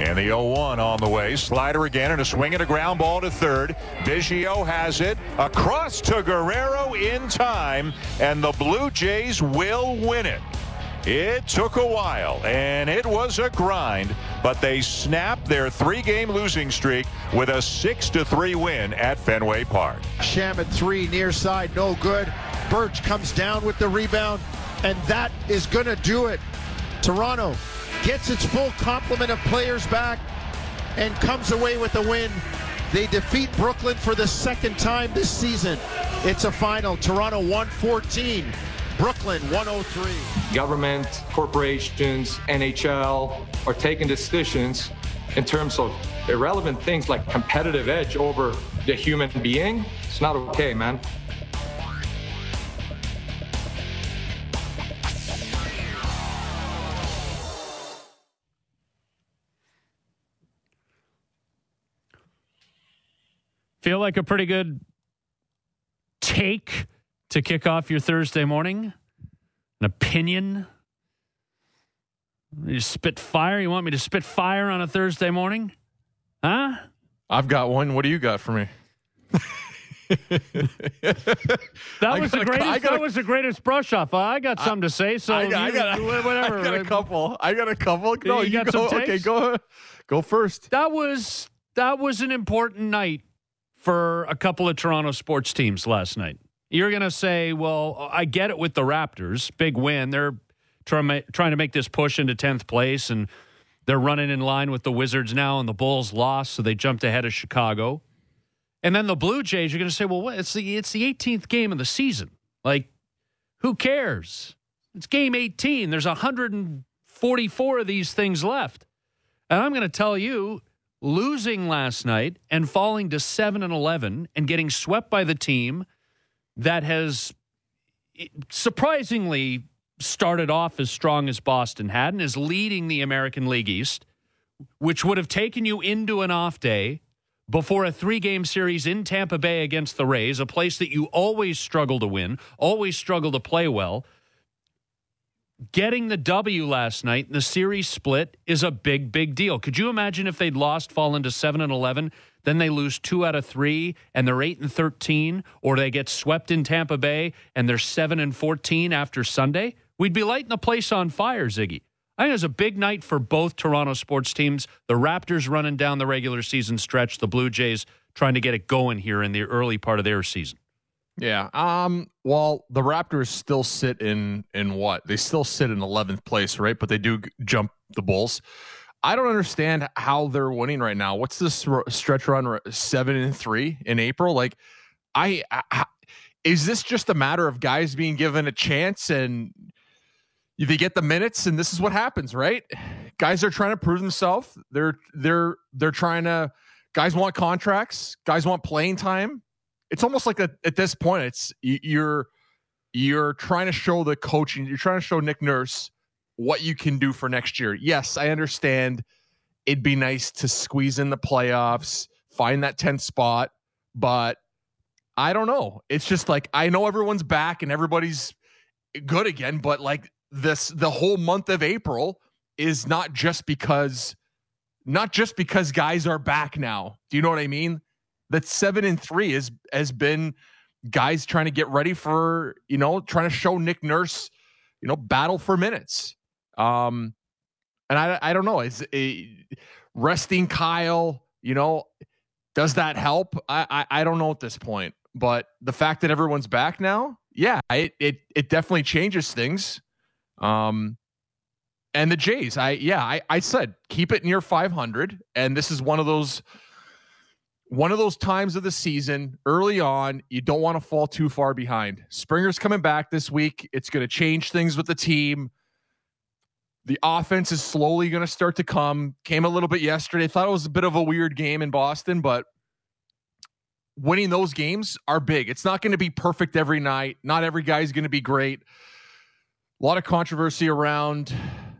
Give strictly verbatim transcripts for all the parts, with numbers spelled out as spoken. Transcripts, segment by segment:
And the oh one on the way. Slider again and a swing and a ground ball to third. Biggio has it across to Guerrero in time, and the Blue Jays will win it. It took a while, and it was a grind, but they snapped their three-game losing streak with a six to three win at Fenway Park. Sham at three, near side, no good. Birch comes down with the rebound, and that is going to do it. Toronto gets its full complement of players back and comes away with a win. They defeat Brooklyn for the second time this season. It's a final. Toronto one fourteen, Brooklyn one oh three. Government, corporations, N H L are taking decisions in terms of irrelevant things like competitive edge over the human being. It's not okay, man. Feel like a pretty good take to kick off your Thursday morning? An opinion? You spit fire? You want me to spit fire on a Thursday morning? Huh? I've got one. What do you got for me? that was the greatest. Gotta, that was the greatest brush off. I got I, something to say. So I got, you, I got, whatever. I got a couple. I got a couple. No, you, you got go. Some okay, go. Go first. That was that was an important night for a couple of Toronto sports teams last night. You're going to say, well, I get it with the Raptors. Big win. They're trying trying to make this push into tenth place, and they're running in line with the Wizards now, and the Bulls lost, so they jumped ahead of Chicago. And then the Blue Jays, you're going to say, well, what? It's the it's the eighteenth game of the season. Like, who cares? It's game eighteen. There's one hundred forty-four of these things left. And I'm going to tell you, losing last night and falling to seven and eleven and getting swept by the team that has surprisingly started off as strong as Boston had and is leading the American League East, which would have taken you into an off day before a three-game series in Tampa Bay against the Rays, a place that you always struggle to win, always struggle to play well. Getting the W last night and the series split is a big, big deal. Could you imagine if they'd lost, fallen to seven and eleven, then they lose two out of three and they're eight and thirteen, or they get swept in Tampa Bay and they're seven and fourteen after Sunday? We'd be lighting the place on fire, Ziggy. I think it was a big night for both Toronto sports teams. The Raptors running down the regular season stretch, the Blue Jays trying to get it going here in the early part of their season. Yeah. Um. Well, the Raptors still sit in in what? They still sit in eleventh place, right? But they do g- jump the Bulls. I don't understand how they're winning right now. What's this r- stretch run? Seven and three in April. Like, I, I is this just a matter of guys being given a chance and they get the minutes, and this is what happens, right? Guys are trying to prove themselves. They're they're they're trying to. Guys want contracts. Guys want playing time. It's almost like a, at this point, it's you're you're trying to show the coaching. You're trying to show Nick Nurse what you can do for next year. Yes, I understand. It'd be nice to squeeze in the playoffs, find that tenth spot, but I don't know. It's just like I know everyone's back and everybody's good again, but like this, the whole month of April is not just because, not just because guys are back now. Do you know what I mean? That seven and three is has been guys trying to get ready for, you know, trying to show Nick Nurse, you know, battle for minutes. Um, and I I don't know. Is a resting Kyle, you know, does that help? I, I I don't know at this point. But the fact that everyone's back now, yeah, it it it definitely changes things. Um, and the Jays, I yeah, I I said keep it near five hundred, and this is one of those. One of those times of the season early on, you don't want to fall too far behind. Springer's coming back this week. It's going to change things with the team. The offense is slowly going to start to come. Came a little bit yesterday. Thought it was a bit of a weird game in Boston, but winning those games are big. It's not going to be perfect every night. Not every guy's going to be great. A lot of controversy around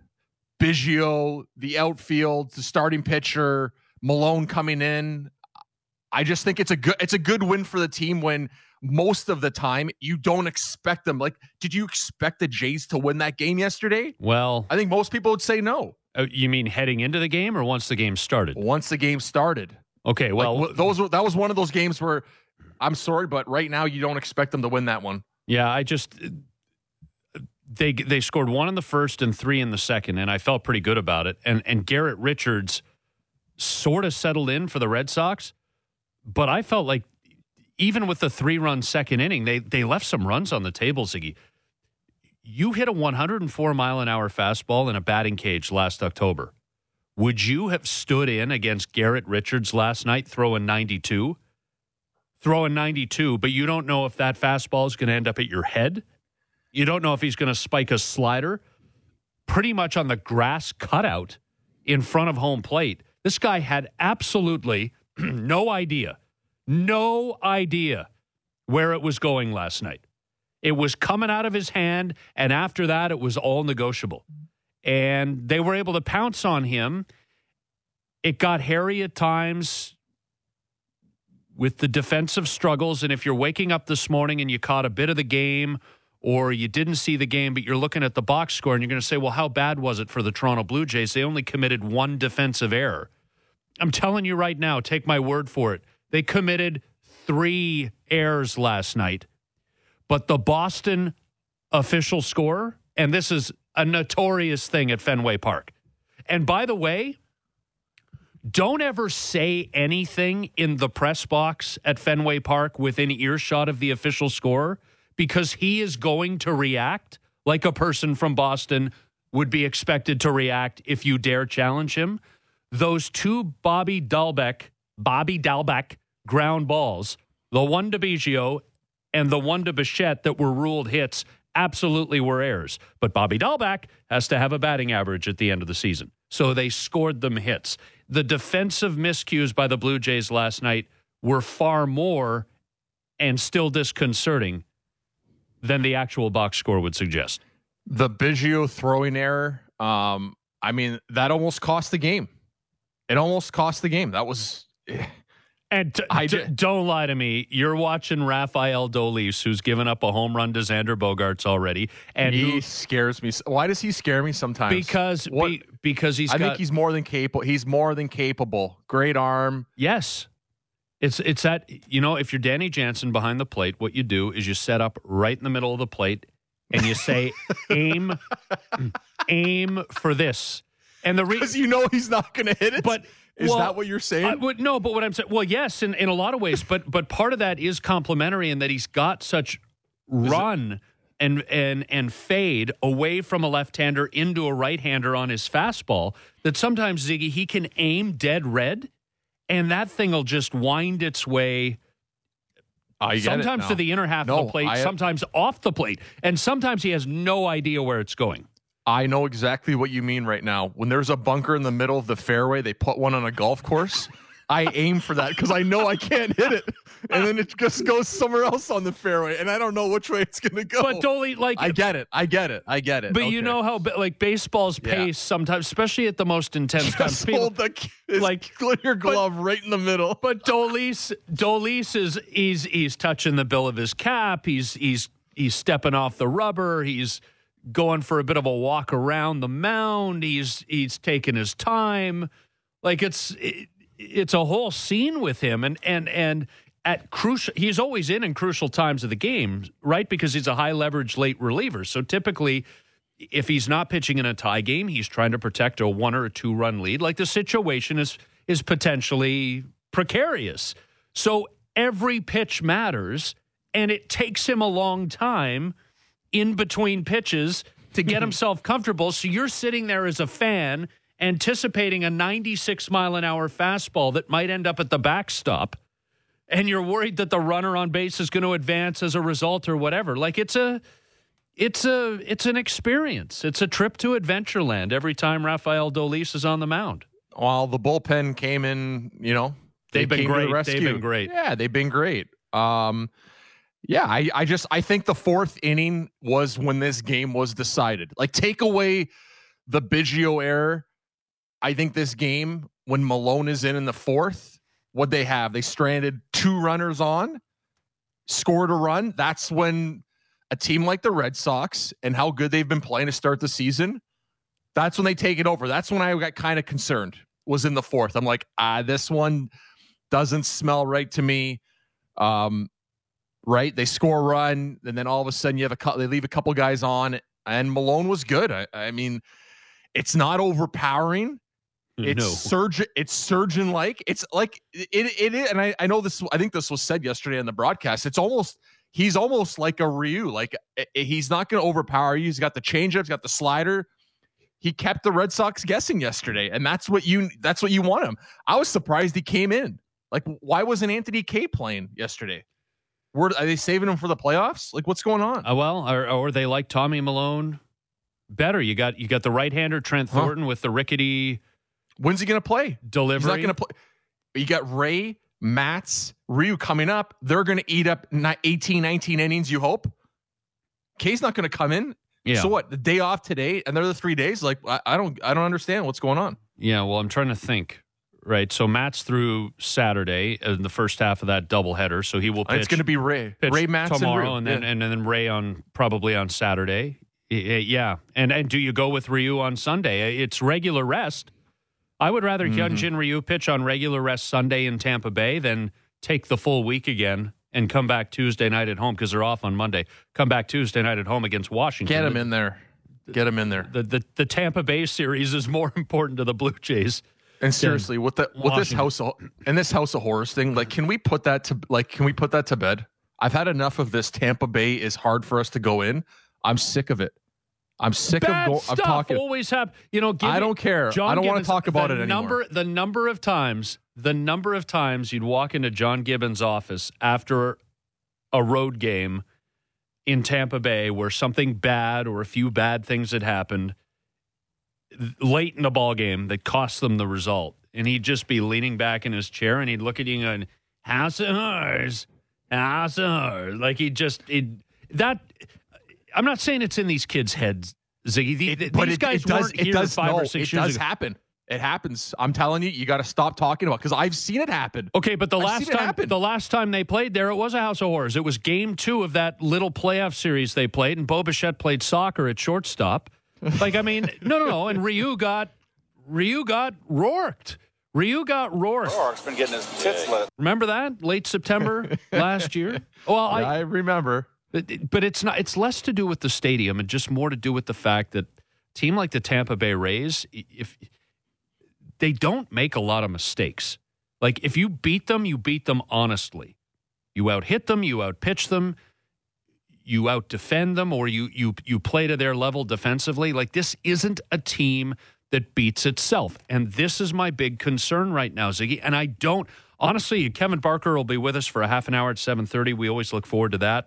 Biggio, the outfield, the starting pitcher, Malone coming in. I just think it's a good it's a good win for the team when most of the time you don't expect them. Like, did you expect the Jays to win that game yesterday? Well, I think most people would say no. Uh, you mean heading into the game or once the game started? Once the game started. Okay, well, like, those were, that was one of those games where I'm sorry, but right now you don't expect them to win that one. Yeah, I just they they scored one in the first and three in the second, and I felt pretty good about it. And and Garrett Richards sort of settled in for the Red Sox, but I felt like even with the three-run second inning, they they left some runs on the table, Ziggy. You hit a one oh four mile an hour fastball in a batting cage last October. Would you have stood in against Garrett Richards last night throwing ninety-two? Throwing ninety-two, but you don't know if that fastball is going to end up at your head. You don't know if he's going to spike a slider pretty much on the grass cutout in front of home plate. This guy had absolutely no idea, no idea where it was going last night. It was coming out of his hand, and after that, it was all negotiable. And they were able to pounce on him. It got hairy at times with the defensive struggles, and if you're waking up this morning and you caught a bit of the game or you didn't see the game, but you're looking at the box score and you're going to say, well, how bad was it for the Toronto Blue Jays? They only committed one defensive error. I'm telling you right now, take my word for it. They committed three errors last night. But the Boston official score, and this is a notorious thing at Fenway Park. And by the way, don't ever say anything in the press box at Fenway Park within earshot of the official score, because he is going to react like a person from Boston would be expected to react if you dare challenge him. Those two Bobby Dalbec, Bobby Dalbec ground balls, the one to Biggio and the one to Bichette that were ruled hits, absolutely were errors. But Bobby Dalbec has to have a batting average at the end of the season. So they scored them hits. The defensive miscues by the Blue Jays last night were far more and still disconcerting than the actual box score would suggest. The Biggio throwing error, um, I mean, that almost cost the game. It almost cost the game. That was... And t- I d- don't lie to me. You're watching Rafael Dolis, who's given up a home run to Xander Bogaerts already, and he who, scares me. Why does he scare me sometimes? Because be, because he's. I got, think he's more than capable. He's more than capable. Great arm. Yes, it's it's that, you know, if you're Danny Jansen behind the plate, what you do is you set up right in the middle of the plate, and you say, "Aim, aim for this," and the because re- you know he's not going to hit it, but. Is well, that what you're saying? I would, no, but what I'm saying, well, yes, in, in a lot of ways, but but part of that is complimentary in that he's got such run and and and fade away from a left-hander into a right-hander on his fastball that sometimes, Ziggy, he can aim dead red, and that thing will just wind its way I get sometimes it to the inner half no, of the plate, I, sometimes off the plate, and sometimes he has no idea where it's going. I know exactly what you mean right now. When there's a bunker in the middle of the fairway, they put one on a golf course. I aim for that because I know I can't hit it, and then it just goes somewhere else on the fairway, and I don't know which way it's going to go. But Dolly, like, I get it, I get it, I get it. But okay. you know how like baseball's pace Yeah. sometimes, especially at the most intense times, Just people, hold the like- like your glove right in the middle. But Dolis, Dolis is he's he's touching the bill of his cap. He's he's he's stepping off the rubber. He's going for a bit of a walk around the mound. He's he's taking his time. Like it's it, it's a whole scene with him. And and and at crucial, he's always in in crucial times of the game, right? Because he's a high leverage late reliever. So typically, if he's not pitching in a tie game, he's trying to protect a one or a two run lead. Like the situation is is potentially precarious. So every pitch matters, and it takes him a long time in between pitches to get himself comfortable. So you're sitting there as a fan anticipating a ninety-six mile an hour fastball that might end up at the backstop, and you're worried that the runner on base is going to advance as a result or whatever. Like it's a it's a it's an experience. It's a trip to Adventureland every time Rafael Dolis is on the mound. While the bullpen came in, you know, They've they been came to the great. rescue. They've been great. Yeah, they've been great. Um, yeah, I, I just I think the fourth inning was when this game was decided. Like, take away the Biggio error. I think this game, when Malone is in in the fourth, what they have, they stranded two runners on, scored a run. That's when a team like the Red Sox and how good they've been playing to start the season, That's when they take it over. That's when I got kind of concerned, was in the fourth. I'm like, ah, this one doesn't smell right to me. Um, right. They score a run, and then all of a sudden you have a couple, they leave a couple guys on, and Malone was good. I, I mean, it's not overpowering. It's no. surgeon. It's surgeon like. It's like it. It is, and I, I know this. I think this was said yesterday on the broadcast. It's almost. He's almost like a Ryu. Like he's not going to overpower you. He's got the changeup. He's got the slider. He kept the Red Sox guessing yesterday, and that's what you. That's what you want him. I was surprised he came in. Like, why wasn't Anthony Kay playing yesterday? Were are they saving him for the playoffs? Like, what's going on? Uh, well, or, or they like Tommy Malone better. You got you got the right-hander Trent Thornton huh? with the rickety. When's he going to play? Delivery. He's not going to play. You got Ray, Mats, Ryu coming up. They're going to eat up eighteen, nineteen innings, you hope. Kay's not going to come in. Yeah. So what? The day off today, and they're the three days. Like I, I don't, I don't understand what's going on. Yeah. Well, I'm trying to think. Right. So Matt's through Saturday in the first half of that doubleheader. So he will pitch. It's going to be Ray, Ray Mats tomorrow, and, and then yeah. and then Ray on probably on Saturday. Yeah. And and do you go with Ryu on Sunday? It's regular rest. I would rather mm-hmm. Hyunjin Ryu pitch on regular rest Sunday in Tampa Bay than take the full week again and come back Tuesday night at home because they're off on Monday. Come back Tuesday night at home against Washington. Get him in there. Get him in there. The the, the Tampa Bay series is more important to the Blue Jays. And seriously, with the with this house of, and this House of Horrors thing, like, can we put that to like, can we put that to bed? I've had enough of this. Tampa Bay is hard for us to go in. I'm sick of it. I'm sick Bad of, go, stuff of talking. Always have you know. Give I don't care. John I don't want Gibbons, to talk about the it number, anymore. The number of times, the number of times you'd walk into John Gibbons' office after a road game in Tampa Bay where something bad or a few bad things had happened late in the ball game that cost them the result, and he'd just be leaning back in his chair and he'd look at you and House of Horrors, House of Horrors, like he just it that. I'm not saying it's in these kids' heads, Ziggy. The, it, these it, guys it does, weren't it here does, five no, or six it years does ago. happen. It happens. I'm telling you, you got to stop talking about it because I've seen it happen. Okay, but the I've last time the last time they played there, it was a House of Horrors. It was game two of that little playoff series they played, and Bo Bichette played soccer at shortstop. Like, I mean, no, no, no. And Ryu got Ryu got roarked. Ryu got roarked. Roark's been getting his tits lit. Remember that? Late September last year? Well, yeah, I, I remember. But it's not. It's less to do with the stadium and just more to do with the fact that a team like the Tampa Bay Rays, if they don't make a lot of mistakes. Like, if you beat them, you beat them honestly. You out-hit them, you out-pitch them, you out-defend them, or you you you play to their level defensively. Like, this isn't a team that beats itself. And this is my big concern right now, Ziggy. And I don't, honestly, Kevin Barker will be with us for a half an hour at seven thirty. We always look forward to that.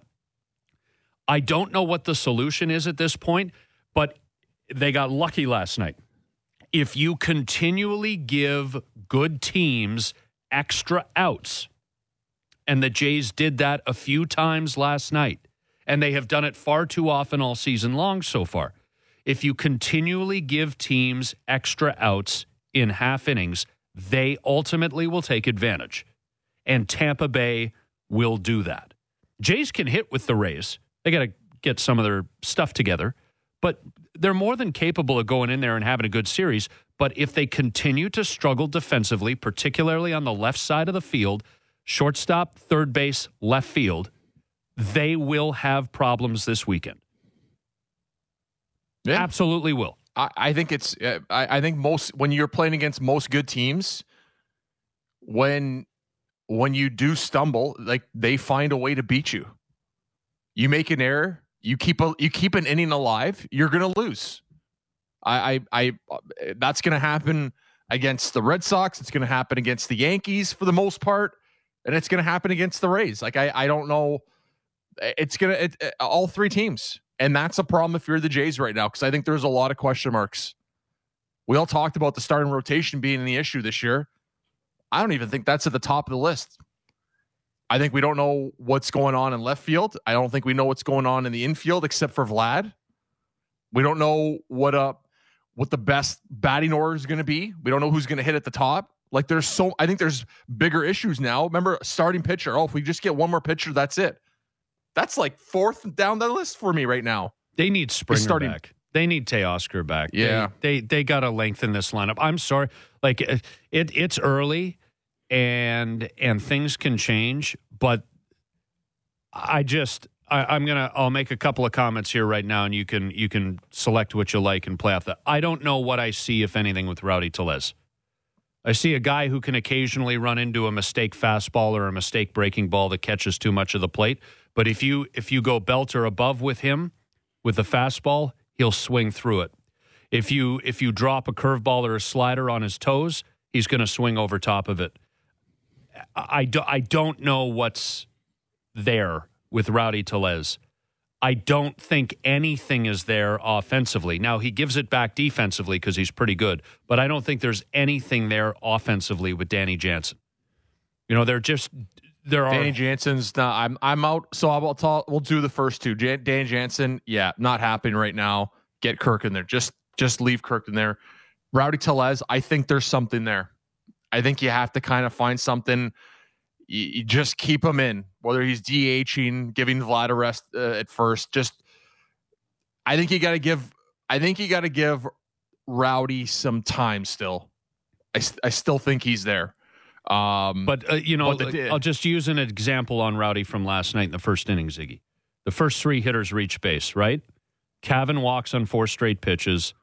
I don't know what the solution is at this point, but they got lucky last night. If you continually give good teams extra outs, and the Jays did that a few times last night, and they have done it far too often all season long so far. If you continually give teams extra outs in half innings, they ultimately will take advantage. And Tampa Bay will do that. Jays can hit with the Rays. They got to get some of their stuff together, but they're more than capable of going in there and having a good series. But if they continue to struggle defensively, particularly on the left side of the field, shortstop, third base, left field, they will have problems this weekend. Yeah. Absolutely will. I, I think it's, uh, I, I think most, when you're playing against most good teams, when, when you do stumble, like they find a way to beat you. You make an error, you keep a you keep an inning alive, you're gonna lose. I I, I that's gonna happen against the Red Sox. It's gonna happen against the Yankees for the most part, and it's gonna happen against the Rays. Like I I don't know, it's gonna it, it, all three teams, and that's a problem if you're the Jays right now because I think there's a lot of question marks. We all talked about the starting rotation being the issue this year. I don't even think that's at the top of the list. I think we don't know what's going on in left field. I don't think we know what's going on in the infield except for Vlad. We don't know what uh what the best batting order is going to be. We don't know who's going to hit at the top. Like there's so I think there's bigger issues now. Remember starting pitcher. Oh, if we just get one more pitcher, that's it. That's like fourth down the list for me right now. They need Springer starting, back. They need Teoscar back. Yeah. They they, they got to lengthen this lineup. I'm sorry. Like, it, it's early, and and things can change, but I just, I, I'm going to, I'll make a couple of comments here right now, and you can you can select what you like and play off that. I don't know what I see, if anything, with Rowdy Tellez. I see a guy who can occasionally run into a mistake fastball or a mistake breaking ball that catches too much of the plate. But if you if you go belt or above with him with the fastball, he'll swing through it. If you if you drop a curveball or a slider on his toes, he's going to swing over top of it. I, do, I don't know what's there with Rowdy Tellez. I don't think anything is there offensively. Now, he gives it back defensively because he's pretty good, but I don't think there's anything there offensively with Danny Jansen. You know, they're just there are Danny Jansen's not, I'm I'm out. So I'll talk, we'll do the first two. Jan, Danny Jansen, yeah, not happening right now. Get Kirk in there. Just just leave Kirk in there. Rowdy Tellez, I think there's something there. I think you have to kind of find something. You, you just keep him in, whether he's DHing, giving Vlad a rest uh, at first. Just, I think you got to give. I think you got to give Rowdy some time still. I I still think he's there. Um, but uh, you know, the, I'll just use an example on Rowdy from last night in the first inning. Ziggy, the first three hitters reach base. Right, Cavan walks on four straight pitches.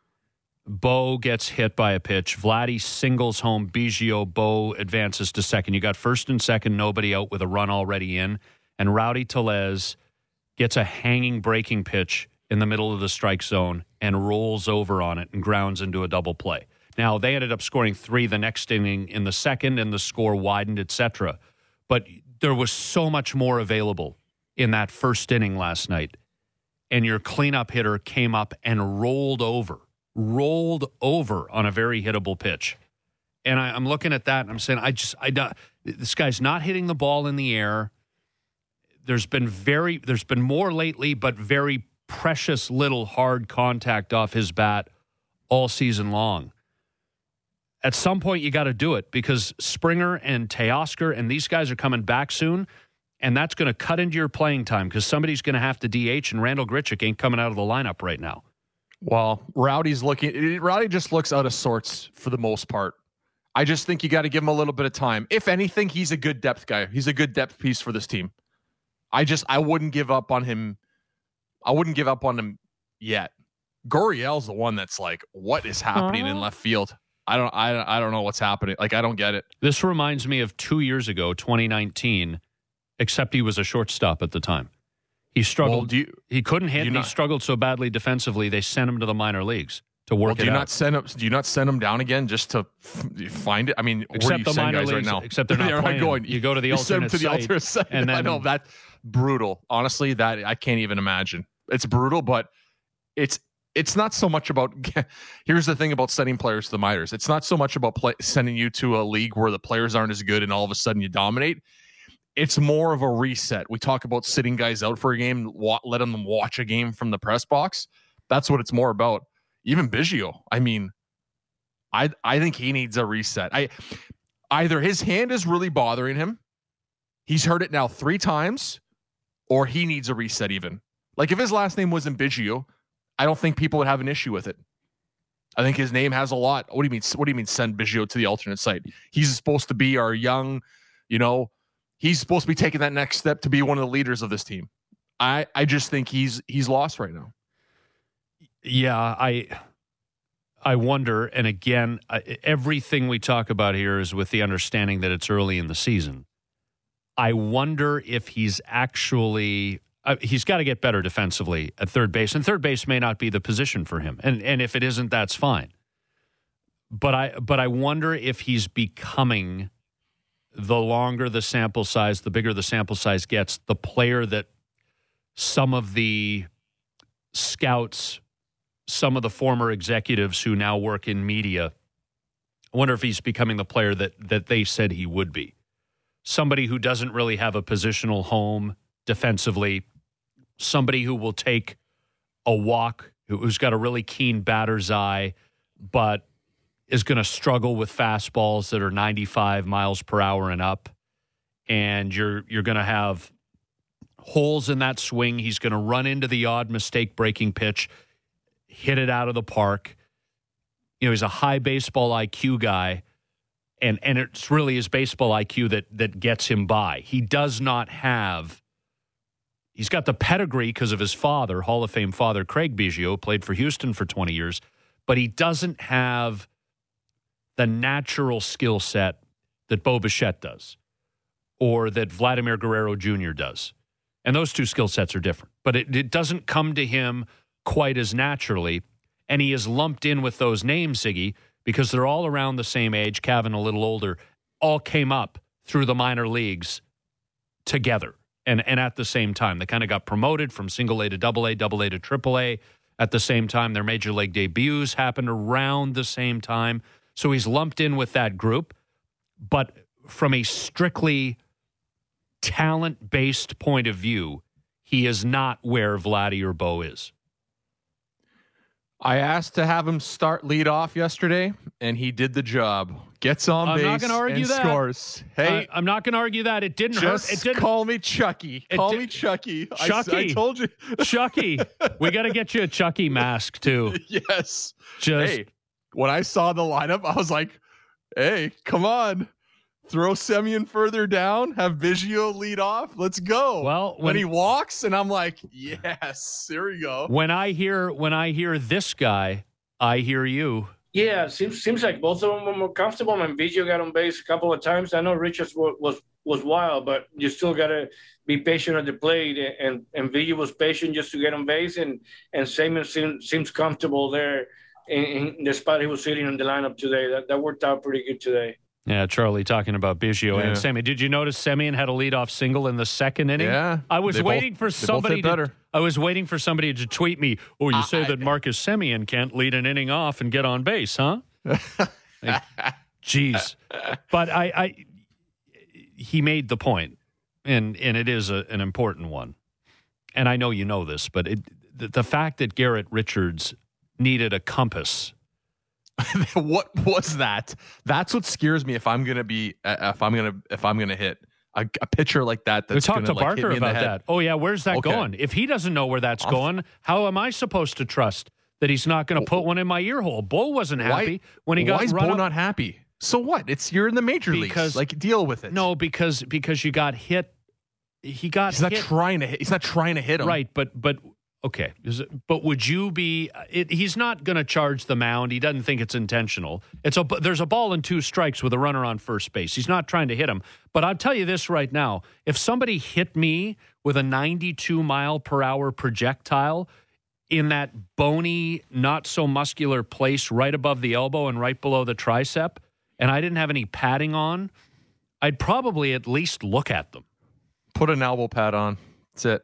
Bo gets hit by a pitch. Vladdy singles home Biggio. Bo advances to second. You got first and second, nobody out with a run already in. And Rowdy Tellez gets a hanging breaking pitch in the middle of the strike zone and rolls over on it and grounds into a double play. Now, they ended up scoring three the next inning in the second, and the score widened, et cetera. But there was so much more available in that first inning last night. And your cleanup hitter came up and rolled over. rolled over on a very hittable pitch. And I, I'm looking at that and I'm saying, I just, I don't, this guy's not hitting the ball in the air. There's been very, there's been more lately, but very precious little hard contact off his bat all season long. At some point, you got to do it because Springer and Teoscar and these guys are coming back soon. And that's going to cut into your playing time because somebody's going to have to D H, and Randall Grichuk ain't coming out of the lineup right now. Well, Rowdy's looking, Rowdy just looks out of sorts for the most part. I just think you got to give him a little bit of time. If anything, he's a good depth guy. He's a good depth piece for this team. I just, I wouldn't give up on him. I wouldn't give up on him yet. Gurriel's the one that's like, what is happening uh-huh. in left field? I don't, I, I don't know what's happening. Like, I don't get it. This reminds me of two years ago, twenty nineteen, except he was a shortstop at the time. He struggled. Well, you, he couldn't hit. And not, he struggled so badly defensively. They sent him to the minor leagues to work well, do it you out. Not send him, do you not send him down again just to f- find it? I mean, except where do you the send minor guys leagues, right now? Except they're not they're playing. Not going. You go to the you alternate send him to the site, alternate site. And then, I know that's brutal. Honestly, that I can't even imagine. It's brutal, but it's it's not so much about. Here's the thing about sending players to the minors. It's not so much about play, sending you to a league where the players aren't as good and all of a sudden you dominate. It's more of a reset. We talk about sitting guys out for a game, wa- letting them watch a game from the press box. That's what it's more about. Even Biggio. I mean, I I think he needs a reset. I either his hand is really bothering him. He's heard it now three times, or he needs a reset even. Like if his last name wasn't Biggio, I don't think people would have an issue with it. I think his name has a lot. What do you mean? What do you mean send Biggio to the alternate site? He's supposed to be our young, you know, he's supposed to be taking that next step to be one of the leaders of this team. I, I just think he's he's lost right now. Yeah, I I wonder, and again, I, everything we talk about here is with the understanding that it's early in the season. I wonder if he's actually uh, he's got to get better defensively at third base, and third base may not be the position for him, and and if it isn't, that's fine. But I but I wonder if he's becoming, the longer the sample size, the bigger the sample size gets, the player that some of the scouts, some of the former executives who now work in media, I wonder if he's becoming the player that that they said he would be. Somebody who doesn't really have a positional home defensively, somebody who will take a walk, who's got a really keen batter's eye, but is going to struggle with fastballs that are ninety-five miles per hour and up. And you're you're going to have holes in that swing. He's going to run into the odd mistake-breaking pitch. hit it out of the park. You know, he's a high baseball I Q guy, and and it's really his baseball I Q that that gets him by. He does not have. He's got the pedigree because of his father, Hall of Fame father Craig Biggio, played for Houston for twenty years, but he doesn't have the natural skill set that Bo Bichette does or that Vladimir Guerrero Junior does. And those two skill sets are different. But it, it doesn't come to him quite as naturally, and he is lumped in with those names, Ziggy, because they're all around the same age, Cavan a little older, all came up through the minor leagues together and, and at the same time. They kind of got promoted from single A to double A, double A to triple A at the same time. Their major league debuts happened around the same time. So he's lumped in with that group. But from a strictly talent-based point of view, he is not where Vladdy or Bo is. I asked to have him start lead off yesterday, and he did the job. Gets on I'm base not gonna argue and that. scores. Hey, uh, I'm not going to argue that. It didn't just hurt. It didn't. call me Chucky. It Call di- me Chucky. Chucky. I, I told you. Chucky. We got to get you a Chucky mask, too. Yes. Just Hey, when I saw the lineup, I was like, hey, come on. Throw Semien further down, have Biggio lead off. Let's go. Well, when- when he walks, and I'm like, yes, here we go. when I hear when I hear this guy, I hear you. Yeah, seems seems like both of them were more comfortable. And Biggio got on base a couple of times. I know Richards was was, was wild, but you still got to be patient at the plate. And and Biggio was patient just to get on base, and and Semien seems seems comfortable there in, in the spot he was sitting in the lineup today. That that worked out pretty good today. Yeah, Charlie talking about Biggio Yeah. and Semien. Did you notice Semien had a leadoff single in the second inning? Yeah, I was they waiting both- for they both somebody hit to. better. I was waiting for somebody to tweet me. Oh, you say I- that Marcus Semien can't lead an inning off and get on base, huh? Like, jeez, but I, I, he made the point, and and it is a, an important one. And I know you know this, but it, the, the fact that Garrett Richards needed a compass. What was that? That's what scares me. If I'm gonna be, uh, if I'm gonna, if I'm gonna hit a, a pitcher like that, that's We talked gonna, to like, hit Barker me in the about head. that. Oh yeah, where's that Okay. going? If he doesn't know where that's I'm- going, how am I supposed to trust that he's not going to put one in my ear hole? Bo wasn't happy Why, when he got why is run Bo up. not happy? So what? It's you're in the major Because- leagues. Like deal with it. No, because because you got hit. He got he's not hit. trying to hit. He's not trying to hit him. Right, but but okay. Is it, but would you be? It, he's not going to charge the mound. He doesn't think it's intentional. It's a there's a ball and two strikes with a runner on first base. He's not trying to hit him. But I'll tell you this right now: if somebody hit me with a ninety-two mile per hour projectile in that bony, not so muscular place right above the elbow and right below the tricep, and I didn't have any padding on, I'd probably at least look at them. Put an elbow pad on. That's it.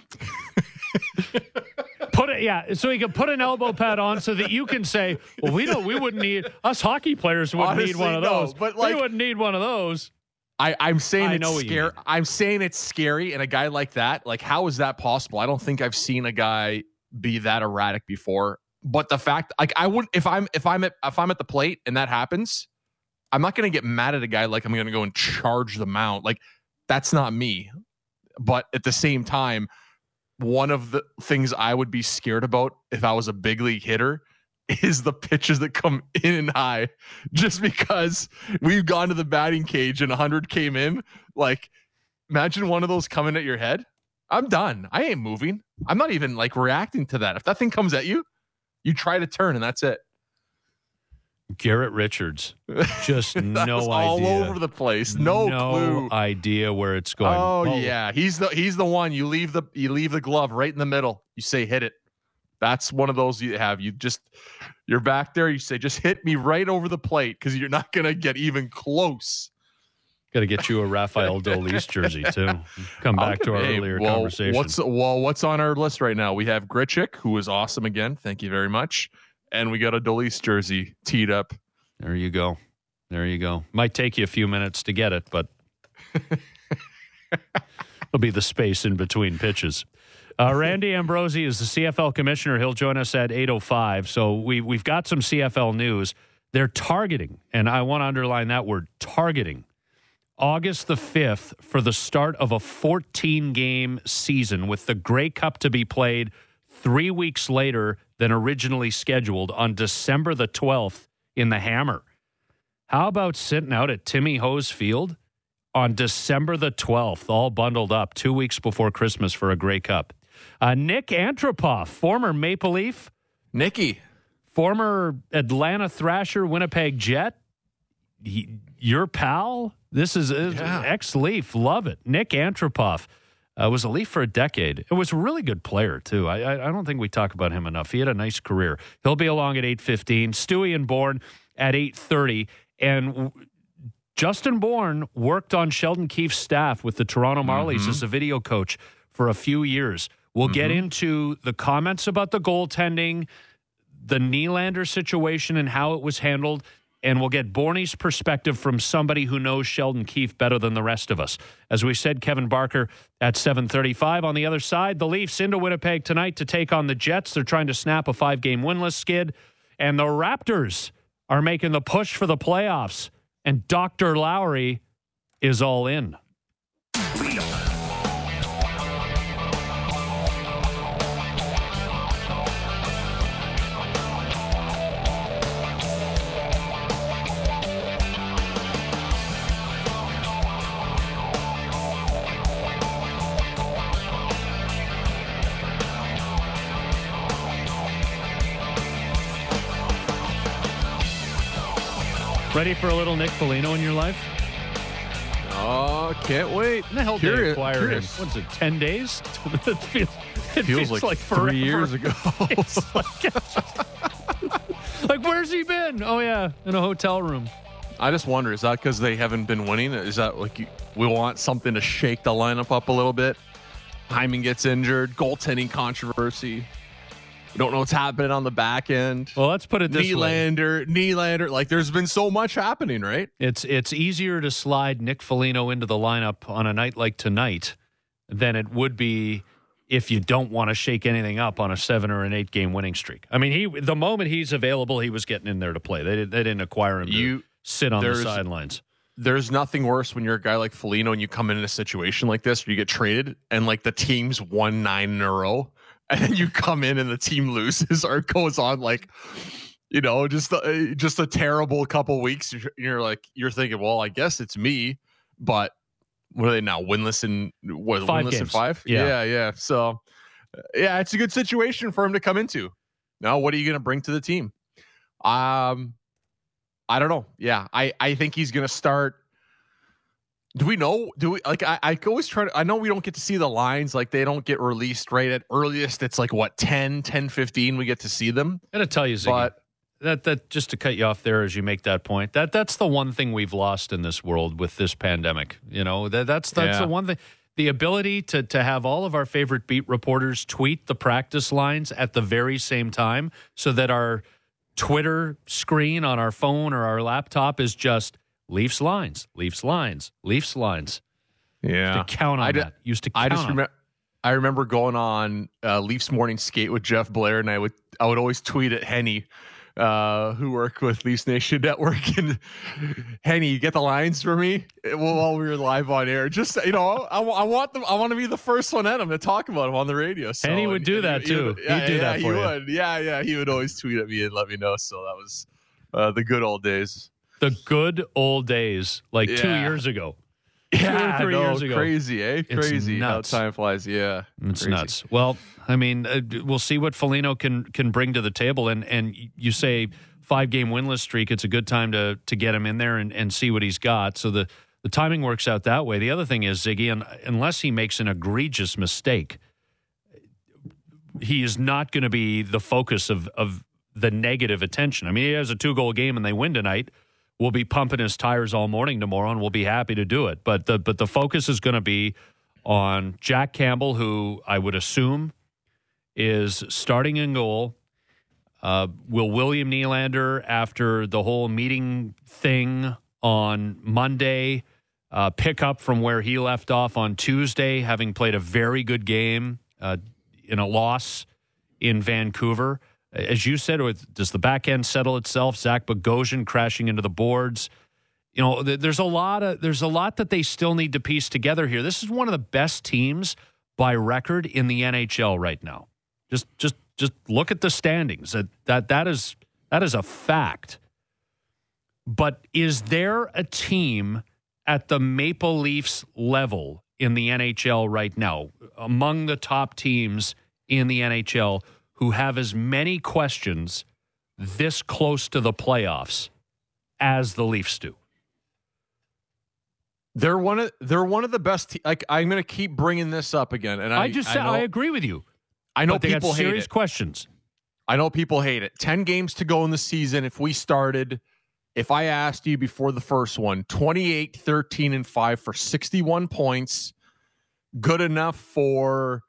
Put it, yeah. So you can put an elbow pad on so that you can say, "Well, we don't. We wouldn't need us hockey players wouldn't Honestly, need one of no, those. but, like- we wouldn't need one of those." I, I'm saying I it's know what you scary. mean. I'm saying it's scary, and a guy like that, like, how is that possible? I don't think I've seen a guy be that erratic before. But the fact, like, I wouldn't if I'm if I'm at if I'm at the plate and that happens, I'm not going to get mad at a guy like I'm going to go and charge the mound. Like, that's not me. But at the same time, one of the things I would be scared about if I was a big league hitter is the pitches that come in and high. Just because we've gone to the batting cage and one hundred came in, like, imagine one of those coming at your head. I'm done. I ain't moving. I'm not even, like, reacting to that. If that thing comes at you, you try to turn and that's it. Garrett Richards, just that no was idea. all over the place. No, no clue. idea where it's going. Oh, yeah, he's the he's the one. You leave the you leave the glove right in the middle. You say hit it. That's one of those you have. You just you're back there. You say just hit me right over the plate because you're not gonna get even close. Got to get you a Rafael Dolis jersey too. Come I'll back get- to our hey, earlier well, conversation. What's well, what's on our list right now? We have Grichuk, who is awesome again. Thank you very much. And we got a Dolis jersey teed up. There you go. There you go. Might take you a few minutes to get it, but it'll be the space in between pitches. Uh, Randy Ambrosi is the C F L commissioner. He'll join us at eight oh five. So we, we've got some C F L news. They're targeting, and I want to underline that word, targeting, August the fifth for the start of a fourteen-game season with the Grey Cup to be played three weeks later than originally scheduled on December the twelfth in the Hammer. How about sitting out at Timmy Ho's Field on December the twelfth, all bundled up, two weeks before Christmas for a Grey Cup? Uh, Nick Antropov, former Maple Leaf. Nicky. Former Atlanta Thrasher, Winnipeg Jet. He, your pal? This is Yeah. ex-Leaf. Love it. Nick Antropov uh, was a Leaf for a decade. It was a really good player, too. I, I, I don't think we talk about him enough. He had a nice career. He'll be along at eight fifteen. Stewie and Bourne at eight thirty. And w- Justin Bourne worked on Sheldon Keefe's staff with the Toronto Marlies Mm-hmm. as a video coach for a few years. We'll Mm-hmm. get into the comments about the goaltending, the Nylander situation and how it was handled, and we'll get Borny's perspective from somebody who knows Sheldon Keefe better than the rest of us. As we said, Kevin Barker at seven thirty-five. On the other side, the Leafs into Winnipeg tonight to take on the Jets. They're trying to snap a five-game winless skid. And the Raptors are making the push for the playoffs. And Doctor Lowry is all in. Ready for a little Nick Foligno in your life? Oh, can't wait. When the hell did they Curious- acquire curious. him? What's it, ten days? it feels, it Feels like, forever. three years ago. It's like, it's just- like, where's he been? Oh, yeah, in a hotel room. I just wonder, is that because they haven't been winning? Is that like you, we want something to shake the lineup up a little bit? Hyman gets injured, goaltending controversy. We don't know what's happening on the back end. Well, let's put it this way. Nylander, Nylander, like there's been so much happening, right? It's it's easier to slide Nick Foligno into the lineup on a night like tonight than it would be if you don't want to shake anything up on a seven or an eight game winning streak. I mean, he the moment he's available, he was getting in there to play. They didn't, they didn't acquire him to You- sit on the there's- sidelines. There's nothing worse when you're a guy like Foligno and you come in in a situation like this where you get traded and like the team's won nine in a row and then you come in and the team loses or goes on like, you know, just a, just a terrible couple weeks. You're, you're like, you're thinking, well, I guess it's me, but what are they now? Winless in what? Five winless in games. five? Yeah. yeah, yeah. So, yeah, it's a good situation for him to come into. Now, what are you going to bring to the team? Um, I don't know. Yeah, I, I think he's going to start. Do we know? Do we like? I, I always try to. I know we don't get to see the lines. Like they don't get released right at earliest. It's like what ten, ten fifteen. We get to see them. I'm gonna tell you, Ziggy, But that that just to cut you off there as you make that point, that that's the one thing we've lost in this world with this pandemic. You know, that that's that's Yeah. the one thing. The ability to to have all of our favorite beat reporters tweet the practice lines at the very same time, so that our Twitter screen on our phone or our laptop is just Leafs lines, Leafs lines, Leafs lines. yeah, To count on I d- that. Used to I count just on remember. I remember going on uh, Leafs morning skate with Jeff Blair, and I would I would always tweet at Henny, uh, who worked with Leafs Nation Network, and Henny, you get the lines for me while we were live on air. Just you know, I, I want them. I want to be the first one at him to talk about him on the radio. So, Henny would and- do and that, he too. would- He'd yeah, do yeah, that he for you. would. Yeah, yeah, he would always tweet at me and let me know. So that was uh, the good old days. The good old days, like two Yeah. years ago. Yeah, or three no, years ago. crazy, eh? It's Crazy how nuts. time flies. Yeah, It's crazy. nuts. Well, I mean, uh, we'll see what Foligno can can bring to the table. And and you say five game winless streak. It's a good time to to get him in there and, and see what he's got. So the the timing works out that way. The other thing is Ziggy, and unless he makes an egregious mistake, he is not going to be the focus of of the negative attention. I mean, he has a two goal game and they win tonight. We'll be pumping his tires all morning tomorrow, and we'll be happy to do it. But the but the focus is going to be on Jack Campbell, who I would assume is starting in goal. Uh, will William Nylander, after the whole meeting thing on Monday, uh, pick up from where he left off on Tuesday, having played a very good game uh, in a loss in Vancouver? As you said, does the back end settle itself? Zach Bogosian crashing into the boards. You know, there's a lot of there's a lot that they still need to piece together here. This is one of the best teams by record in the N H L right now. Just just Just look at the standings. That that that is that is a fact. But is there a team at the Maple Leafs level in the N H L right now, among the top teams in the N H L, who have as many questions this close to the playoffs as the Leafs do? They're one of they're one of the best. Te- like I'm going to keep bringing this up again, and I, I just I, said know, I agree with you. I know but they people got hate serious it. questions. I know people hate it. Ten games to go in the season. If we started, if I asked you before the first one, twenty-eight, thirteen, and five for sixty-one points, good enough for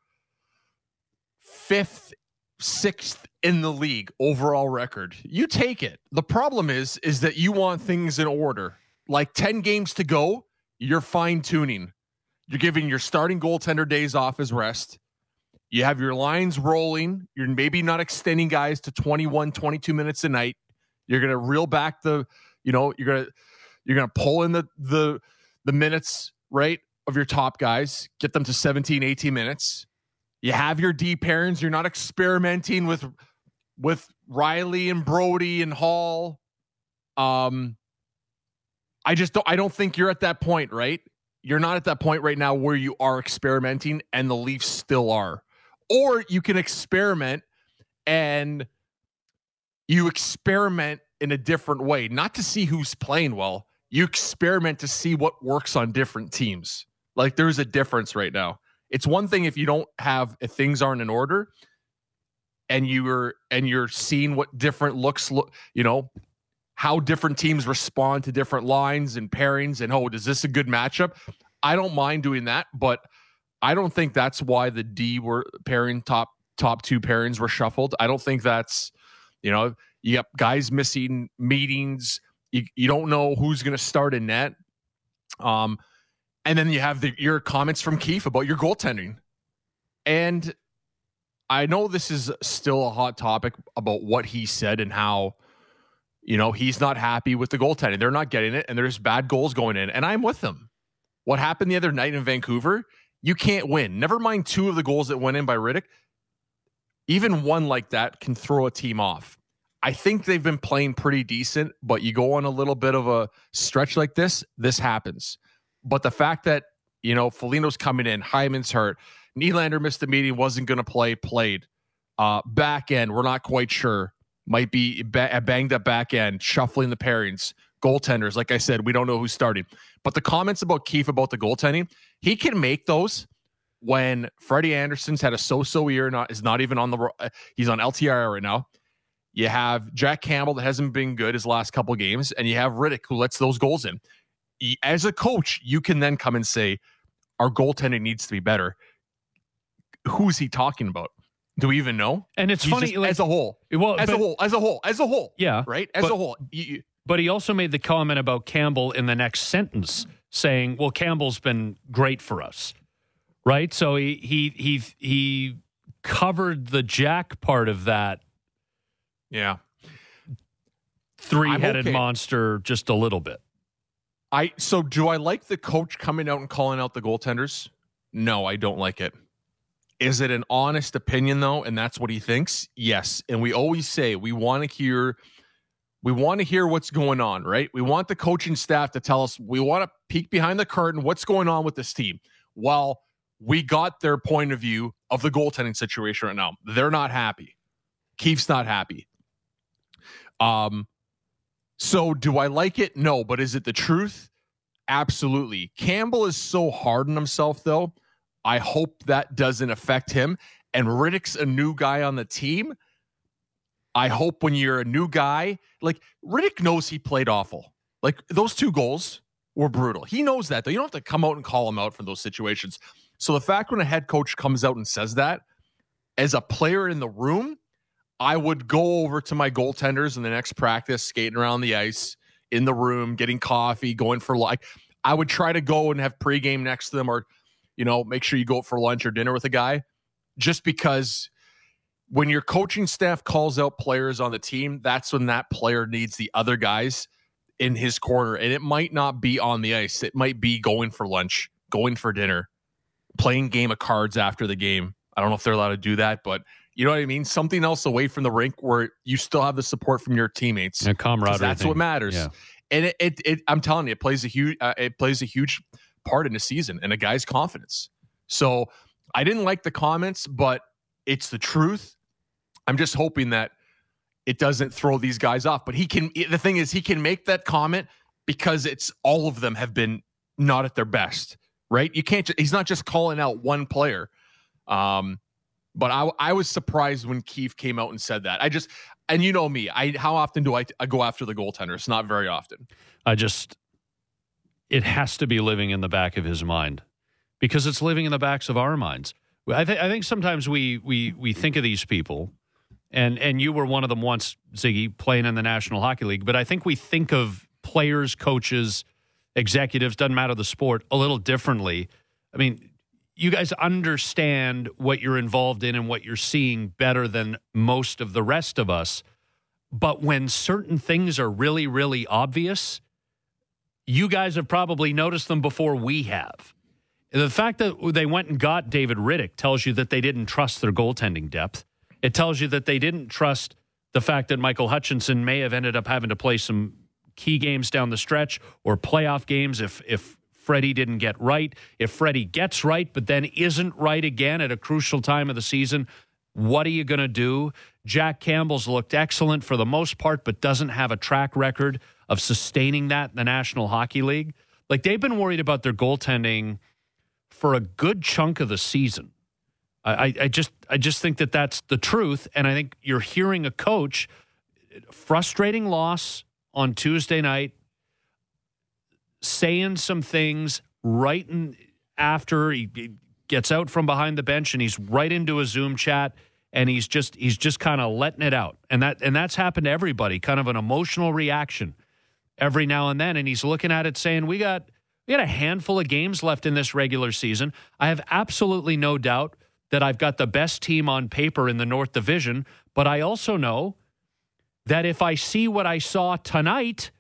fifth, sixth in the league overall record. You take it. The problem is, is that you want things in order. Like ten games to go, you're fine tuning. You're giving your starting goaltender days off as rest. You have your lines rolling. You're maybe not extending guys to twenty-one, twenty-two minutes a night. You're going to reel back the, you know, you're going to, you're going to pull in the, the, the minutes, right, of your top guys, get them to seventeen, eighteen minutes. You have your D pairings. You're not experimenting with, with Riley and Brody and Hall. Um, I just don't, I don't think you're at that point, right? You're not at that point right now where you are experimenting, and the Leafs still are. Or you can experiment and you experiment in a different way, not to see who's playing well. You experiment to see what works on different teams. Like there's a difference right now. It's one thing if you don't have, if things aren't in order and you're, and you're seeing what different looks look, you know, how different teams respond to different lines and pairings and, oh, is this a good matchup? I don't mind doing that, but I don't think that's why the D were pairing top top two pairings were shuffled. I don't think that's, you know, you got guys missing meetings. You you don't know who's going to start in net. Um, and then you have the, your comments from Keefe about your goaltending. And I know this is still a hot topic about what he said and how, you know, he's not happy with the goaltending. They're not getting it, and there's bad goals going in. And I'm with them. What happened the other night in Vancouver? You can't win. Never mind two of the goals that went in by Riddick. Even one like that can throw a team off. I think they've been playing pretty decent, but you go on a little bit of a stretch like this, this happens. But the fact that, you know, Foligno's coming in, Hyman's hurt, Nylander missed the meeting, wasn't going to play, played. Uh, back end, we're not quite sure. Might be ba- a banged up back end, shuffling the pairings. Goaltenders, like I said, we don't know who's starting. But the comments about Keefe about the goaltending, he can make those when Freddie Anderson's had a so-so year, not is not even on the uh, he's on L T I R right now. You have Jack Campbell that hasn't been good his last couple games, and you have Riddick who lets those goals in. As a coach, you can then come and say, our goaltending needs to be better. Who's he talking about? Do we even know? And it's He's funny, just, like, as a whole, well, as but, a whole, as a whole, as a whole, yeah, right, as but, a whole. You, you, But he also made the comment about Campbell in the next sentence, saying, "Well, Campbell's been great for us." Right? So he he he he covered the Jack part of that yeah, three-headed okay. monster just a little bit. I so do I like the coach coming out and calling out the goaltenders? No, I don't like it. Is it an honest opinion though, and that's what he thinks? Yes. And we always say we want to hear we want to hear what's going on, right? We want the coaching staff to tell us, we want to peek behind the curtain, what's going on with this team. Well, we got their point of view of the goaltending situation right now. They're not happy. Keefe's not happy. Um So do I like it? No, but is it the truth? Absolutely. Campbell is so hard on himself, though. I hope that doesn't affect him. And Riddick's a new guy on the team. I hope when you're a new guy, like Riddick knows he played awful. Like those two goals were brutal. He knows that, though. You don't have to come out and call him out for those situations. So the fact when a head coach comes out and says that, as a player in the room, I would go over to my goaltenders in the next practice, skating around the ice, in the room, getting coffee, going for like. I would try to go and have pregame next to them, or, you know, make sure you go for lunch or dinner with a guy, just because when your coaching staff calls out players on the team, that's when that player needs the other guys in his corner. And it might not be on the ice. It might be going for lunch, going for dinner, playing game of cards after the game. I don't know if they're allowed to do that, but You know what I mean? Something else away from the rink where you still have the support from your teammates. A camaraderie. That's thing. what matters. Yeah. And it, it, it, I'm telling you, it plays a huge, uh, it plays a huge part in the season and a guy's confidence. So I didn't like the comments, but it's the truth. I'm just hoping that it doesn't throw these guys off. But he can. The thing is, he can make that comment because it's all of them have been not at their best, right? You can't. He's not just calling out one player. Um, but I, I was surprised when Keefe came out and said that. I just, and you know me, I how often do I, I go after the goaltender? It's not very often. I just, it has to be living in the back of his mind, because it's living in the backs of our minds. I think I think sometimes we we we think of these people, and and you were one of them once, Ziggy, playing in the National Hockey League. But I think we think of players, coaches, executives, doesn't matter the sport, a little differently. I mean, you guys understand what you're involved in and what you're seeing better than most of the rest of us. But when certain things are really, really obvious, you guys have probably noticed them before we have. The fact that they went and got David Rittich tells you that they didn't trust their goaltending depth. It tells you that they didn't trust the fact that Michael Hutchinson may have ended up having to play some key games down the stretch or playoff games if if Freddie didn't get right. If Freddie gets right but then isn't right again at a crucial time of the season, what are you going to do? Jack Campbell's looked excellent for the most part, but doesn't have a track record of sustaining that in the National Hockey League. Like, they've been worried about their goaltending for a good chunk of the season. I, I just I just think that that's the truth, and I think you're hearing a coach, frustrating loss on Tuesday night, saying some things right in, after he, he gets out from behind the bench and he's right into a Zoom chat, and he's just he's just kind of letting it out, and that and that's happened to everybody, kind of an emotional reaction every now and then, and he's looking at it saying, we got we got a handful of games left in this regular season. I have absolutely no doubt that I've got the best team on paper in the North Division, but I also know that if I see what I saw tonight,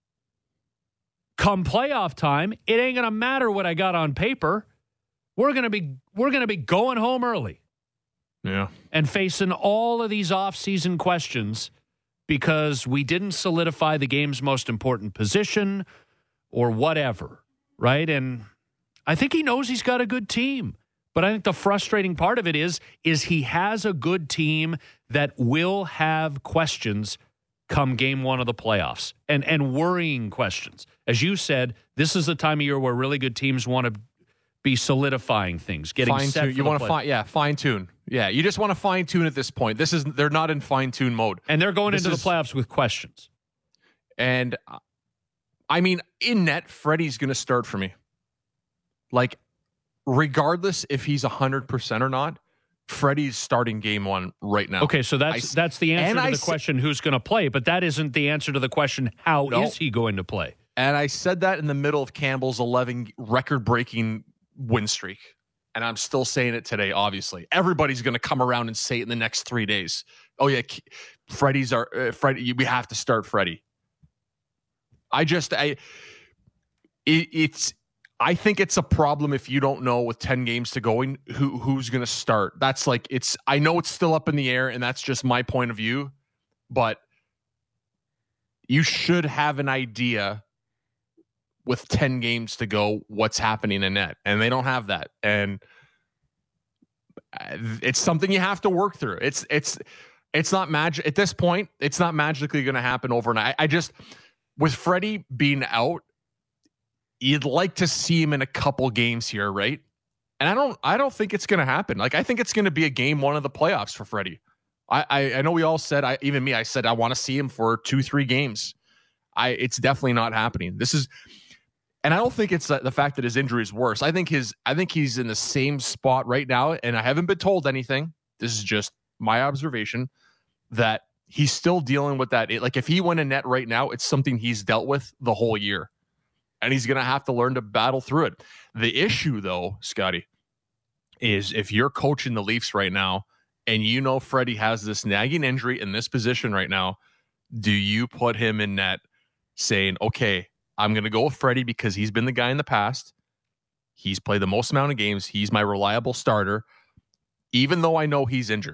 come playoff time, it ain't going to matter what I got on paper. We're going to be we're going to be going home early. Yeah. And facing all of these off-season questions because we didn't solidify the game's most important position or whatever, right? And I think he knows he's got a good team. But I think the frustrating part of it is, is he has a good team that will have questions come game one of the playoffs, and, and worrying questions. As you said, this is the time of year where really good teams want to be solidifying things, getting fine set tune. for You the want to play. fine, yeah, fine tune. Yeah, you just want to fine tune at this point. This is they're not in fine tune mode, And they're going This into is- the playoffs with questions. and uh, I mean, in net, Freddie's going to start for me. Like, regardless if he's one hundred percent or not, Freddie's starting game one right now. Okay, so that's I- that's the answer and to I the s- question who's going to play, but that isn't the answer to the question how is No. he going to play? And I said that in the middle of Campbell's eleven record-breaking win streak. And I'm still saying it today, obviously. Everybody's going to come around and say it in the next three days. Oh, yeah, K- Freddie's our uh, Freddie. We have to start Freddie. I just, I, it, it's, I think it's a problem if you don't know with ten games to go in who who's going to start. That's like, it's, I know it's still up in the air, and that's just my point of view, but you should have an idea with ten games to go what's happening in net, and they don't have that. And it's something you have to work through. It's, it's, it's not magic at this point. It's not magically going to happen overnight. I, I just, with Freddie being out, you'd like to see him in a couple games here, right? And I don't, I don't think it's going to happen. Like, I think it's going to be a game one of the playoffs for Freddie. I, I, I know we all said, I even me, I said I want to see him for two, three games. I, it's definitely not happening. This is, and I don't think it's the fact that his injury is worse. I think his, I think he's in the same spot right now, and I haven't been told anything. This is just my observation that he's still dealing with that. Like, if he went in net right now, it's something he's dealt with the whole year. And he's going to have to learn to battle through it. The issue, though, Scotty, is if you're coaching the Leafs right now and you know Freddie has this nagging injury in this position right now, do you put him in net saying, okay, I'm going to go with Freddie because he's been the guy in the past. He's played the most amount of games. He's my reliable starter. Even though I know he's injured,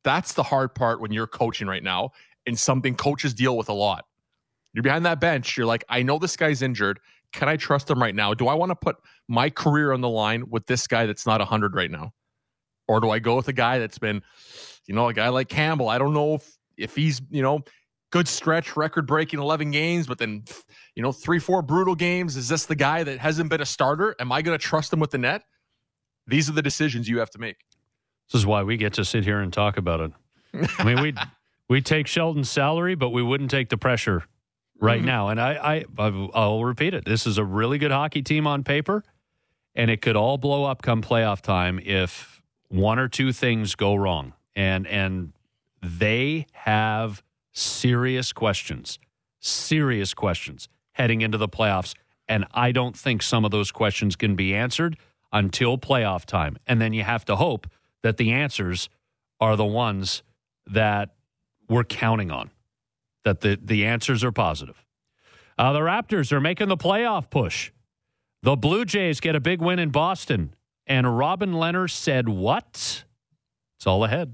That's the hard part when you're coaching right now, and something coaches deal with a lot. You're behind that bench. You're like, I know this guy's injured. Can I trust him right now? Do I want to put my career on the line with this guy that's not one hundred right now? Or do I go with a guy that's been, you know, a guy like Campbell? I don't know if, if he's, you know, good stretch, record-breaking eleven games, but then, you know, three, four brutal games. Is this the guy that hasn't been a starter? Am I going to trust him with the net? These are the decisions you have to make. This is why we get to sit here and talk about it. I mean, we we take Sheldon's salary, but we wouldn't take the pressure right mm-hmm. now. And I, I, I'll repeat it. This is a really good hockey team on paper, and it could all blow up come playoff time if one or two things go wrong. And and they have serious questions, serious questions heading into the playoffs. And I don't think some of those questions can be answered until playoff time. And then you have to hope that the answers are the ones that we're counting on, that the, the answers are positive. Uh, the Raptors are making the playoff push. The Blue Jays get a big win in Boston. And Robin Lehner said what? It's all ahead.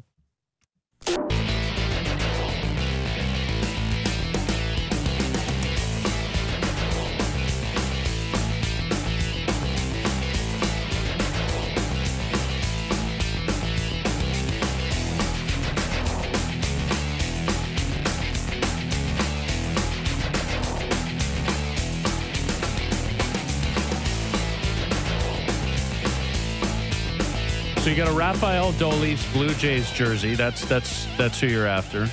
So you got a Rafael Dolis Blue Jays jersey. That's that's that's who you're after.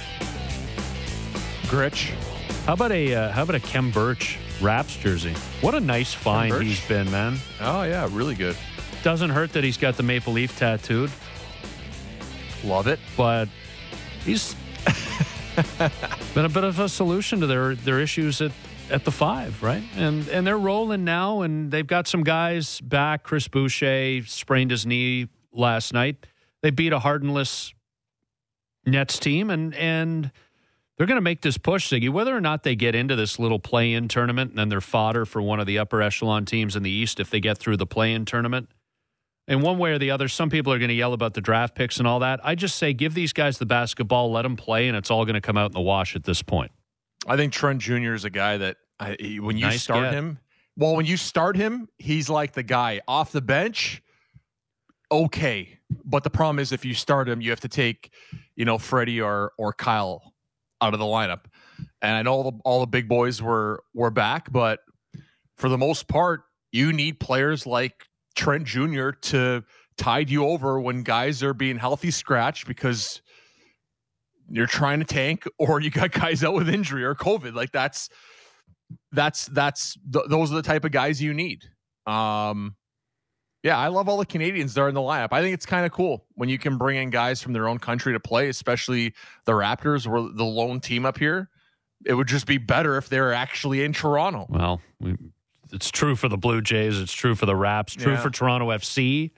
Gritch. How about a uh, how about a Kem Birch Raps jersey? What a nice find he's been, man. Oh yeah, really good. Doesn't hurt that he's got the maple leaf tattooed. Love it, but he's been a bit of a solution to their their issues at. At the five, right? And and they're rolling now, and they've got some guys back. Chris Boucher sprained his knee last night. They beat a hardenless Nets team, and and they're going to make this push, Ziggy. Whether or not they get into this little play-in tournament and then they're fodder for one of the upper echelon teams in the East if they get through the play-in tournament. And one way or the other, some people are going to yell about the draft picks and all that. I just say give these guys the basketball, let them play, and it's all going to come out in the wash at this point. I think Trent Junior is a guy that I, he, when you nice start get. him, well, when you start him, he's like the guy off the bench. Okay. But the problem is if you start him, you have to take, you know, Freddie or, or Kyle out of the lineup. And I know all the, all the big boys were, were back, but for the most part, you need players like Trent Junior to tide you over when guys are being healthy scratch because you're trying to tank, or you got guys out with injury or COVID. Like that's, that's, that's, th- those are the type of guys you need. Um, yeah, I love all the Canadians that are in the lineup. I think it's kind of cool when you can bring in guys from their own country to play, especially the Raptors were the lone team up here. It would just be better if they're actually in Toronto. Well, we, it's true for the Blue Jays. It's true for the Raps. True yeah. for Toronto F C.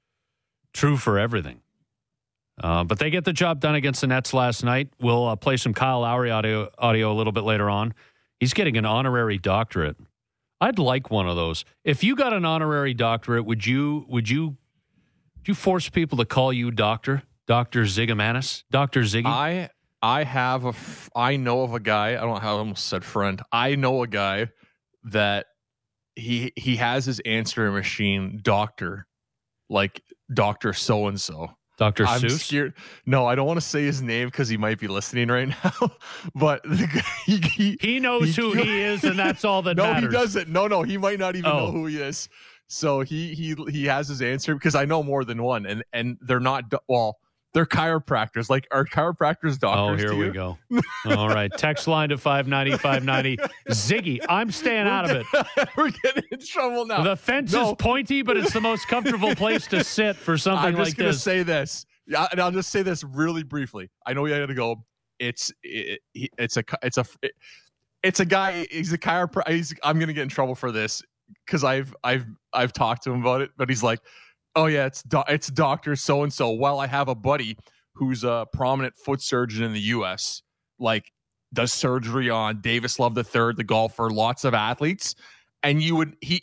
True for everything. Uh, but they get the job done against the Nets last night. We'll uh, play some Kyle Lowry audio, audio a little bit later on. He's getting an honorary doctorate. I'd like one of those. If you got an honorary doctorate, would you would you would you force people to call you doctor, Doctor Zigomanis, Doctor Ziggy? I I have a f- I know of a guy. I don't know how I almost said friend. I know a guy that he he has his answering machine doctor, like Doctor So and So. Doctor I'm Seuss? Scared. No, I don't want to say his name because he might be listening right now. But the guy, he, he, he knows he, who he is, and that's all that no, matters. No, he doesn't. No, no, he might not even oh. know who he is. So he he he has his answer because I know more than one, and and they're not well. They're chiropractors. Like, are chiropractors doctors? Oh, here we go. All right. Text line to five ninety, five ninety. Ziggy, I'm staying we're out getting, of it. We're getting in trouble now. The fence no. is pointy, but it's the most comfortable place to sit for something I'm like just gonna this. say this. Yeah, and I'll just say this really briefly. I know we got to go. It's it, it's a it's a it's a guy. He's a chiropractor. I'm gonna get in trouble for this because I've I've I've talked to him about it. But he's like, oh yeah, it's do, it's Doctor So and So. Well, I have a buddy who's a prominent foot surgeon in the U S, like does surgery on Davis Love the third, the golfer, lots of athletes. And you would, he,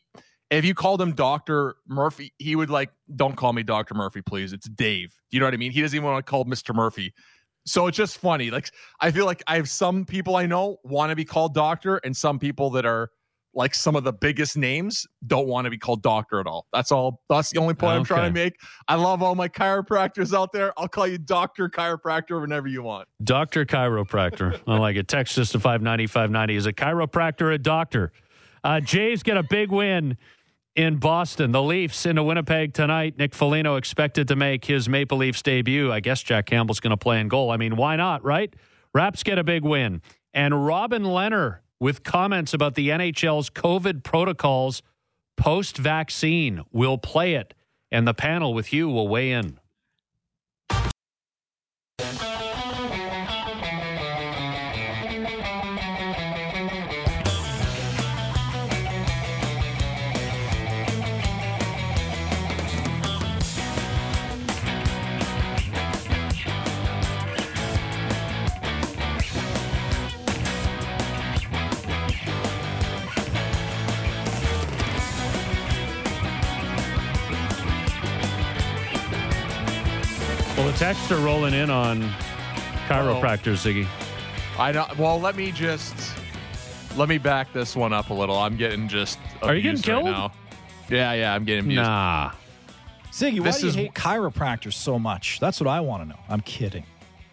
If you called him Doctor Murphy, he would like, don't call me Doctor Murphy, please. It's Dave. You know what I mean? He doesn't even want to call Mister Murphy. So it's just funny. Like, I feel like I have some people I know want to be called doctor, and some people that are like some of the biggest names don't want to be called doctor at all. That's all. That's the only point okay. I'm trying to make. I love all my chiropractors out there. I'll call you Doctor Chiropractor whenever you want. Doctor Chiropractor. I like it. Text us to five ninety, five ninety. Is a chiropractor a doctor? Uh, Jays get a big win in Boston. The Leafs into Winnipeg tonight. Nick Foligno expected to make his Maple Leafs debut. I guess Jack Campbell's going to play in goal. I mean, why not, right? Raps get a big win. And Robin Lehner with comments about the N H L's COVID protocols post-vaccine. We'll play it. And the panel with you will weigh in. Well, the texts are rolling in on chiropractors, Ziggy. I know. Well, let me just let me back this one up a little. I'm getting just are you getting killed right now? Yeah, yeah, I'm getting abused. Nah, Ziggy, why this do you is... hate chiropractors so much? That's what I want to know. I'm kidding.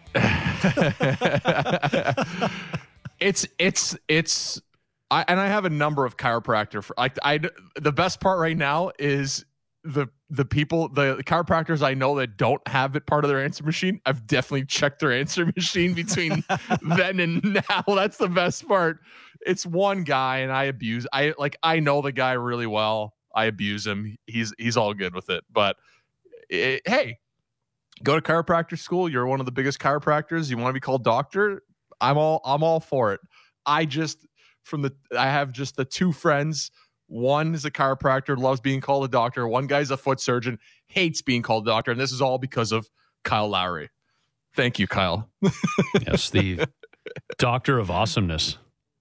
it's it's it's. I and I have a number of chiropractor. For, like I, the best part right now is. The the people, the chiropractors I know that don't have it part of their answer machine, I've definitely checked their answer machine between then and now. That's the best part. It's one guy, and I abuse. I like I know the guy really well. I abuse him. He's he's all good with it. But it, hey, go to chiropractor school. You're one of the biggest chiropractors. You want to be called doctor? I'm all I'm all for it. I just from the I have just the two friends. One is a chiropractor, loves being called a doctor. One guy's a foot surgeon, hates being called a doctor. And this is all because of Kyle Lowry. Thank you, Kyle. Yes, the doctor of awesomeness.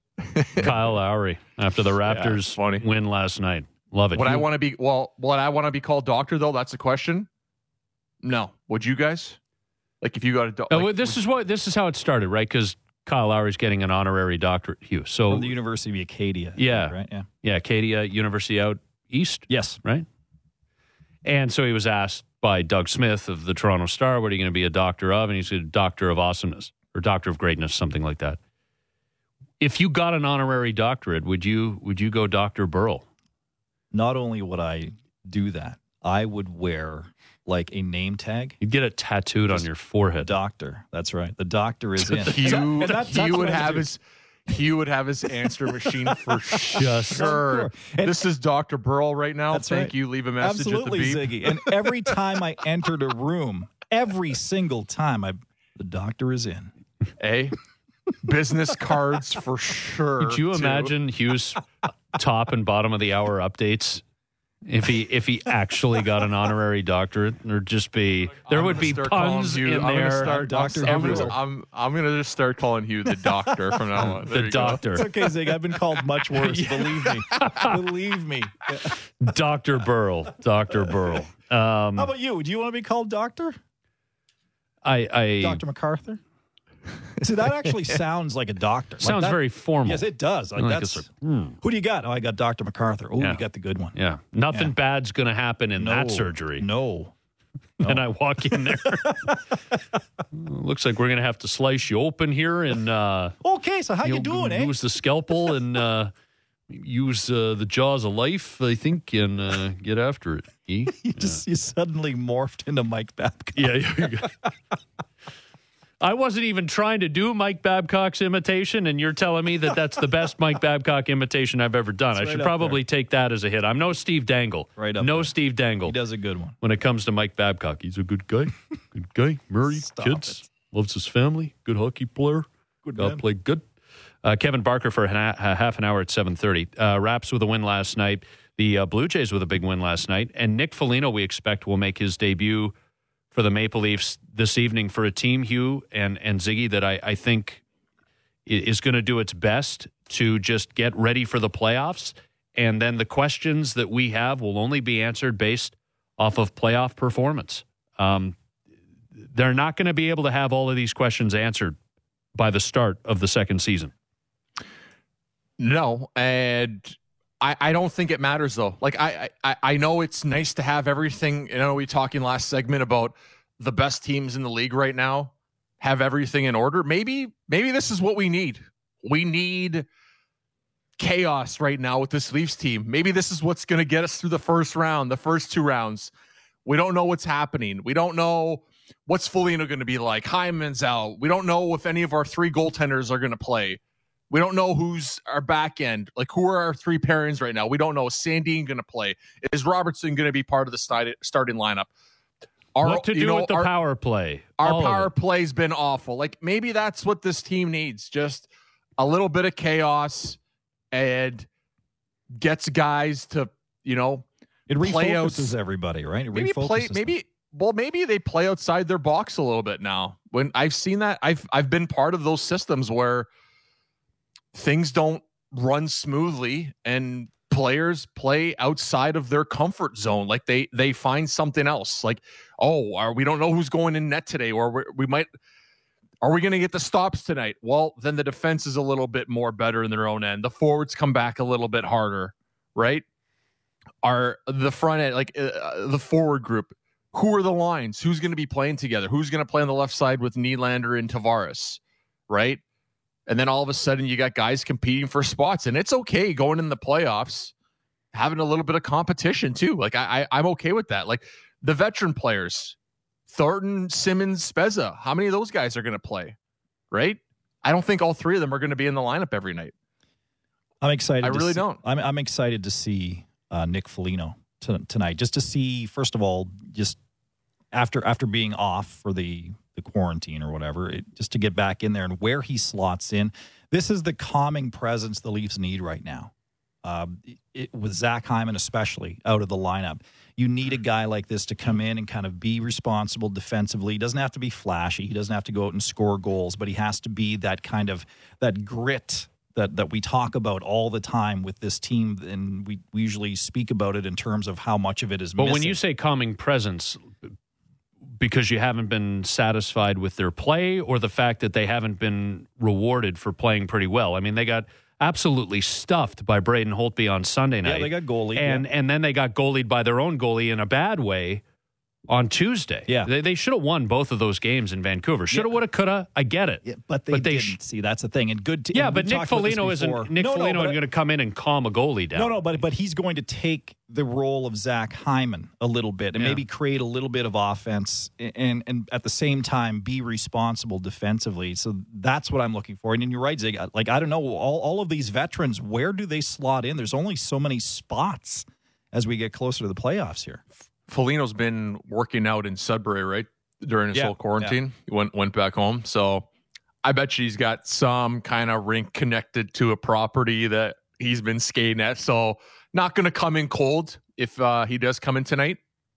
Kyle Lowry after the Raptors yeah, win last night. Love it. Would you, I want to be, well, would I want to be called doctor, though? That's the question. No. Would you guys? Like if you got a doctor. Oh, like, this is what, this is how it started, right? Because Kyle Lowry's getting an honorary doctorate, Hugh. So from the University of Acadia. Yeah. Right. Yeah. Yeah. Acadia University out east. Yes. Right. And so he was asked by Doug Smith of the Toronto Star, what are you going to be a doctor of? And he's a doctor of awesomeness or doctor of greatness, something like that. If you got an honorary doctorate, would you, would you go Doctor Burl? Not only would I do that, I would wear like a name tag. You'd get it tattooed on your forehead. Doctor. That's right. The doctor is in. Hugh, that, Hugh would have his Hugh would have his answer machine for Just sure. And this is Doctor Burl right now. That's Thank right. you. Leave a message Absolutely, at the beep. Ziggy. And every time I entered a room, every single time, I the doctor is in. A business cards for sure. Could you too. imagine Hugh's top and bottom of the hour updates? If he if he actually got an honorary doctorate, there'd just be there I'm would be puns you, in I'm there. Gonna start, Doctor I'm, Who. gonna, I'm, I'm gonna just start calling you the doctor from now on. There the you go. doctor, It's okay, Zig. I've been called much worse. Yeah. Believe me. Believe me. Doctor Burl, Doctor Burl. Um, How about you? Do you want to be called doctor? I, I Doctor MacArthur? See, that actually sounds like a doctor. Like sounds that, very formal. Yes, it does. Like, Like that's it's like, hmm. who do you got? Oh, I got Doctor MacArthur. Oh, Yeah. you got the good one. Yeah, nothing Yeah. bad's going to happen in No. that surgery. No. And I walk in there. Looks like we're going to have to slice you open here and uh, Okay, so how you you'll doing, eh? use the scalpel and uh, use uh, the jaws of life, I think, and uh, get after it. E? You just you suddenly morphed into Mike Babcock. Yeah, yeah. I wasn't even trying to do Mike Babcock's imitation, and you're telling me that that's the best Mike Babcock imitation I've ever done. It's I should right up probably there. take that as a hit. I'm no Steve Dangle. Right up No there. Steve Dangle. He does a good one. When it comes to Mike Babcock, he's a good guy. Good guy. Married, Stop kids, loves his family, good hockey player. Good God man. played good. Uh, Kevin Barker for a ha- a half an hour at seven thirty. Uh, Raps with a win last night. The uh, Blue Jays with a big win last night. And Nick Foligno, we expect, will make his debut for the Maple Leafs this evening for a team, Hugh and, and Ziggy, that I, I think is going to do its best to just get ready for the playoffs and then the questions that we have will only be answered based off of playoff performance. Um, they're not going to be able to have all of these questions answered by the start of the second season. No, and I, I don't think it matters though. Like I, I I know it's nice to have everything. You know, we talking last segment about the best teams in the league right now have everything in order. Maybe maybe this is what we need. We need chaos right now with this Leafs team. Maybe this is what's going to get us through the first round, the first two rounds. We don't know what's happening. We don't know what's Foligno going to be like. Hyman's out. We don't know if any of our three goaltenders are going to play. We don't know who's our back end. Like, who are our three pairings right now? We don't know. Is Sandin going to play? Is Robertson going to be part of the starting lineup? Our, what to do know, with the our, power play? Our power play's been awful. Like, maybe that's what this team needs. Just a little bit of chaos and gets guys to, you know, it refocuses out, everybody, right? It maybe play, maybe, them. well, maybe they play outside their box a little bit now. When I've seen that, I've I've been part of those systems where things don't run smoothly and players play outside of their comfort zone. Like they they find something else. Like, oh, are, we don't know who's going in net today, or we, we might. Are we going to get the stops tonight? Well, then the defense is a little bit more better in their own end. The forwards come back a little bit harder, right? Are the front end, like uh, the forward group, who are the lines? Who's going to be playing together? Who's going to play on the left side with Nylander and Tavares, right? And then all of a sudden you got guys competing for spots, and it's okay going in the playoffs, having a little bit of competition too. Like I, I I'm okay with that. Like the veteran players, Thornton, Simmons, Spezza, how many of those guys are going to play, right? I don't think all three of them are going to be in the lineup every night. I'm excited. I really see, don't. I'm I'm excited to see uh, Nick Foligno t- tonight, just to see, first of all, just after after being off for the the quarantine or whatever, it, just to get back in there and where he slots in. This is the calming presence the Leafs need right now. Uh, it, with Zach Hyman especially out of the lineup, you need a guy like this to come in and kind of be responsible defensively. He doesn't have to be flashy. He doesn't have to go out and score goals, but he has to be that kind of that grit that that we talk about all the time with this team, and we, we usually speak about it in terms of how much of it is but missing. When you say calming presence, because you haven't been satisfied with their play, or the fact that they haven't been rewarded for playing pretty well? I mean, they got absolutely stuffed by Braden Holtby on Sunday night. Yeah, they got goalied. And, yeah. and then they got goalied by their own goalie in a bad way on Tuesday. Yeah. They, they should have won both of those games in Vancouver. Shoulda, yeah. woulda, coulda. I get it. Yeah, but they, but they didn't. Sh- See, that's the thing. And good. To, yeah, and but Nick Foligno isn't. Nick no, Foligno no, isn't going to come in and calm a goalie down. No, no, but but he's going to take the role of Zach Hyman a little bit and yeah. maybe create a little bit of offense and and at the same time be responsible defensively. So that's what I'm looking for. And you're right, Zig. Like, I don't know, all all of these veterans, where do they slot in? There's only so many spots as we get closer to the playoffs here. Foligno's been working out in Sudbury, right? During his yeah, whole quarantine. Yeah. He went went back home. So I bet you he's got some kind of rink connected to a property that he's been skating at. So not going to come in cold if uh, he does come in tonight.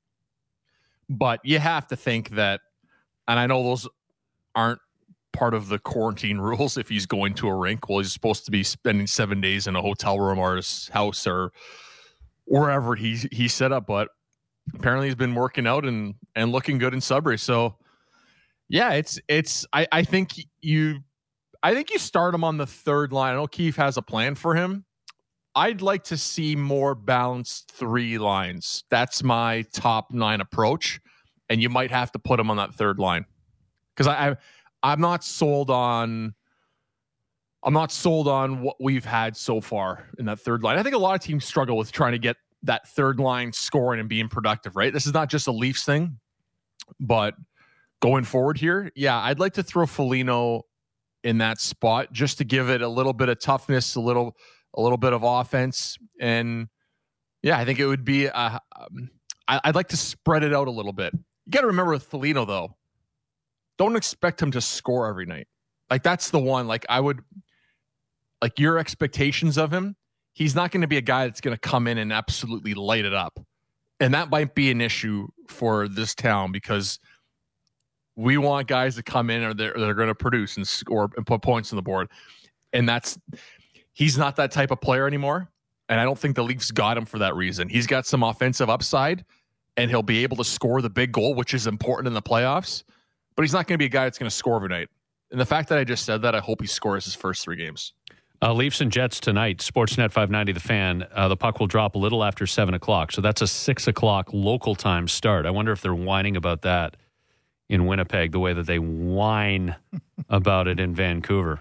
But you have to think that, and I know those aren't part of the quarantine rules if he's going to a rink. Well, he's supposed to be spending seven days in a hotel room or his house or wherever he's, he's set up. But apparently he's been working out and, and looking good in Sudbury. So yeah, it's, it's, I, I think you, I think you start him on the third line. I know Keefe has a plan for him. I'd like to see more balanced three lines. That's my top nine approach. And you might have to put him on that third line. Cause I, I I'm not sold on, I'm not sold on what we've had so far in that third line. I think a lot of teams struggle with trying to get that third line scoring and being productive, right? This is not just a Leafs thing, but going forward here, yeah, I'd like to throw Foligno in that spot just to give it a little bit of toughness, a little, a little bit of offense. And yeah, I think it would be, uh, um, I, I'd like to spread it out a little bit. You got to remember with Foligno though, don't expect him to score every night. Like that's the one, like I would, like your expectations of him, he's not going to be a guy that's going to come in and absolutely light it up. And that might be an issue for this town because we want guys to come in or they're, they're going to produce and score and put points on the board. And that's, he's not that type of player anymore. And I don't think the Leafs got him for that reason. He's got some offensive upside, and he'll be able to score the big goal, which is important in the playoffs. But he's not going to be a guy that's going to score every night. And the fact that I just said that, I hope he scores his first three games. Uh, Leafs and Jets tonight, Sportsnet five ninety The Fan. Uh, the puck will drop a little after seven o'clock. So that's a six o'clock local time start. I wonder if they're whining about that in Winnipeg the way that they whine about it in Vancouver.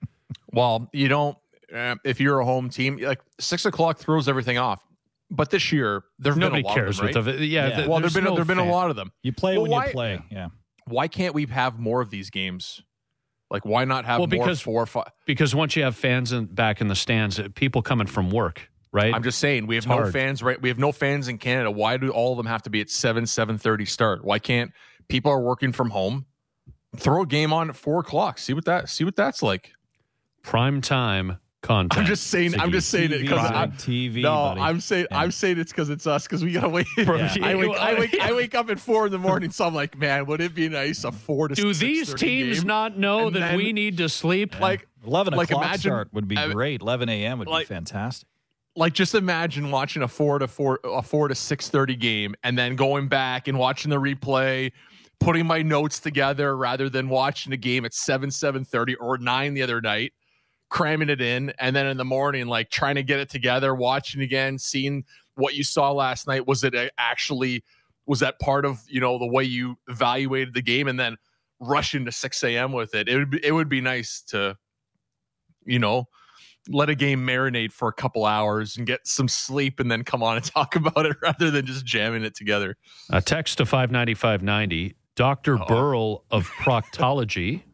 Well, you don't, uh, if you're a home team, like six o'clock throws everything off. But this year, there've Nobody been a lot cares of them, right? with the, yeah, Yeah. the, well, there've been no there've been fan. a lot of them. You play Well, when why- you play. Yeah. Why can't we have more of these games? Like, why not have Well, more because- four or five? Because once you have fans in, back in the stands, uh, people coming from work, right? I'm just saying, we have It's no hard. fans, right? We have no fans in Canada. Why do all of them have to be at seven, seven thirty start? Why can't people are working from home? Throw a game on at four o'clock. See what that see what that's like. Prime time content. I'm just saying. I'm Ziggy. just saying it because T V, I'm T V, no. buddy. I'm saying Yeah. I'm saying it's because it's us because we gotta wait. Yeah. I wake I wake I wake I wake up at four in the morning. So I'm like, man, would it be nice a four to Do six these thirty teams game? not know And that then- we need to sleep? like eleven like o'clock imagine- start would be I- great. eleven a.m. would like- be fantastic. like just imagine watching a four to four a four to six thirty game and then going back and watching the replay, putting my notes together rather than watching a game at seven seven thirty or nine the other night, cramming it in, and then in the morning like trying to get it together, watching again, seeing what you saw last night. Was it actually was that part of you know the way you evaluated the game, and then rushing to six a.m. with it? It would be, it would be nice to you know. let a game marinate for a couple hours and get some sleep and then come on and talk about it rather than just jamming it together. A text to five ninety five ninety. Doctor Uh-oh. Burrell of Proctology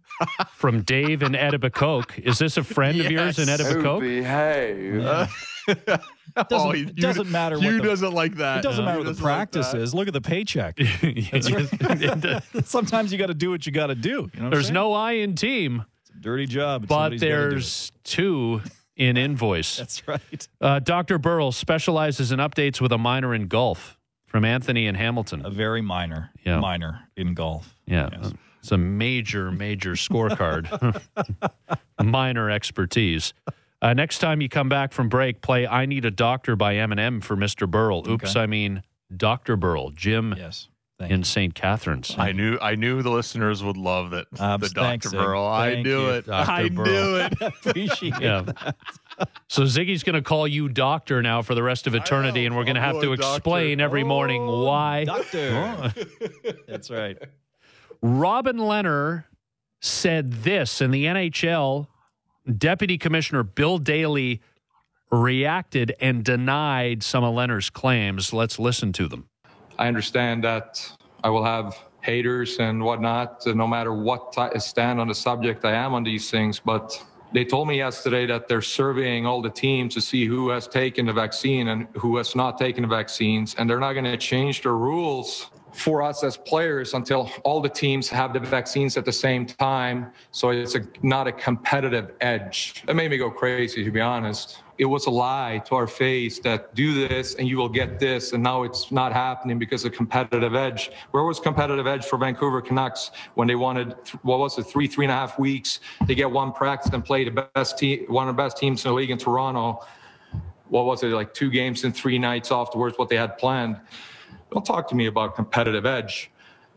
from Dave in Etobicoke. Is this a friend of yours in Yes. Etobicoke? Behave. Doesn't- Oh, it doesn't matter what You the- doesn't like that. It doesn't You matter what the doesn't like practice that. is. Look at the paycheck. That's right. Sometimes you got to do what you got to do. You know what I'm There's saying? no I in team, It's a dirty job, but somebody's gotta do it. there's two in invoice. That's right. Uh, Doctor Burrell specializes in updates with a minor in golf from Anthony in Hamilton. A very minor, Yeah. minor in golf. Yeah, Yes. it's a major, major scorecard. Minor expertise. Uh, next time you come back from break, play I Need a Doctor by Eminem for Mister Burrell. Oops, Okay. I mean Doctor Burrell, Jim Yes. Thank in you. Saint Catharines. I knew I knew the listeners would love that. Uh, the thanks, Doctor Zig. Burrow. I Thank knew you, it. Doctor I Burrow. knew it. Appreciate Yeah. that. So Ziggy's going to call you doctor now for the rest of eternity, know. and we're going to I'm have to going doctor. explain every morning Oh, why. Doctor. That's right. Robin Lehner said this in the N H L. Deputy Commissioner Bill Daly reacted and denied some of Lehner's claims. Let's listen to them. I understand that I will have haters and whatnot, no matter what I stand on the subject I am on these things. But they told me yesterday that they're surveying all the teams to see who has taken the vaccine and who has not taken the vaccines. And they're not going to change the rules for us as players until all the teams have the vaccines at the same time. So it's a, not a competitive edge. That made me go crazy, to be honest. It was a lie to our face that do this and you will get this, and now it's not happening because of competitive edge. Where was competitive edge for Vancouver Canucks when they wanted, what was it, three, three and a half weeks to get one practice and play the best team, one of the best teams in the league in Toronto? What was it, like two games and three nights afterwards, what they had planned? Don't talk to me about competitive edge.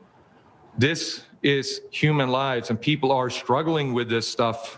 This is human lives, and people are struggling with this stuff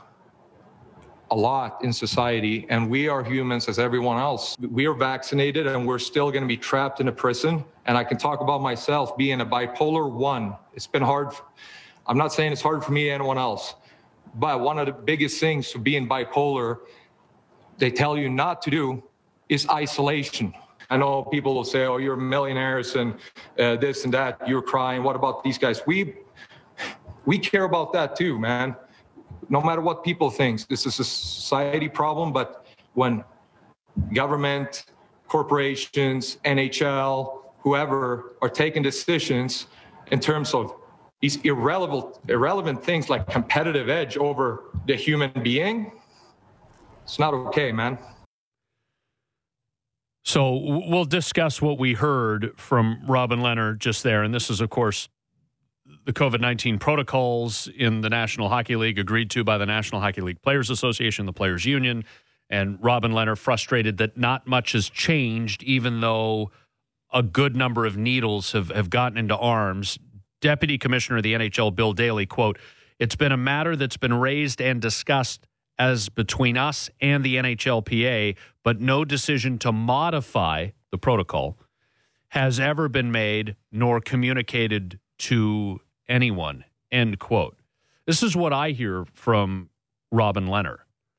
a lot in society, and we are humans as everyone else. We are vaccinated, and we're still going to be trapped in a prison. And I can talk about myself being a bipolar one. It's been hard. I'm not saying it's hard for me or anyone else, but one of the biggest things for being bipolar, they tell you not to do, is isolation. I know people will say, oh, you're millionaires and uh, this and that, you're crying. What about these guys? We we care about that too, man. No matter what people think, this is a society problem, but when government, corporations, N H L, whoever are taking decisions in terms of these irrelevant, irrelevant things like competitive edge over the human being, it's not okay, man. So we'll discuss what we heard from Robin Lehner just there. And this is, of course, the COVID nineteen protocols in the National Hockey League agreed to by the National Hockey League Players Association, the Players Union, And Robin Lehner frustrated that not much has changed, even though a good number of needles have, have gotten into arms. Deputy Commissioner of the N H L, Bill Daly, quote, "It's been a matter that's been raised and discussed as between us and the N H L P A, but no decision to modify the protocol has ever been made nor communicated to anyone," end quote. This is what I hear from Robin Lehner.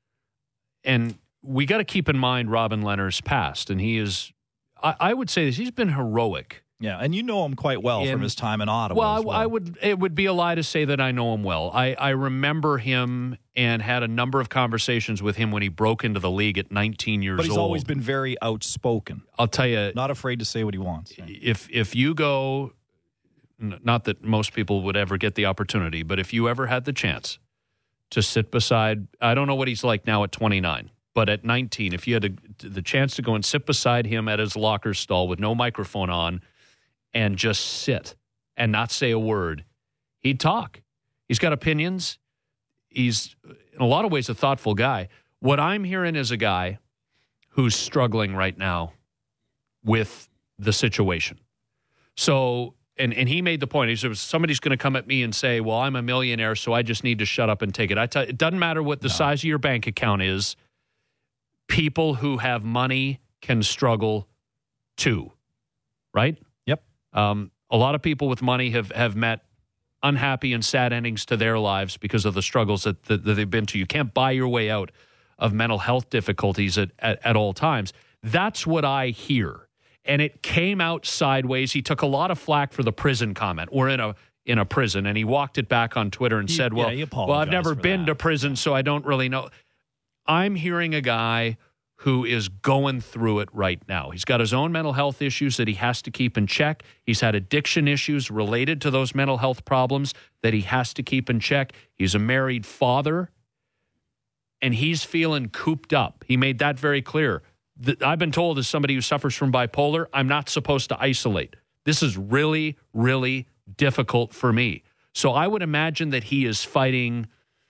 And we got to keep in mind Robin Lehner's past, and he is, I, I would say this, he's been heroic. Yeah, and you know him quite well in, from his time in Ottawa. Well, as well. I, I would. It would be a lie to say that I know him well. I, I remember him and had a number of conversations with him when he broke into the league at nineteen years old. But he's old. always been very outspoken. I'll tell you, not afraid to say what he wants. If if you go, not that most people would ever get the opportunity, but if you ever had the chance to sit beside, I don't know what he's like now at twenty-nine. But at nineteen, if you had a, the chance to go and sit beside him at his locker stall with no microphone on and just sit and not say a word, he'd talk. He's got opinions. He's, in a lot of ways, a thoughtful guy. What I'm hearing is a guy who's struggling right now with the situation. So, and, and he made the point. He said, somebody's going to come at me and say, well, I'm a millionaire, so I just need to shut up and take it. I tell you, it doesn't matter what the no. size of your bank account is. People who have money can struggle too, right? Yep. Um, a lot of people with money have, have met unhappy and sad endings to their lives because of the struggles that, that, that they've been to. You can't buy your way out of mental health difficulties at, at, at all times. That's what I hear. And it came out sideways. He took a lot of flack for the prison comment. We're in a in a prison, and he walked it back on Twitter and he, said, well, yeah, well, I've never been that. to prison, so I don't really know. I'm hearing a guy who is going through it right now. He's got his own mental health issues that he has to keep in check. He's had addiction issues related to those mental health problems that he has to keep in check. He's a married father, and he's feeling cooped up. He made that very clear. I've been told, as somebody who suffers from bipolar, I'm not supposed to isolate. This is really, really difficult for me. So I would imagine that he is fighting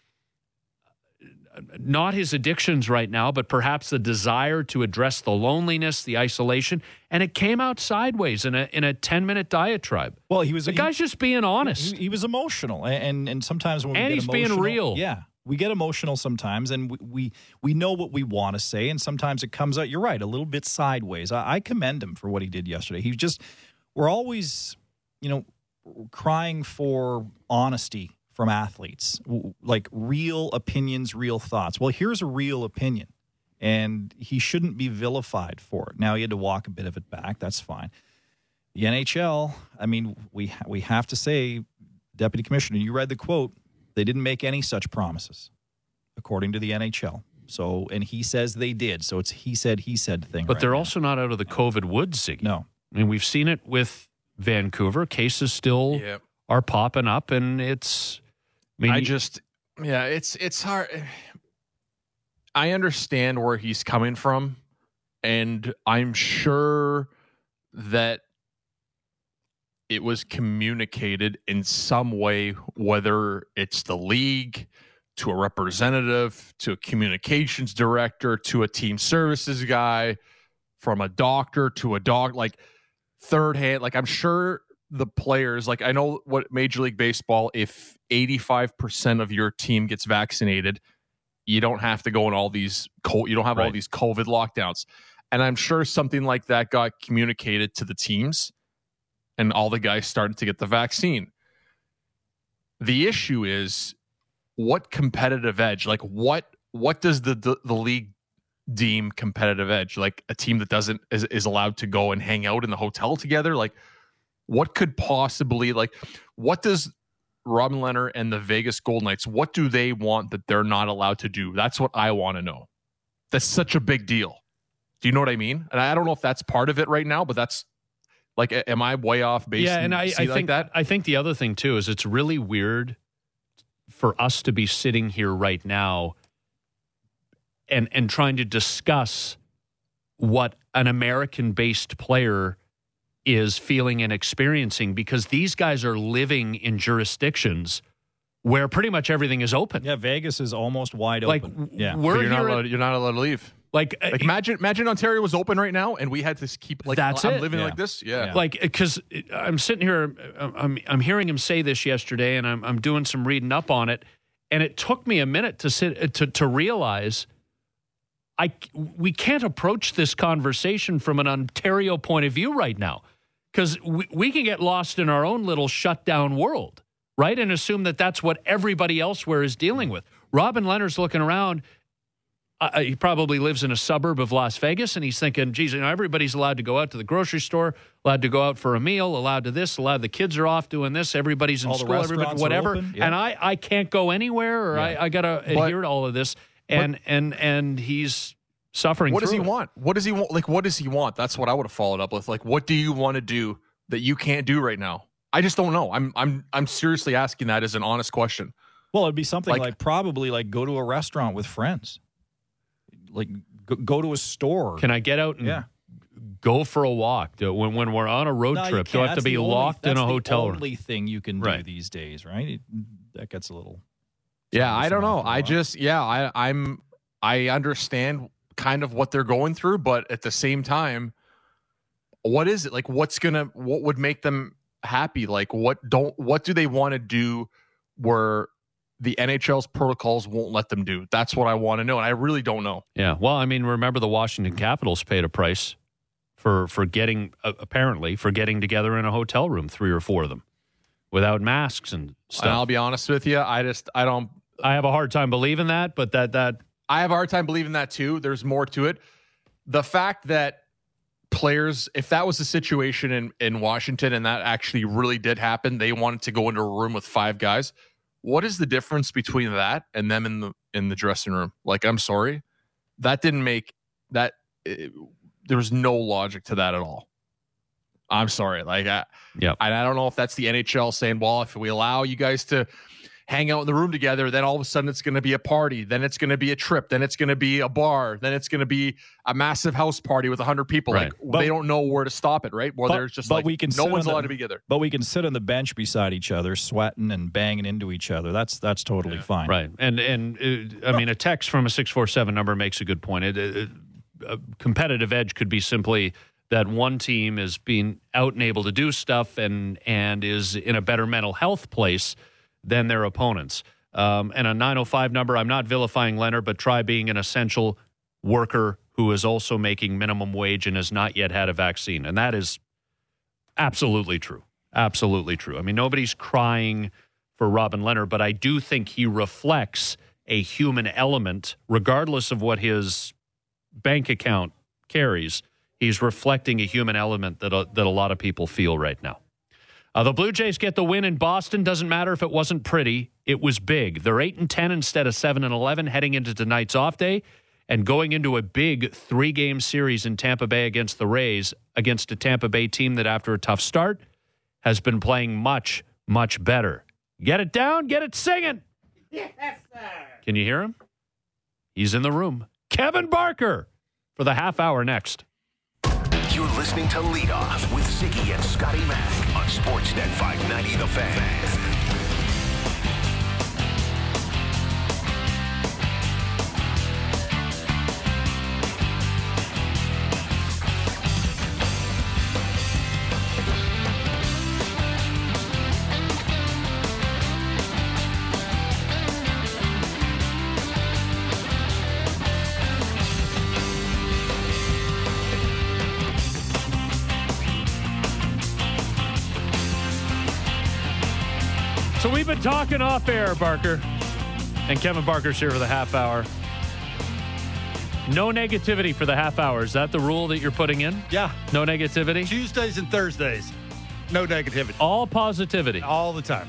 not his addictions right now, but perhaps the desire to address the loneliness, the isolation, and it came out sideways in a in a ten-minute diatribe. Well, he was the he, guy's just being honest. He, he was emotional, and and sometimes when we and get he's emotional, being real. Yeah, we get emotional sometimes, and we we, we know what we want to say, and sometimes it comes out. You're right, a little bit sideways. I, I commend him for what he did yesterday. He just we're always, you know, crying for honesty from athletes, like real opinions, real thoughts. Well, here's a real opinion, and he shouldn't be vilified for it. Now, he had to walk a bit of it back. That's fine. The N H L, I mean, we we have to say, Deputy Commissioner, you read the quote, they didn't make any such promises, according to the N H L. So, and he says they did. So it's he said, he said thing. But right they're now. also not out of the COVID woods, Ziggy. No. I mean, we've seen it with Vancouver. Cases still Yep. are popping up, and it's... I, mean, I just, yeah, it's it's hard. I understand where he's coming from, and I'm sure that it was communicated in some way, whether it's the league, to a representative, to a communications director, to a team services guy, from a doctor to a dog, like third hand. Like, I'm sure the players, like I know what Major League Baseball, if eighty-five percent of your team gets vaccinated, you don't have to go in all these cold, you don't have right. all these COVID lockdowns. And I'm sure something like that got communicated to the teams, and all the guys started to get the vaccine. The issue is, what competitive edge, like what, what does the, the, the league deem competitive edge? Like a team that doesn't, is, is allowed to go and hang out in the hotel together? Like, what could possibly, like, what does Robin Lehner and the Vegas Golden Knights, what do they want that they're not allowed to do? That's what I want to know. That's such a big deal. Do you know what I mean? And I don't know if that's part of it right now, but that's like, am I way off base? Yeah, and I, I think like that. I think the other thing too is it's really weird for us to be sitting here right now and and trying to discuss what an American-based player is feeling and experiencing, because these guys are living in jurisdictions where pretty much everything is open. Yeah, Vegas is almost wide Like, open. Yeah, we're you're not here at- allowed, you're not allowed to leave. Like, Like uh, imagine imagine Ontario was open right now and we had to keep like That's I'm it. living Yeah. like this. Yeah. Yeah. like because I'm sitting here, I'm I'm hearing him say this yesterday, and I'm I'm doing some reading up on it, and it took me a minute to sit to to realize I we can't approach this conversation from an Ontario point of view right now, because we, we can get lost in our own little shutdown world, right, and assume that that's what everybody elsewhere is dealing with. Robin Leonard's looking around. Uh, he probably lives in a suburb of Las Vegas, and he's thinking, geez, you know, everybody's allowed to go out to the grocery store, allowed to go out for a meal, allowed to this, allowed the kids are off doing this, everybody's in All the school, everybody, restaurants are whatever. open, yeah. And I, I can't go anywhere, or Yeah. I, I got to adhere to all of this. And, and, and he's suffering What does through he it. want? What does he want? Like, what does he want? That's what I would have followed up with. Like, what do you want to do that you can't do right now? I just don't know. I'm I'm I'm seriously asking that as an honest question. Well, it'd be something Like- like, probably like go to a restaurant with friends, like go, go to a store. Can I get out and Yeah. go for a walk? Do- When, when we're on a road No, you trip, do I can't. have to That's be the only- locked in that's a the hotel room? only thing you can do Right. these days, right? It, that gets a little. Yeah, I don't know. after a I while. just yeah, I I'm I understand kind of what they're going through, but at the same time, what is it? Like what's gonna what would make them happy? Like what don't what do they want to do where the N H L's protocols won't let them do? That's what I want to know. And I really don't know. Yeah. Well, I mean, remember the Washington Capitals paid a price for for getting uh, apparently for getting together in a hotel room, three or four of them, without masks and stuff. And I'll be honest with you, I just I don't I have a hard time believing that, but that that I have a hard time believing that too. There's more to it. The fact that players, if that was the situation in, in Washington and that actually really did happen, they wanted to go into a room with five guys. What is the difference between that and them in the in the dressing room? Like, I'm sorry, that didn't make that. It, there was no logic to that at all. I'm sorry. Like, I, Yep. and I don't know if that's the N H L saying, well, if we allow you guys to hang out in the room together, then all of a sudden it's going to be a party. Then it's going to be a trip. Then it's going to be a bar. Then it's going to be a massive house party with one hundred people. Right. Like, But- they don't know where to stop it, right? Well, But- there's just but like, we can no sit one's on the- allowed to be together. But we can sit on the bench beside each other, sweating and banging into each other. That's that's totally fine. right and and uh, I mean, a text from a six four seven number makes a good point. It, it, a competitive edge could be simply that one team is being out and able to do stuff and and is in a better mental health place than their opponents. Um, and a nine oh five number, I'm not vilifying Leonard, but try being an essential worker who is also making minimum wage and has not yet had a vaccine. And that is absolutely true. Absolutely true. I mean, nobody's crying for Robin Leonard, but I do think he reflects a human element, regardless of what his bank account carries. He's reflecting a human element that a, that a lot of people feel right now. Uh, the Blue Jays get the win in Boston. Doesn't matter if it wasn't pretty. It was big. They're eight and ten instead of seven and eleven heading into tonight's off day and going into a big three-game series in Tampa Bay against the Rays, against a Tampa Bay team that after a tough start has been playing much, much better. Get it down, get it singing. Yes, sir. Can you hear him? He's in the room. Kevin Barker for the half hour next. You're listening to Lead Off with Ziggy and Scotty Mack on Sportsnet five ninety The Fan. So we've been talking off air, Barker, and Kevin Barker's here for the half hour. No negativity for the half hour. Is that the rule that you're putting in? Yeah. No negativity? Tuesdays and Thursdays. No negativity. All positivity. All the time.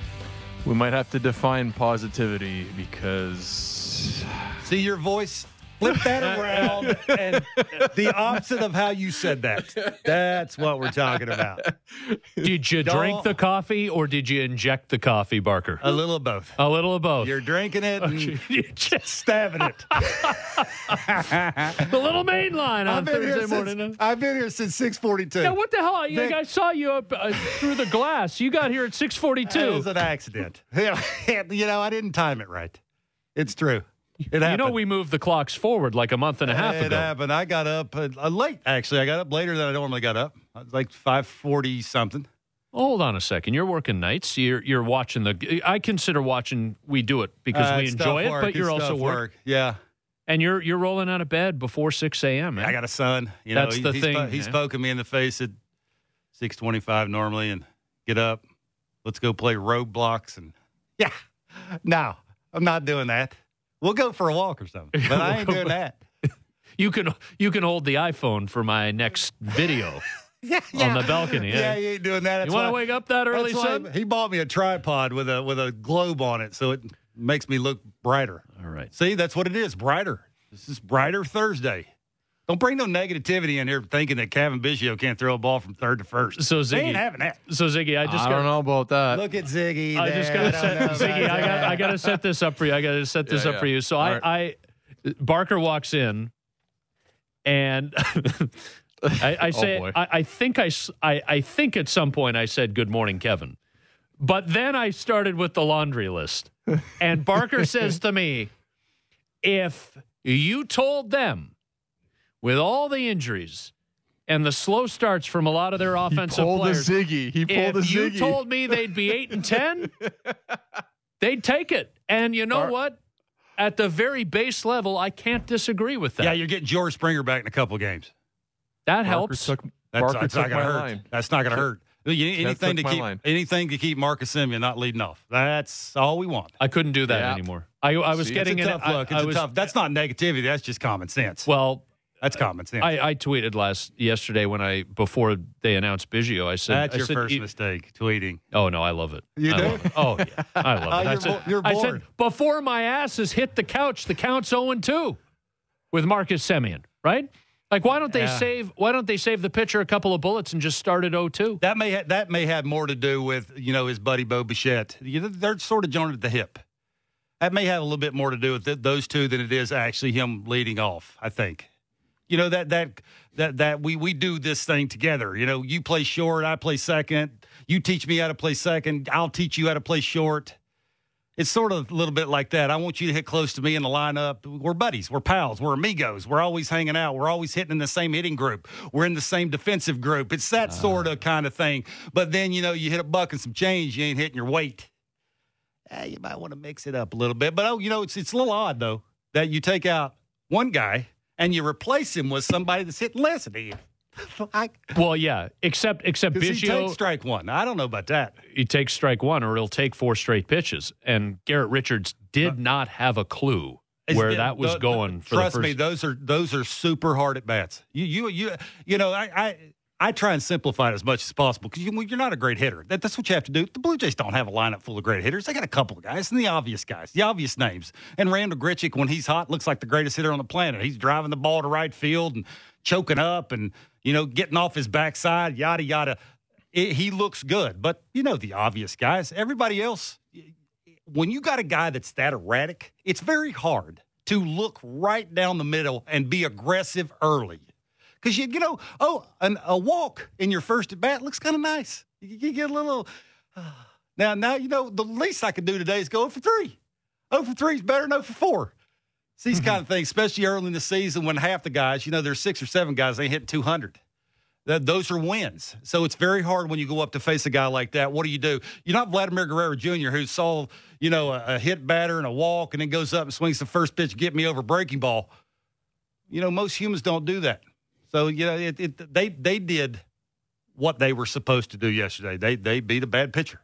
We might have to define positivity because See your voice? Flip that around, and the opposite of how you said that. That's what we're talking about. Did you Don't- drink the coffee or did you inject the coffee, Barker? A little of both. A little of both. You're drinking it and You just stabbing it. the little main line on I've been, here Thursday morning. since, I've been here since six forty-two. Yeah, what the hell? I, Vic- I saw you up uh, through the glass. You got here at six It forty-two. was an accident. You know, I didn't time it right. It's true. It happened. You know, we moved the clocks forward like a month and a half it ago. happened. I got up uh, late, actually. I got up later than I normally got up. I was like five forty something. Hold on a second. You're working nights. You're you're watching the. I consider watching. We do it because Uh, we it's enjoy tough it, work. but you're It's also tough work. work. Yeah. And you're you're rolling out of bed before six a.m. I got a son. You That's know, the he's, thing, po- he's yeah. poking me in the face at six twenty-five normally and get up. Let's go play roadblocks. And yeah, no, I'm not doing that. We'll go for a walk or something, but I ain't doing that. You can you can hold the iPhone for my next video Yeah, on the balcony. Yeah, Yeah. you ain't doing that. That's You want to why- wake up that early, that's why son? He bought me a tripod with a with a globe on it, so it makes me look brighter. All right. See, that's what it is, brighter. This is Brighter Thursday. Don't bring no negativity in here thinking that Kevin Biggio can't throw a ball from third to first. So They ain't Ziggy, having that. so Ziggy, I just I got don't know about that. Look at Ziggy. I just there. got to I set don't know Ziggy. about I got that. I got to set this up for you. I got to set this Yeah, up yeah. for you. So All I, right. I Barker walks in, and I, I say boy. I, I think I, s- I I think at some point I said good morning, Kevin, but then I started with the laundry list, and Barker says to me, if you told them with all the injuries and the slow starts from a lot of their offensive he pulled players. a Ziggy. He pulled a If you Ziggy. told me they'd be eight and ten, they'd take it. And you know Bar- what? At the very base level, I can't disagree with that. Yeah, you're getting George Springer back in a couple of games. that Barker helps. Took, That's, Barker that's took not going my to hurt. line. That's not going to hurt. You- Anything to took my keep line. anything to keep Marcus Simeon not leading off. That's all we want. I couldn't do that Yeah. anymore. I, I was See, getting it's a it. tough look. I, It's I a was, tough. That's not negativity. That's just common sense. Well, That's common sense. I, I tweeted last yesterday when I before they announced Biggio. I said, That's I your said, first "E- mistake. Tweeting. Oh no, I love it. You I do? love it. Oh yeah, I love it. Oh, I you're said, bo- you're I bored. said before my ass has hit the couch, the count's zero and two with Marcus Simeon. Right? Like why don't they Yeah. save? Why don't they save the pitcher a couple of bullets and just start at oh two? That may ha- that may have more to do with you know his buddy Bo Bichette. You know, they're sort of joined at the hip. That may have a little bit more to do with th- those two than it is actually him leading off. I think. You know that that that that we we do this thing together. You know, you play short, I play second. You teach me how to play second. I'll teach you how to play short. It's sort of a little bit like that. I want you to hit close to me in the lineup. We're buddies. We're pals. We're amigos. We're always hanging out. We're always hitting in the same hitting group. We're in the same defensive group. It's that sort of kind of thing. But then, you know, you hit a buck and some change, you ain't hitting your weight. Eh, you might want to mix it up a little bit. But, oh, you know, it's, it's a little odd, though, that you take out one guy and you replace him with somebody that's hitting less than he is. Like, Well, yeah, except except 'cause he Biggio, takes strike one. I don't know about that. he takes strike one, or he'll take four straight pitches. And Garrett Richards did not have a clue It's- where yeah, that was the- going. For Trust the first, me, those are those are super hard at bats. You you you you know, I I, I try and simplify it as much as possible because you, you're not a great hitter. That, that's what you have to do. The Blue Jays don't have a lineup full of great hitters. They got a couple of guys, and the obvious guys, the obvious names. And Randall Grichuk, when he's hot, looks like the greatest hitter on the planet. He's driving the ball to right field and choking up, and you know, getting off his backside, yada yada. It, he looks good, but you know the obvious guys. Everybody else, when you got a guy that's that erratic, it's very hard to look right down the middle and be aggressive early. Because, you, you know, oh, an, a walk in your first at bat looks kind of nice. You, you get a little. Uh, now, now, you know, the least I could do today is go oh for three. oh for three is better than oh for four. It's these kind of things, especially early in the season when half the guys, you know, there's six or seven guys, they hit two hundred. That, those are wins. So it's very hard when you go up to face a guy like that. What do you do? You're not Vladimir Guerrero Junior who saw, you know, a, a hit batter and a walk and then goes up and swings the first pitch, get me over breaking ball. You know, most humans don't do that. So, you know, it, it, they they did what they were supposed to do yesterday. They they beat a bad pitcher.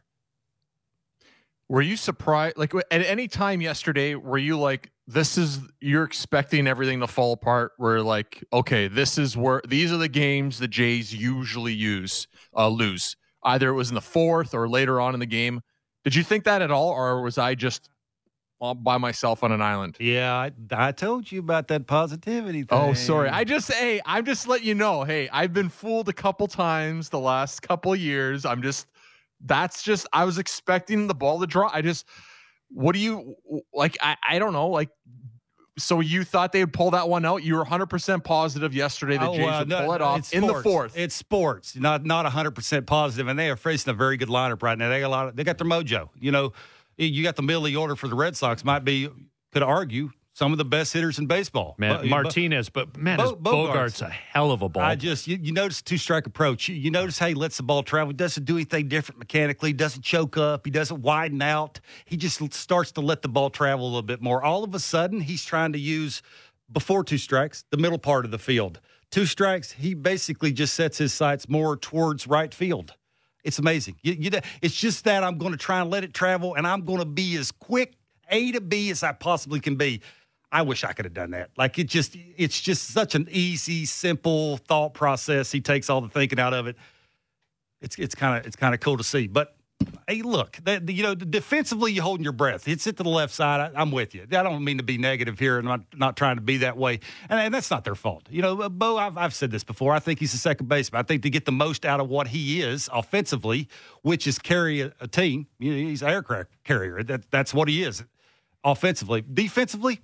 Were you surprised? Like at any time yesterday, were you like, this is, you're expecting everything to fall apart? Where like, okay, this is where, these are the games the Jays usually use, uh, lose. Either it was in the fourth or later on in the game. Did you think that at all? Or was I just uh, by myself on an island. Yeah, I, I told you about that positivity thing. Oh, sorry. I just, hey, I'm just letting you know. Hey, I've been fooled a couple times the last couple years. I'm just, that's just, I was expecting the ball to drop. I just, what do you, like, I, I don't know, like, so you thought they would pull that one out? You were one hundred percent positive yesterday that oh, Jays well, would no, pull it off in sports. the fourth. It's sports, not not one hundred percent positive, and they are facing a very good lineup right now. They got a lot of, they got their mojo. You know, you got the middle of the order for the Red Sox. Might be, could argue, some of the best hitters in baseball. Man, But- Martinez, but man, Bo- his Bogart's a hell of a ball. I just you, you notice two strike approach. You, you notice how he lets the ball travel. He doesn't do anything different mechanically. He doesn't choke up. He doesn't widen out. He just starts to let the ball travel a little bit more. All of a sudden, he's trying to use before two strikes the middle part of the field. Two strikes, he basically just sets his sights more towards right field. It's amazing. You, you, it's just that I'm going to try and let it travel, and I'm going to be as quick A to B as I possibly can be. I wish I could have done that. Like it just, it's just such an easy, simple thought process. He takes all the thinking out of it. It's it's kind of it's kind of cool to see. But hey, look, that, you know, defensively, you're holding your breath. It's it to the left side. I, I'm with you. I don't mean to be negative here, and I'm not, not trying to be that way. And, and that's not their fault. You know, Bo, I've, I've said this before. I think he's a second baseman. I think to get the most out of what he is offensively, which is carry a, a team. You know, he's an aircraft carrier. That that's what he is offensively. Defensively.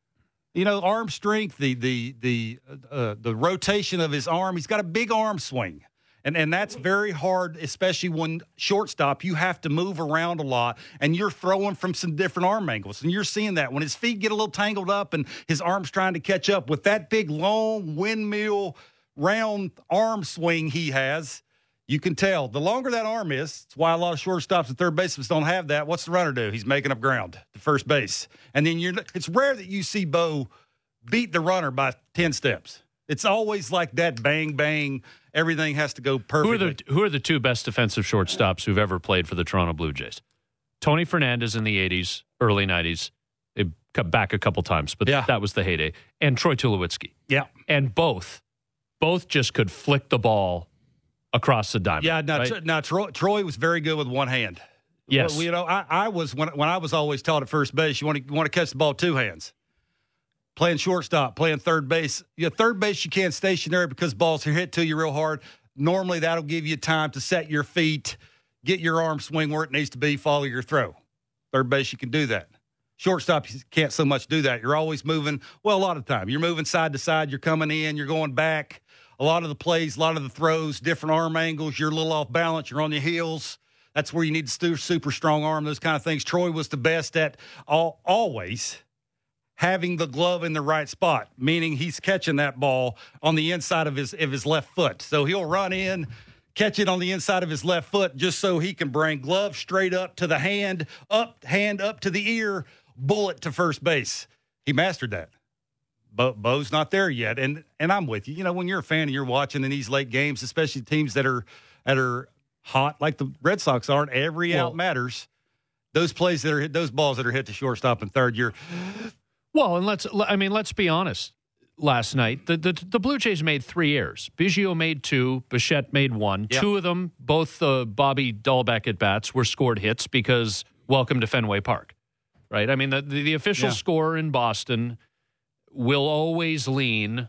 You know, arm strength, the the the uh, the rotation of his arm. He's got a big arm swing, and and that's very hard, especially when shortstop. You have to move around a lot, and you're throwing from some different arm angles, and you're seeing that when his feet get a little tangled up, and his arm's trying to catch up with that big long windmill round arm swing he has. You can tell. The longer that arm is, it's why a lot of shortstops and third basemen don't have that. What's the runner do? He's making up ground to first base. And then you're it's rare that you see Bo beat the runner by ten steps. It's always like that bang, bang. Everything has to go perfectly. Who are the who are the two best defensive shortstops who've ever played for the Toronto Blue Jays? Tony Fernandez in the eighties, early nineties. They cut back a couple times, but yeah. that was the heyday. And Troy Tulowitzki. Yeah. And both, both just could flick the ball across the diamond. Yeah, now, right? tr- now Troy, Troy was very good with one hand. Yes. Well, you know, I, I was when when I was always taught at first base, you want to you want to catch the ball with two hands. Playing shortstop, playing third base. Yeah, third base you can't stationary because balls are hit to you real hard. Normally that'll give you time to set your feet, get your arm swing where it needs to be, follow your throw. Third base you can do that. Shortstop you can't so much do that. You're always moving. Well, a lot of the time you're moving side to side. You're coming in. You're going back. A lot of the plays, a lot of the throws, different arm angles. You're a little off balance. You're on your heels. That's where you need to super strong arm, those kind of things. Troy was the best at all, always having the glove in the right spot, meaning he's catching that ball on the inside of his of his left foot. So he'll run in, catch it on the inside of his left foot just so he can bring glove straight up to the hand, up hand up to the ear, bullet to first base. He mastered that. Bo, Bo's not there yet, and and I'm with you. You know, when you're a fan and you're watching in these late games, especially teams that are that are hot like the Red Sox aren't, every well, out matters. Those plays that are hit, those balls that are hit to shortstop and third, you're well. And let's I mean, let's be honest. Last night, the the, the Blue Jays made three errors. Biggio made two. Bichette made one. Yep. Two of them, both the Bobby Dahlbeck at bats, were scored hits because welcome to Fenway Park, right? I mean, the the, the official yeah. score in Boston will always lean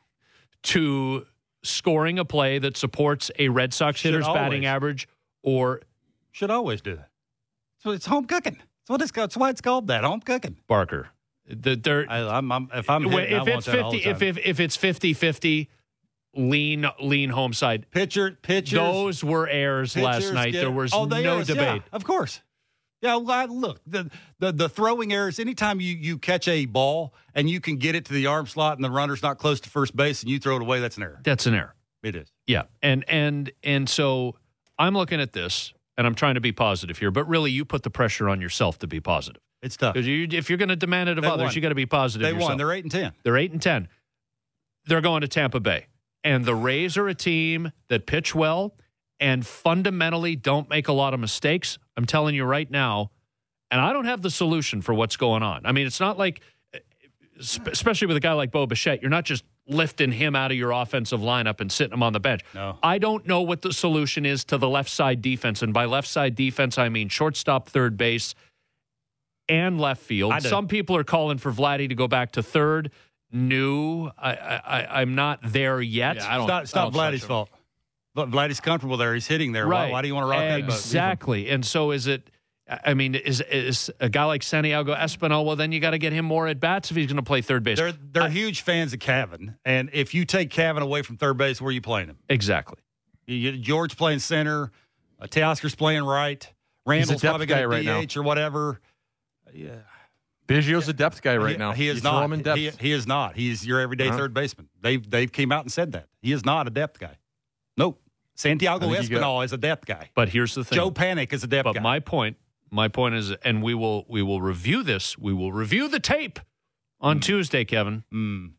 to scoring a play that supports a Red Sox hitter's batting average, or should always do that. So it's home cooking. That's what it's called. That's why it's called that, home cooking. Barker, the, there. I, I'm, I'm, if I'm hitting, if I it's want that all fifty, the time. if if if it's fifty-fifty, lean lean home side. Pitcher, pitchers. Those were errors last night. Get, there was oh, no errors, debate. Yeah, of course. Yeah, well, look, the, the the throwing errors, anytime you, you catch a ball and you can get it to the arm slot and the runner's not close to first base and you throw it away, that's an error. That's an error. It is. Yeah. And and and so I'm looking at this and I'm trying to be positive here, but really you put the pressure on yourself to be positive. It's tough. Because you, if you're going to demand it of they others, won. you got to be positive They yourself. won. They're eight and ten. They're eight and ten. They're going to Tampa Bay. And the Rays are a team that pitch well and fundamentally don't make a lot of mistakes. I'm telling you right now. And I don't have the solution for what's going on. I mean, it's not like, especially with a guy like Bo Bichette, you're not just lifting him out of your offensive lineup and sitting him on the bench. No. I don't know what the solution is to the left side defense. And by left side defense, I mean shortstop, third base, and left field. Some people are calling for Vladdy to go back to third. New, I, I, I'm not there yet. Yeah, I don't, it's not, it's not Vladdy's fault. But Vladdy's comfortable there. He's hitting there. Right. Why, why do you want to rock exactly. that boat? Exactly. And so is it, I mean, is is a guy like Santiago Espinal, well, then you got to get him more at-bats if he's going to play third base. They're, they're I, huge fans of Cavan. And if you take Cavan away from third base, where are you playing him? Exactly. You, you, George playing center. Uh, Teoscar's playing right. Randall's probably got a right D H now. or whatever. Yeah. Biggio's a depth guy right he, now. He is you not. Throw him in depth. He, he is not. He's your everyday uh-huh. third baseman. They've they've came out and said that he is not a depth guy. Nope. Santiago Espinal got, is a depth guy. But here's the thing: Joe Panic is a depth but guy. But my point, my point is, and we will we will review this. We will review the tape on mm. Tuesday, Kevin. Mm.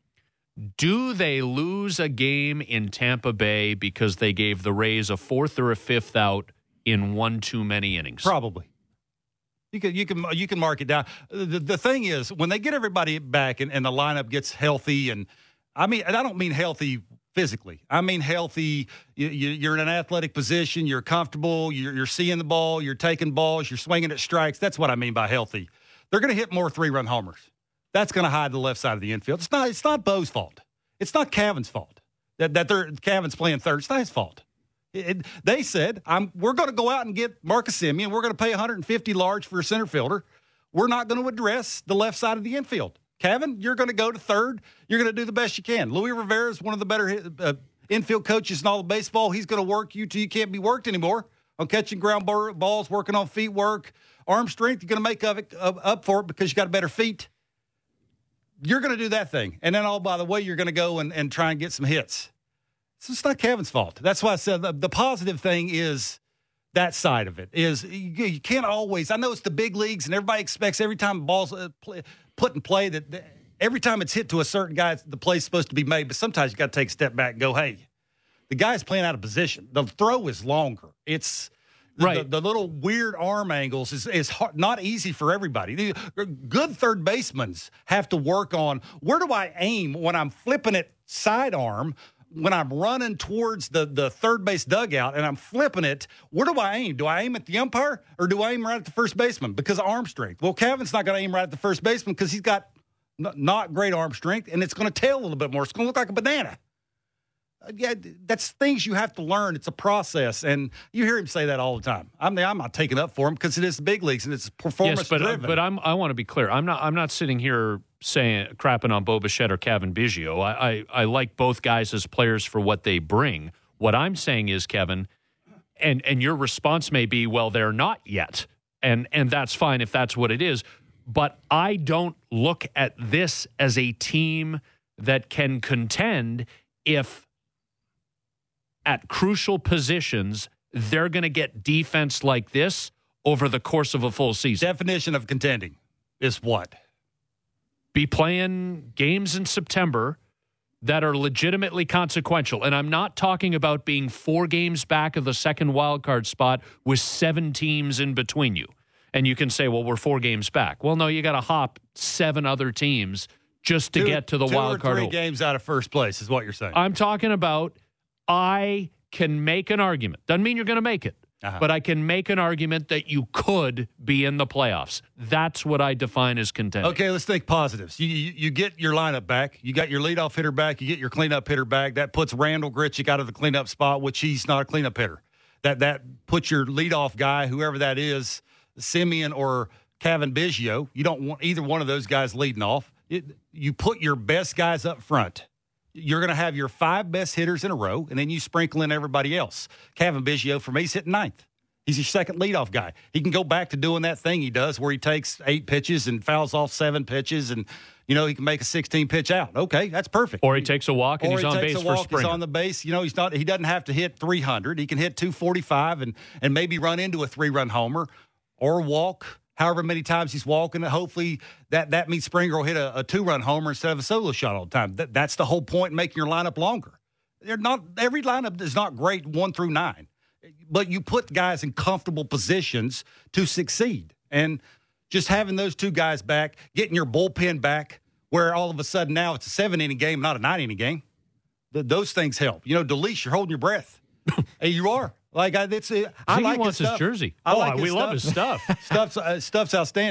Do they lose a game in Tampa Bay because they gave the Rays a fourth or a fifth out in one too many innings? Probably. You can you can you can mark it down. The, the thing is, when they get everybody back and, and the lineup gets healthy, and I mean, and I don't mean healthy physically. I mean healthy. You, you, you're in an athletic position. You're comfortable. You're, you're seeing the ball. You're taking balls. You're swinging at strikes. That's what I mean by healthy. They're going to hit more three-run homers. That's going to hide the left side of the infield. It's not. It's not Bo's fault. It's not Cavan's fault that that they're Cavan's playing third. It's not his fault. It, they said, I'm, we're going to go out and get Marcus Semien. We're going to pay one hundred fifty large for a center fielder. We're not going to address the left side of the infield. Cavan, you're going to go to third. You're going to do the best you can. Luis Rivera is one of the better uh, infield coaches in all of baseball. He's going to work you till you can't be worked anymore on catching ground balls, working on feet work. Arm strength, you're going to make of it, uh, up for it because you got better feet. You're going to do that thing. And then, oh, by the way, you're going to go and, and try and get some hits. So it's not Cavan's fault. That's why I said the, the positive thing is that side of it is you, you can't always. I know it's the big leagues and everybody expects every time the ball's uh, play, put in play that, that every time it's hit to a certain guy, the play's supposed to be made. But sometimes you got to take a step back and go, hey, the guy's playing out of position. The throw is longer. It's the, right. The, the little weird arm angles is is hard, not easy for everybody. The, good third basemen have to work on where do I aim when I'm flipping it sidearm. When I'm running towards the, the third base dugout and I'm flipping it, where do I aim? Do I aim at the umpire or do I aim right at the first baseman because of arm strength? Well, Cavan's not going to aim right at the first baseman because he's got n- not great arm strength, and it's going to tail a little bit more. It's going to look like a banana. Uh, yeah, that's things you have to learn. It's a process, and you hear him say that all the time. I'm I'm not taking up for him because it is the big leagues and it's performance yes, but, driven. Uh, but I'm I want to be clear. I'm not I'm not sitting here saying crapping on Bo Bichette or Cavan Biggio. I, I I like both guys as players for what they bring. What I'm saying is, Kevin, and and your response may be, well, they're not yet, and and that's fine if that's what it is. But I don't look at this as a team that can contend if at crucial positions they're going to get defense like this over the course of a full season. Definition of contending is what? Be playing games in September that are legitimately consequential. And I'm not talking about being four games back of the second wild card spot with seven teams in between you. And you can say, well, we're four games back. Well, no, you got to hop seven other teams just to two, get to the two wild card. Two or three games out of first place is what you're saying. I'm talking about I can make an argument. Doesn't mean you're going to make it. Uh-huh. But I can make an argument that you could be in the playoffs. That's what I define as contending. Okay, let's think positives. You, you you get your lineup back. You got your leadoff hitter back. You get your cleanup hitter back. That puts Randall Grichuk out of the cleanup spot, which he's not a cleanup hitter. That that puts your leadoff guy, whoever that is, Semien or Cavan Biggio. You don't want either one of those guys leading off. It, you put your best guys up front. You're going to have your five best hitters in a row, and then you sprinkle in everybody else. Cavan Biggio, for me, he's hitting ninth. He's your second leadoff guy. He can go back to doing that thing he does where he takes eight pitches and fouls off seven pitches, and, you know, he can make a sixteen-pitch out. Okay, that's perfect. Or he takes a walk and or he's he on takes base a walk, for Springer. He's on the base. You know, he's not. He doesn't have to hit three hundred. He can hit two forty-five and, and maybe run into a three-run homer or walk however many times he's walking. Hopefully that, that means Springer will hit a, a two-run homer instead of a solo shot all the time. That, that's the whole point in making your lineup longer. They're not every lineup is not great one through nine, but you put guys in comfortable positions to succeed. And just having those two guys back, getting your bullpen back, where all of a sudden now it's a seven-inning game, not a nine-inning game, th- those things help. You know, DeLeach, you're holding your breath. Hey, you are. Like, I, it's, uh, I I like he wants his, his stuff. jersey. I oh, like we his love stuff. his stuff. stuff's, uh, stuff's outstanding.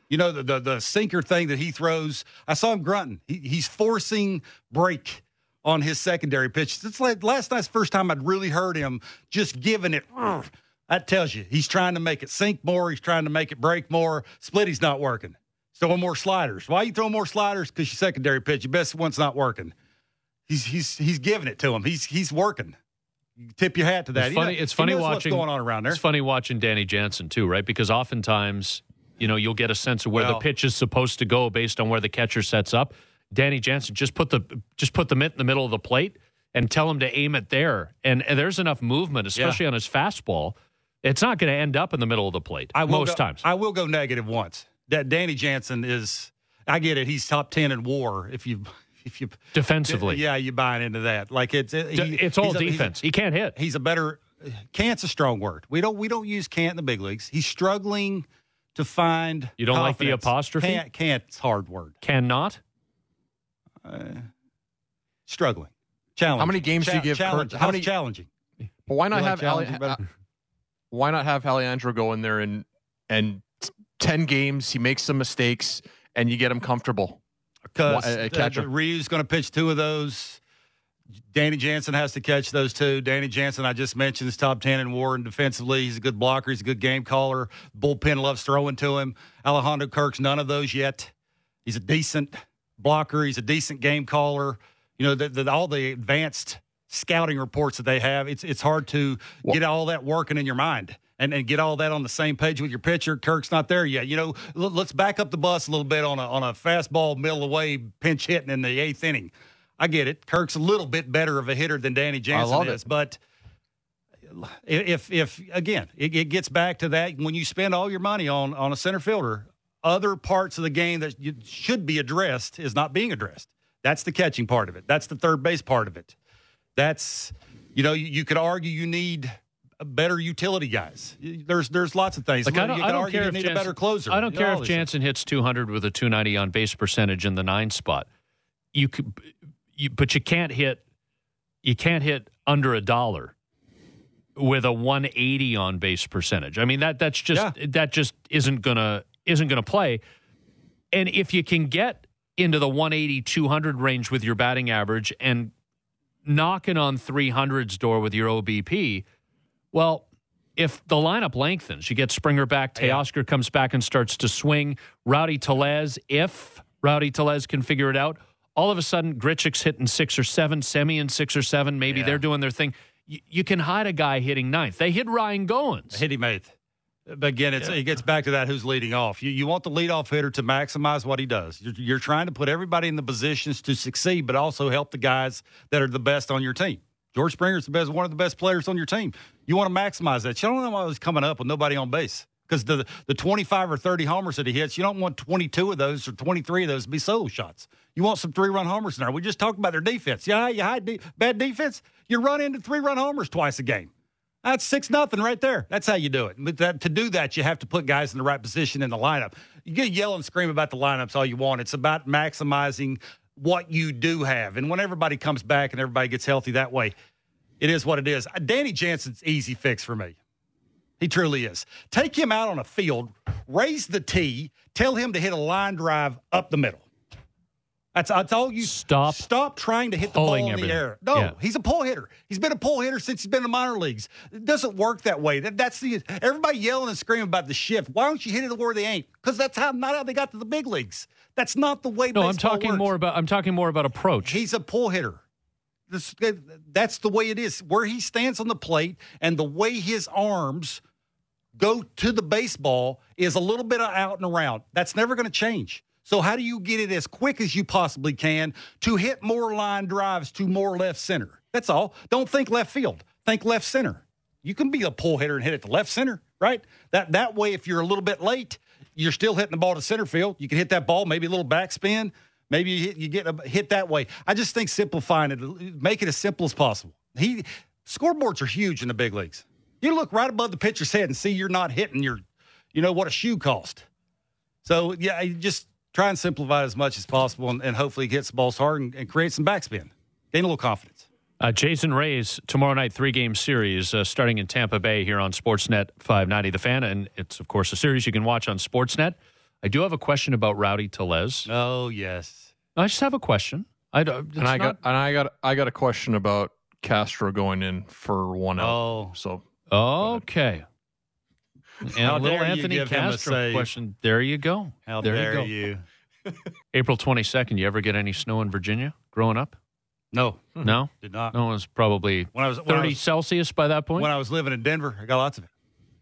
You know, the, the the sinker thing that he throws, I saw him grunting. He, he's forcing break on his secondary pitch. It's like last night's first time I'd really heard him just giving it. That tells you he's trying to make it sink more. He's trying to make it break more. Splitty's not working. Throwing more sliders. Why are you throwing more sliders? Because your secondary pitch, your best one's not working. He's he's he's giving it to him. He's he's working. You tip your hat to that. It's funny. He knows, it's funny he knows watching what's going on around there. It's funny watching Danny Jansen too, right? Because oftentimes, you know, you'll get a sense of where well, the pitch is supposed to go based on where the catcher sets up. Danny Jansen just put the just put the mitt in the middle of the plate and tell him to aim it there. And, and there's enough movement, especially yeah. on his fastball. It's not going to end up in the middle of the plate I will most go, times. I will go negative once. That Danny Jansen is. I get it. He's top ten in WAR. If you if you defensively, yeah, you buying into that. Like it's it, he, it's all a, defense. He can't hit. He's a better. Can't's a strong word. We don't we don't use can't in the big leagues. He's struggling to find. You don't confidence. like the apostrophe? Can't, can't's hard word. Cannot. Uh, struggling. Challenging. How many games Cha- do you give? challenge, Kurt? How How many many challenging? But why not You like have Ali, challenging better? why not have Alejandro go in there and and ten games he makes some mistakes and you get him comfortable? Because a, a catcher. Ryu's going to pitch two of those. Danny Jansen has to catch those two. Danny Jansen, I just mentioned, is top ten in WAR and defensively. He's a good blocker. He's a good game caller. Bullpen loves throwing to him. Alejandro Kirk's none of those yet. He's a decent blocker. He's a decent game caller. You know, the, the, all the advanced scouting reports that they have, it's it's hard to well, get all that working in your mind. And, and get all that on the same page with your pitcher. Kirk's not there yet. You know, l- let's back up the bus a little bit on a on a fastball middle away pinch hitting in the eighth inning. I get it. Kirk's a little bit better of a hitter than Danny Jansen is, it. but if if again, it, it gets back to that when you spend all your money on on a center fielder, other parts of the game that you should be addressed is not being addressed. That's the catching part of it. That's the third base part of it. That's you know you, you could argue you need better utility guys. There's there's lots of things. Like, I don't, you I can don't argue care you if need Jansen, a better closer. I don't you care know, if Jansen hits two hundred with a two ninety on base percentage in the nine spot. You could, you, but you can't hit, you can't hit under a dollar with a one eighty on base percentage. I mean that that's just yeah. that just isn't gonna isn't gonna play. And if you can get into the one eighty, two hundred range with your batting average and knocking on three hundred's door with your O B P. Well, if the lineup lengthens, you get Springer back, Teoscar yeah. comes back and starts to swing. Rowdy Tellez, if Rowdy Tellez can figure it out, all of a sudden Grichuk's hitting six or seven, Semien six or seven. Maybe yeah. they're doing their thing. You, you can hide a guy hitting ninth. They hit Ryan Goins. Hit him eighth. But again, it's, yeah. it gets back to that who's leading off. You you want the leadoff hitter to maximize what he does. You're, you're trying to put everybody in the positions to succeed, but also help the guys that are the best on your team. George Springer's the best, one of the best players on your team. You want to maximize that. You don't know why he's coming up with nobody on base because the the twenty-five or thirty homers that he hits, you don't want twenty-two of those or twenty-three of those to be solo shots. You want some three-run homers in there. We just talked about their defense. Yeah, you hide de- bad defense, you run into three-run homers twice a game. That's six nothing right there. That's how you do it. But that, to do that, you have to put guys in the right position in the lineup. You get yell and scream about the lineups all you want. It's about maximizing what you do have. And when everybody comes back and everybody gets healthy that way, it is what it is. Danny Jansen's easy fix for me. He truly is. Take him out on a field, raise the tee, tell him to hit a line drive up the middle. That's, that's all you stop. Stop trying to hit the ball in everything. the air. No, yeah. he's a pull hitter. He's been a pull hitter since he's been in the minor leagues. It doesn't work that way. That, that's the everybody yelling and screaming about the shift. Why don't you hit it where they ain't? Because that's how not how they got to the big leagues. That's not the way. No, baseball I'm talking works. more about. I'm talking more about approach. He's a pull hitter. This, that's the way it is. Where he stands on the plate and the way his arms go to the baseball is a little bit of out and around. That's never going to change. So how do you get it as quick as you possibly can to hit more line drives to more left center? That's all. Don't think left field. Think left center. You can be a pull hitter and hit it to left center, right? That that way, if you're a little bit late, you're still hitting the ball to center field. You can hit that ball, maybe a little backspin. Maybe you, hit, you get a hit that way. I just think simplifying it, make it as simple as possible. He scoreboards are huge in the big leagues. You look right above the pitcher's head and see you're not hitting your, you know, what a shoe cost. So, yeah, you just try and simplify it as much as possible and, and hopefully get some balls hard and, and create some backspin. Gain a little confidence. Uh, Jason Rays, tomorrow night, three-game series uh, starting in Tampa Bay here on Sportsnet five ninety The Fan. And it's, of course, a series you can watch on Sportsnet. I do have a question about Rowdy Tellez. Oh, yes. I just have a question. I don't, And I not, got and I got I got a question about Castro going in for one out. Oh. So okay. And How a little dare you Anthony give him a Castro save. question. There you go. How there dare you go. you? April twenty-second, you ever get any snow in Virginia growing up? No. No? Did not. No, it was probably When I was, when I thirty was, Celsius by that point? when I was living in Denver, I got lots of it.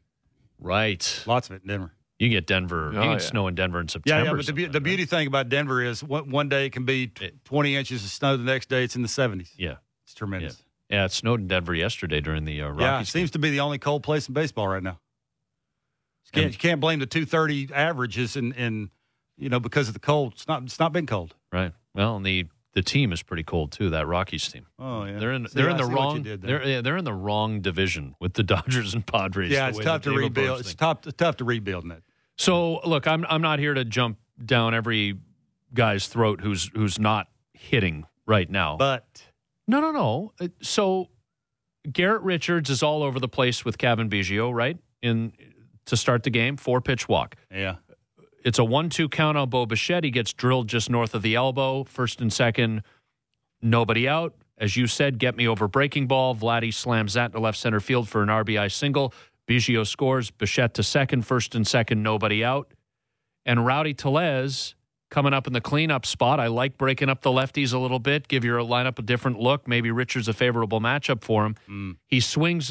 Right. Lots of it in Denver. You get Denver. Oh, you get yeah. snow in Denver in September. Yeah, yeah, but the, be- the beauty thing about Denver is one, one day it can be t- twenty inches of snow, the next day it's in the seventies. Yeah. It's tremendous. Yeah. Yeah, it snowed in Denver yesterday during the uh, Rockies. Yeah, it seems to be the only cold place in baseball right now. You can't, you can't blame the two thirty averages in, in, you know, because of the cold. It's not. It's not been cold. Right. Well, and the the team is pretty cold too. That Rockies team. Oh yeah, They're in. See, they're in I the see what you wrong. did there. They're yeah, they're in the wrong division with the Dodgers and Padres. Yeah, the it's way tough that to they've rebuild. approached It's things. tough. It's tough to rebuild in it. So look, I'm I'm not here to jump down every guy's throat who's who's not hitting right now. But no, no, no. Uh, So Garrett Richards is all over the place with Kevin Biggio, right? In to start the game, four pitch walk. yeah, It's a one two count on Bo Bichette. He gets drilled just north of the elbow. First and second, nobody out. As you said, get me over breaking ball. Vladdy slams that to left center field for an R B I single. Biggio scores. Bichette to second. First and second, nobody out. And Rowdy Tellez coming up in the cleanup spot. I like breaking up the lefties a little bit, give your lineup a different look. Maybe Richards a favorable matchup for him. Mm. He swings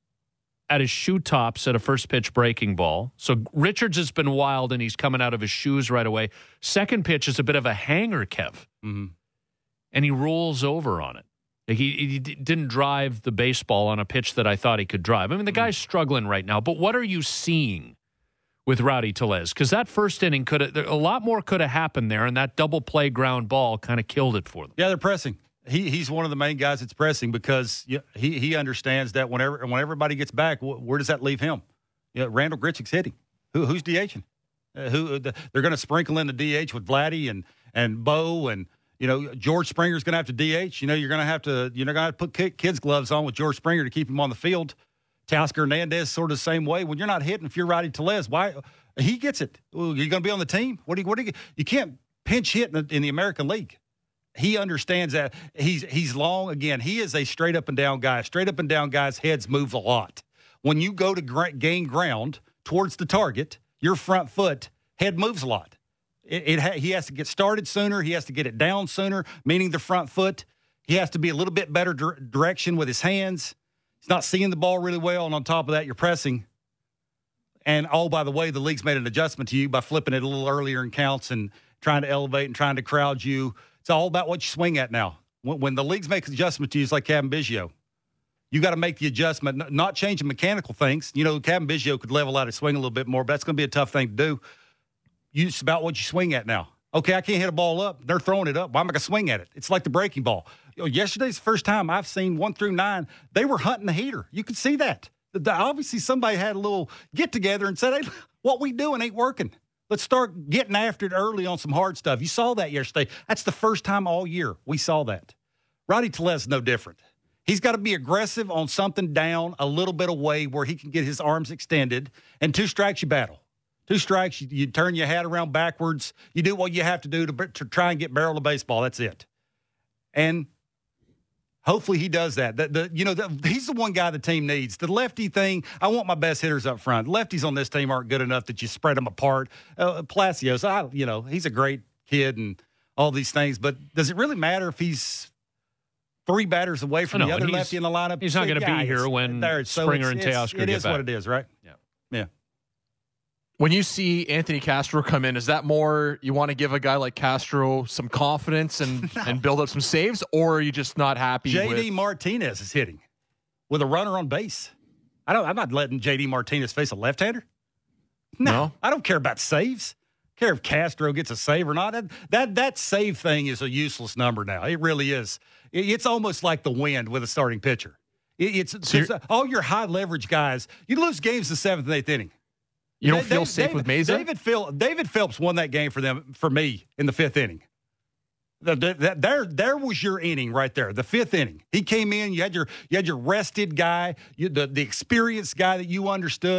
at his shoe tops at a first pitch breaking ball. So Richards has been wild, and he's coming out of his shoes right away. Second pitch is a bit of a hanger, Kev, mm-hmm. and he rolls over on it. Like he, he d- didn't drive the baseball on a pitch that I thought he could drive. I mean, the guy's struggling right now, but what are you seeing with Rowdy Tellez? Because that first inning could have, a lot more could have happened there, and that double play ground ball kind of killed it for them. Yeah, they're pressing. He he's one of the main guys that's pressing because he he understands that whenever when everybody gets back, where does that leave him? Yeah, Randall Grichuk's hitting. Who who's DHing? Uh, who the, they're going to sprinkle in the D H with Vladdy and and Bo and you know George Springer's going to have to D H. You know you're going to have to you're going to have to put kids gloves on with George Springer to keep him on the field. Teoscar Hernandez sort of the same way. When you're not hitting, if you're Rowdy Tellez, why he gets it? Well, you're going to be on the team. What do you what do you you can't pinch hit in the, in the American League. He understands that. He's he's long. Again, he is a straight up and down guy. Straight up and down guys' heads move a lot. When you go to gra- gain ground towards the target, your front foot head moves a lot. It, it ha- he has to get started sooner. He has to get it down sooner, meaning the front foot. He has to be a little bit better dir- direction with his hands. He's not seeing the ball really well, and on top of that, you're pressing. And, oh, by the way, the league's made an adjustment to you by flipping it a little earlier in counts and trying to elevate and trying to crowd you. It's all about what you swing at now. When, when the leagues make an adjustment to you, it's like Kevin Biggio. You got to make the adjustment, n- not changing mechanical things. You know, Kevin Biggio could level out his swing a little bit more, but that's going to be a tough thing to do. You, it's about what you swing at now. Okay, I can't hit a ball up. They're throwing it up. Why am I going to swing at it? It's like the breaking ball. You know, yesterday's the first time I've seen one through nine. They were hunting the heater. You could see that. The, the, obviously, somebody had a little get-together and said, hey, what we doing ain't working. Let's start getting after it early on some hard stuff. You saw that yesterday. That's the first time all year we saw that. Rowdy Tellez is no different. He's got to be aggressive on something down a little bit away where he can get his arms extended. And two strikes, you battle. Two strikes, you, you turn your hat around backwards. You do what you have to do to, to try and get barrel to baseball. That's it. And hopefully he does that. The, the, you know, the, he's the one guy the team needs. The lefty thing, I want my best hitters up front. Lefties on this team aren't good enough that you spread them apart. Uh, Palacios, I, you know, he's a great kid and all these things, but does it really matter if he's three batters away from know, the other and he's- lefty in the lineup? he's not So, going to yeah, be here it's- when there, so Springer it's- and it's- Teoscar It get is back. what it is, right? Yeah. Yeah. when you see Anthony Castro come in, is that more you want to give a guy like Castro some confidence and, and build up some saves, or are you just not happy J D with Martinez is hitting with a runner on base. I don't. I'm not letting J D Martinez face a left-hander. No, No? I don't care about saves. I care if Castro gets a save or not. That that, that save thing is a useless number now. It really is. It, it's almost like the wind with a starting pitcher. It, it's So it's, all your high leverage guys. You lose games in the seventh and eighth inning. you don't Da- feel Dave- safe David, with Mesa? David, Phil, David Phelps won that game for them for me in the fifth inning. The, the, that, there, there was your inning right there. The fifth inning. He came in. You had your, you had your rested guy, you, the the experienced guy that you understood.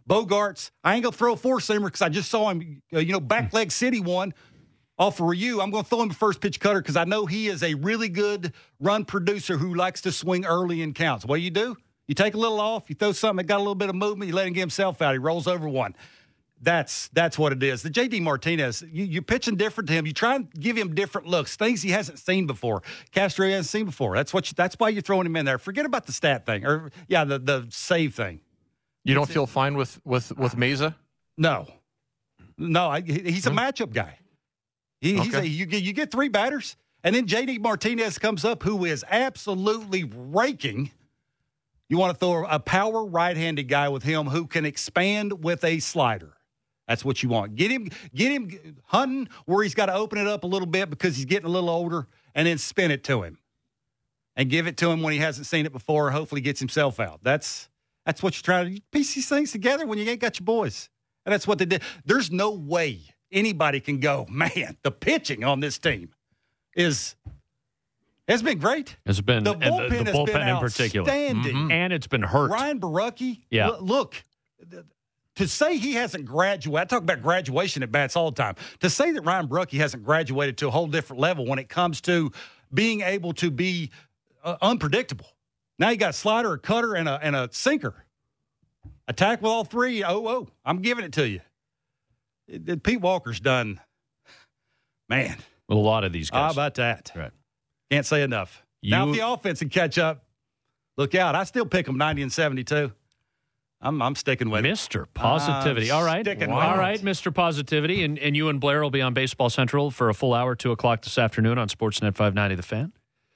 Bogarts. I ain't going to throw a four-seamer because I just saw him, uh, you know, back leg city one off of Ryu. I'm going to throw him a first pitch cutter because I know he is a really good run producer who likes to swing early in counts. What do you do? You take a little off, you throw something that got a little bit of movement, you let him get himself out. He rolls over one. That's that's what it is. The J D Martinez, you, you're pitching different to him. You try and give him different looks, things he hasn't seen before. Castro hasn't seen before. That's what. You, that's why you're throwing him in there. Forget about the stat thing, or yeah, the the save thing. You don't feel fine with with with Mesa? No, no. I, he's a matchup guy. He, he's Okay. a, you get you get three batters, and then J D Martinez comes up, who is absolutely raking. You want to throw a power right-handed guy with him who can expand with a slider. That's what you want. Get him, get him hunting where he's got to open it up a little bit because he's getting a little older, and then spin it to him, and give it to him when he hasn't seen it before. Hopefully, gets himself out. That's that's what you're trying to piece these things together when you ain't got your boys, and that's what they did. There's no way anybody can go, man. The pitching on this team is has been great. It's been the and bullpen, the, the has bullpen been in particular, outstanding. Mhm. And it's been hurt. Ryan Barucki, Yeah. l- look, th- to say he hasn't graduated, I talk about graduation at bats all the time. To say that Ryan Barucki hasn't graduated to a whole different level when it comes to being able to be uh, unpredictable. Now you got a slider, a cutter, and a, and a sinker. Attack with all three. Oh, oh, I'm giving it to you. It, it, Pete Walker's done, man. With a lot of these guys. How about that? Right. Can't say enough. You- Now, if the offense can catch up, look out. I still pick them ninety and seventy-two. I'm I'm sticking with it. Mister Positivity. I'm All right. sticking with All it. right, Mister Positivity. And, and you and Blair will be on Baseball Central for a full hour, two o'clock this afternoon on Sportsnet five ninety The Fan.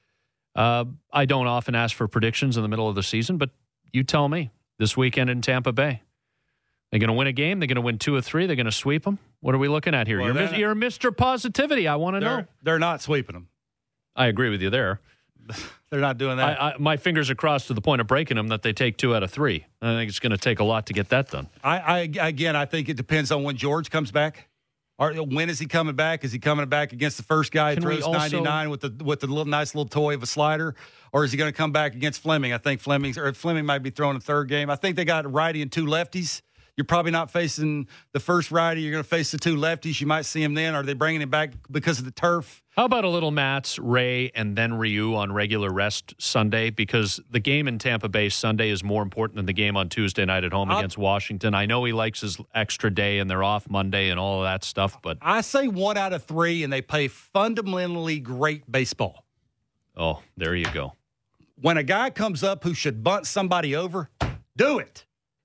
Uh, I don't often ask for predictions in the middle of the season, but you tell me this weekend in Tampa Bay. They're going to win a game. They're going to win two or three. They're going to sweep them. What are we looking at here? Well, you're, they're mis- not- you're Mister Positivity. I want to know. They're, they're not sweeping them. I agree with you there. They're not doing that. I, I, my fingers are crossed to the point of breaking them that they take two out of three. I think it's going to take a lot to get that done. I, I again, I think it depends on when George comes back. Or when is he coming back? Is he coming back against the first guy who Can we throws also- ninety-nine with the with the little nice little toy of a slider, or is he going to come back against Fleming? I think Fleming's or Fleming might be throwing a third game. I think they got a righty and two lefties. You're probably not facing the first righty. You're going to face the two lefties. You might see him then. Are they bringing him back because of the turf? How about a little Mats, Ray, and then Ryu on regular rest Sunday? Because the game in Tampa Bay Sunday is more important than the game on Tuesday night at home I'll, against Washington. I know he likes his extra day and they're off Monday and all of that stuff, but I say one out of three, and they play fundamentally great baseball. oh, there you go. When a guy comes up who should bunt somebody over, do it.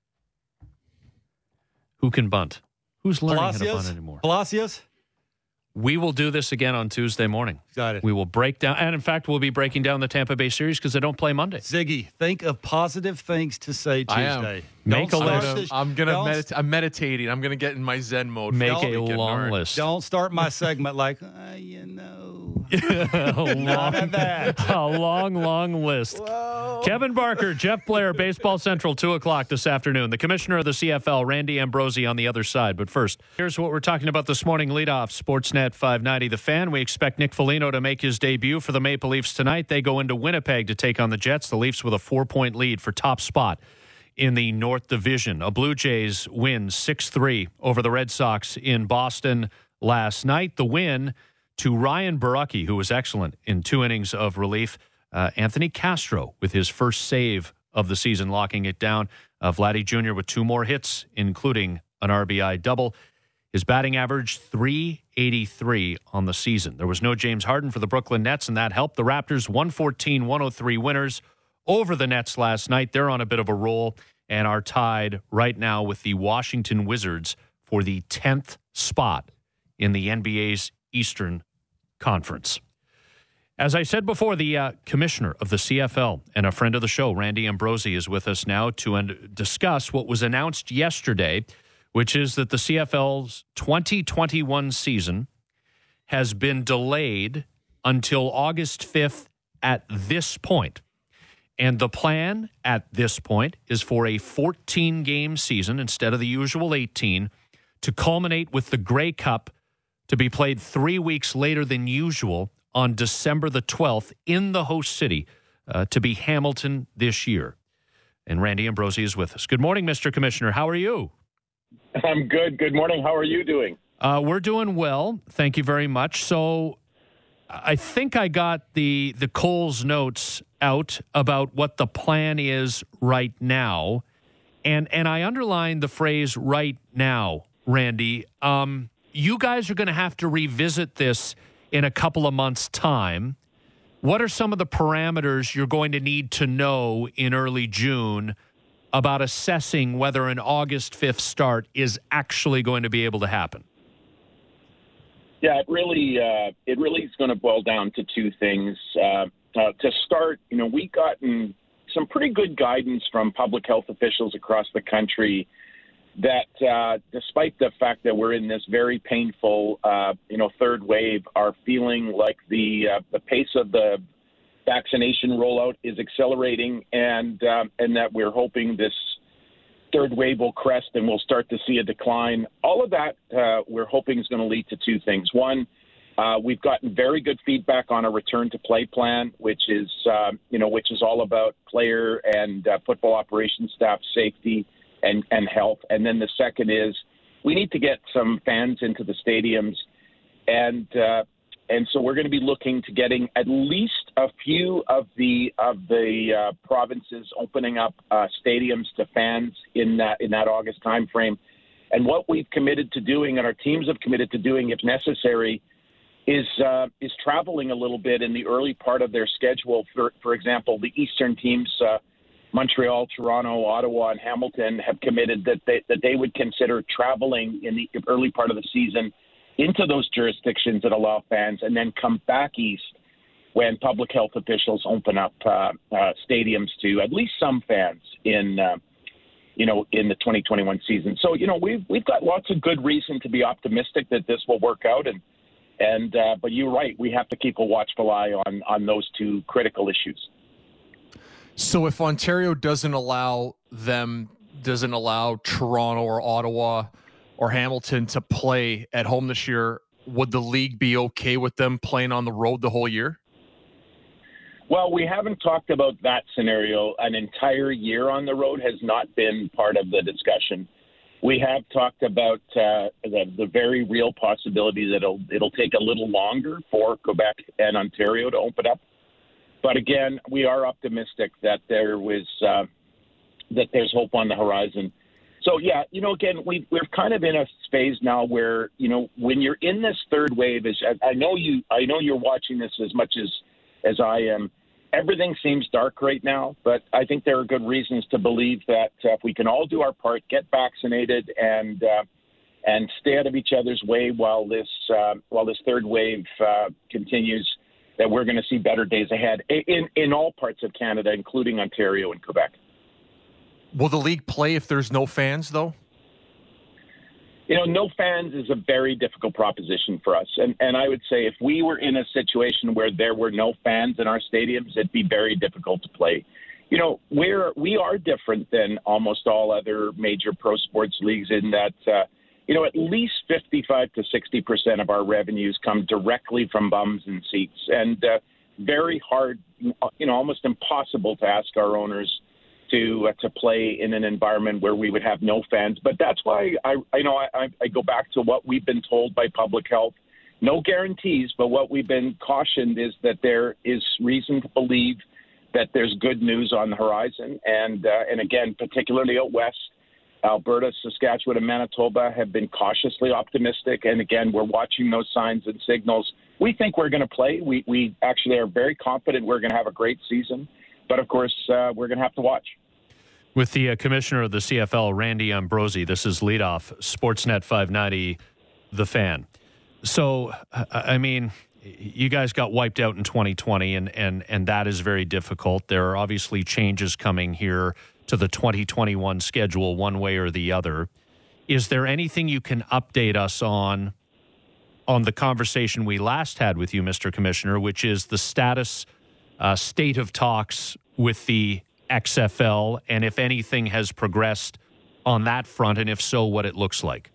Who can bunt? Who's learning how to bunt Palacios? anymore? Palacios? We will do this again on Tuesday morning. Got it. We will break down, and in fact, we'll be breaking down the Tampa Bay series because they don't play Monday. Ziggy, think of positive things to say I am. Tuesday. Make Don't a start list. this- I'm gonna don't- medit- I'm meditating. I'm gonna get in my Zen mode. Make for a the weekend. All long right. list. Don't start my segment like, uh, you know. a, long, None of that. a long, long list. Kevin Barker, Jeff Blair, Baseball Central, two o'clock this afternoon. The commissioner of the C F L, Randy Ambrosi, on the other side. But first, here's what we're talking about this morning. Leadoff, Sportsnet five ninety The Fan. We expect Nick Foligno to make his debut for the Maple Leafs tonight. They go into Winnipeg to take on the Jets. The Leafs with a four-point lead for top spot in the North Division. A Blue Jays win six three over the Red Sox in Boston last night. The win to Ryan Barucki, who was excellent in two innings of relief. Uh, Anthony Castro with his first save of the season, locking it down. Uh, Vladdy Junior with two more hits, including an R B I double. His batting average, three eighty-three on the season. There was no James Harden for the Brooklyn Nets, and that helped. The Raptors, one fourteen one oh three winners over the Nets last night. They're on a bit of a roll and are tied right now with the Washington Wizards for the tenth spot in the N B A's Eastern Conference. As I said before, the uh, commissioner of the C F L and a friend of the show, Randy Ambrosi, is with us now to uh, discuss what was announced yesterday, which is that the C F L's twenty twenty-one season has been delayed until August fifth at this point. And the plan at this point is for a fourteen-game season instead of the usual eighteen to culminate with the Grey Cup to be played three weeks later than usual on December the twelfth in the host city uh, to be Hamilton this year. And Randy Ambrosi is with us. Good morning, Mister Commissioner. How are you? I'm good. Good morning. How are you doing? Uh, we're doing well. Thank you very much. So I think I got the the Coles notes out about what the plan is right now. And and I underlined the phrase right now, Randy. Um, you guys are going to have to revisit this in a couple of months' time. What are some of the parameters you're going to need to know in early June about assessing whether an August fifth start is actually going to be able to happen? Yeah, it really, uh, it really is going to boil down to two things. Uh, uh, to start, you know, we've gotten some pretty good guidance from public health officials across the country that uh, despite the fact that we're in this very painful, uh, you know, third wave, are feeling like the uh, the pace of the vaccination rollout is accelerating, and uh, and that we're hoping this third wave will crest and we'll start to see a decline. All of that uh, we're hoping is going to lead to two things. One, uh, we've gotten very good feedback on a return to play plan, which is uh, you know which is all about player and uh, football operations staff safety and, and health. And then the second is we need to get some fans into the stadiums, and uh, and so we're going to be looking to getting at least a few of the of the uh, provinces opening up uh, stadiums to fans in that in that August timeframe. And what we've committed to doing, and our teams have committed to doing, if necessary, is uh, is traveling a little bit in the early part of their schedule. For for example, the Eastern teams, uh, Montreal, Toronto, Ottawa, and Hamilton, have committed that they that they would consider traveling in the early part of the season into those jurisdictions that allow fans, and then come back east when public health officials open up uh, uh, stadiums to at least some fans in, uh, you know, in the twenty twenty-one season. So, you know, we've we've got lots of good reason to be optimistic that this will work out. And and uh, but you're right, we have to keep a watchful eye on on those two critical issues. So if Ontario doesn't allow them, doesn't allow Toronto or Ottawa or Hamilton to play at home this year, would the league be okay with them playing on the road the whole year? Well, we haven't talked about that scenario. An entire year on the road has not been part of the discussion. We have talked about uh, the, the very real possibility that it'll, it'll take a little longer for Quebec and Ontario to open up. But again, we are optimistic that there was uh, that there's hope on the horizon. So, yeah, you know, again, we, we're kind of in a phase now where, you know, when you're in this third wave, is I know you, I know you're watching this as much as, as I am. Everything seems dark right now, but I think there are good reasons to believe that uh, if we can all do our part, get vaccinated, and uh, and stay out of each other's way while this uh, while this third wave uh, continues, that we're going to see better days ahead in in all parts of Canada, including Ontario and Quebec. Will the league play if there's no fans, though? You know, no fans is a very difficult proposition for us. And and I would say if we were in a situation where there were no fans in our stadiums, it'd be very difficult to play. You know, we're, we are different than almost all other major pro sports leagues in that, uh, you know, at least fifty-five to sixty percent of our revenues come directly from bums and seats. And uh, very hard, you know, almost impossible to ask our owners to uh, to play in an environment where we would have no fans. But that's why I, I know I, I go back to what we've been told by public health. No guarantees, but what we've been cautioned is that there is reason to believe that there's good news on the horizon. And uh, and again, particularly out west, Alberta, Saskatchewan, and Manitoba have been cautiously optimistic. And again, we're watching those signs and signals. We think we're going to play. We we actually are very confident we're going to have a great season. But, of course, uh, we're going to have to watch. With the uh, commissioner of the C F L, Randy Ambrosie, this is Leadoff, Sportsnet five ninety, The Fan. So, I mean, you guys got wiped out in twenty twenty, and, and, and that is very difficult. There are obviously changes coming here to the twenty twenty-one schedule one way or the other. Is there anything you can update us on on the conversation we last had with you, Mister Commissioner, which is the status Uh, state of talks with the X F L, and if anything has progressed on that front, and if so, what it looks like?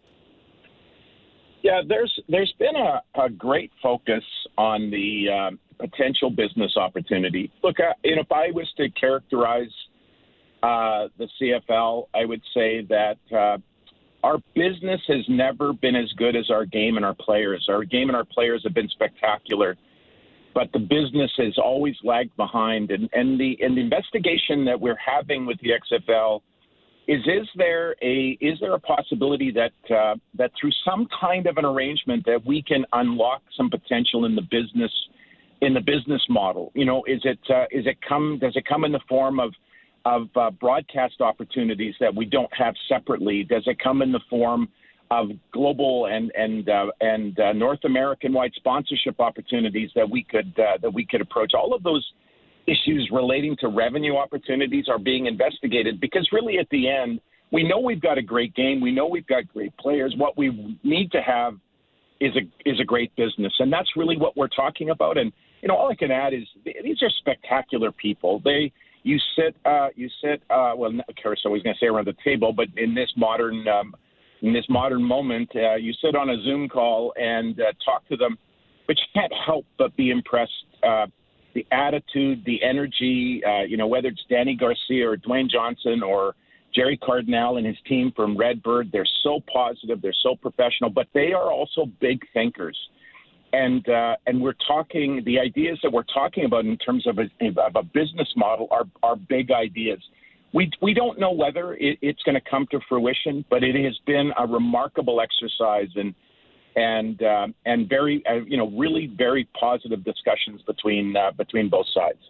Yeah, there's there's been a, a great focus on the uh, potential business opportunity. Look, uh, you know, if I was to characterize uh, the C F L, I would say that uh, our business has never been as good as our game and our players. Our game and our players have been spectacular, but the business has always lagged behind. And, and the and the investigation that we're having with the X F L is: is there a is there a possibility that uh, that through some kind of an arrangement that we can unlock some potential in the business in the business model? You know, is it uh, is it come does it come in the form of of uh, broadcast opportunities that we don't have separately? Does it come in the form of global and and uh, and uh, North American-wide sponsorship opportunities that we could uh, that we could approach? All of those issues relating to revenue opportunities are being investigated, because really at the end, we know we've got a great game, we know we've got great players. What we need to have is a is a great business, and that's really what we're talking about. And you know, all I can add is these are spectacular people. They You sit, uh, you sit. Uh, well, Carousel, I was going to say around the table, but in this modern, um, in this modern moment, uh, you sit on a Zoom call and uh, talk to them, but you can't help but be impressed. Uh, the attitude, the energy. Uh, you know, whether it's Danny Garcia or Dwayne Johnson or Jerry Cardinal and his team from Redbird, they're so positive, they're so professional, but they are also big thinkers. And uh, and we're talking, the ideas that we're talking about in terms of a, of a business model are, are big ideas. We we don't know whether it, it's going to come to fruition, but it has been a remarkable exercise and and uh, and very uh, you know really very positive discussions between uh, between both sides.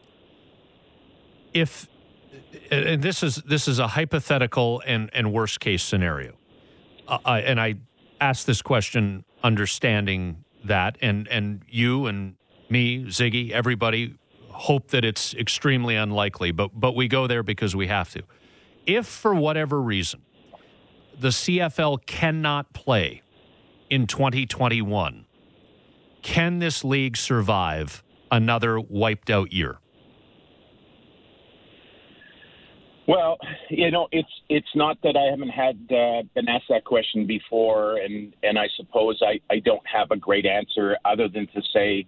If and this is this is a hypothetical and, and worst case scenario, uh, I, and I asked this question understanding that, and, and you and me, Ziggy, everybody hope that it's extremely unlikely, but but we go there because we have to. If for whatever reason the C F L cannot play in twenty twenty-one, can this league survive another wiped out year? Well, you know, it's it's not that I haven't had uh, been asked that question before, and, and I suppose I, I don't have a great answer other than to say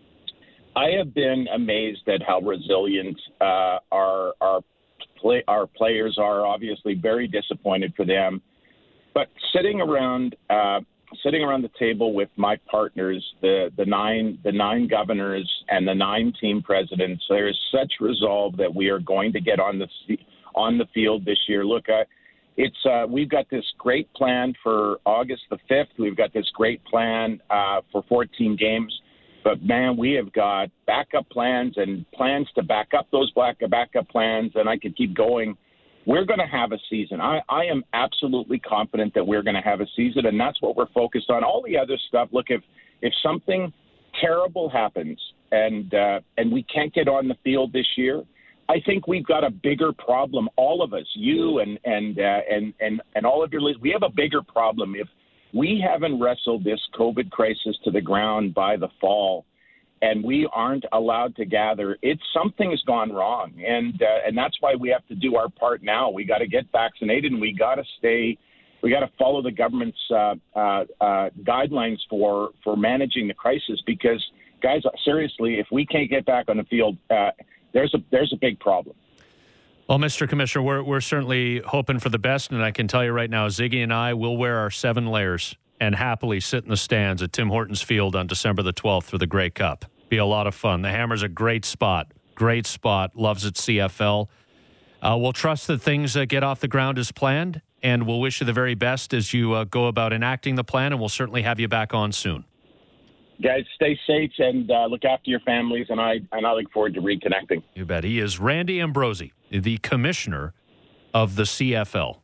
I have been amazed at how resilient uh, our our play, our players are. Obviously, very disappointed for them, but sitting around uh, sitting around the table with my partners, the the nine the nine governors and the nine team presidents, there is such resolve that we are going to get on the on the field this year. Look, uh, it's uh, we've got this great plan for August the fifth. We've got this great plan uh, for fourteen games. But, man, we have got backup plans and plans to back up those back, backup plans, and I could keep going. We're going to have a season. I, I am absolutely confident that we're going to have a season, and that's what we're focused on. All the other stuff, look, if if something terrible happens and uh, and we can't get on the field this year, I think we've got a bigger problem. All of us, you and and uh, and and and all of your listeners, we have a bigger problem. If we haven't wrestled this COVID crisis to the ground by the fall, and we aren't allowed to gather, it's something's gone wrong, and uh, and that's why we have to do our part now. We got to get vaccinated, and we got to stay. We got to follow the government's uh, uh, uh, guidelines for for managing the crisis. Because, guys, seriously, if we can't get back on the field, uh, there's a there's a big problem. Well, Mister Commissioner, we're we're certainly hoping for the best, and I can tell you right now, Ziggy and I will wear our seven layers and happily sit in the stands at Tim Hortons Field on December the twelfth for the Grey Cup. Be a lot of fun. The Hammer's a great spot, great spot. Loves its C F L. Uh, we'll trust that things uh, get off the ground as planned, and we'll wish you the very best as you uh, go about enacting the plan, and we'll certainly have you back on soon. Guys, stay safe and uh, look after your families, and I and I look forward to reconnecting. You bet. He is Randy Ambrosie, the commissioner of the C F L.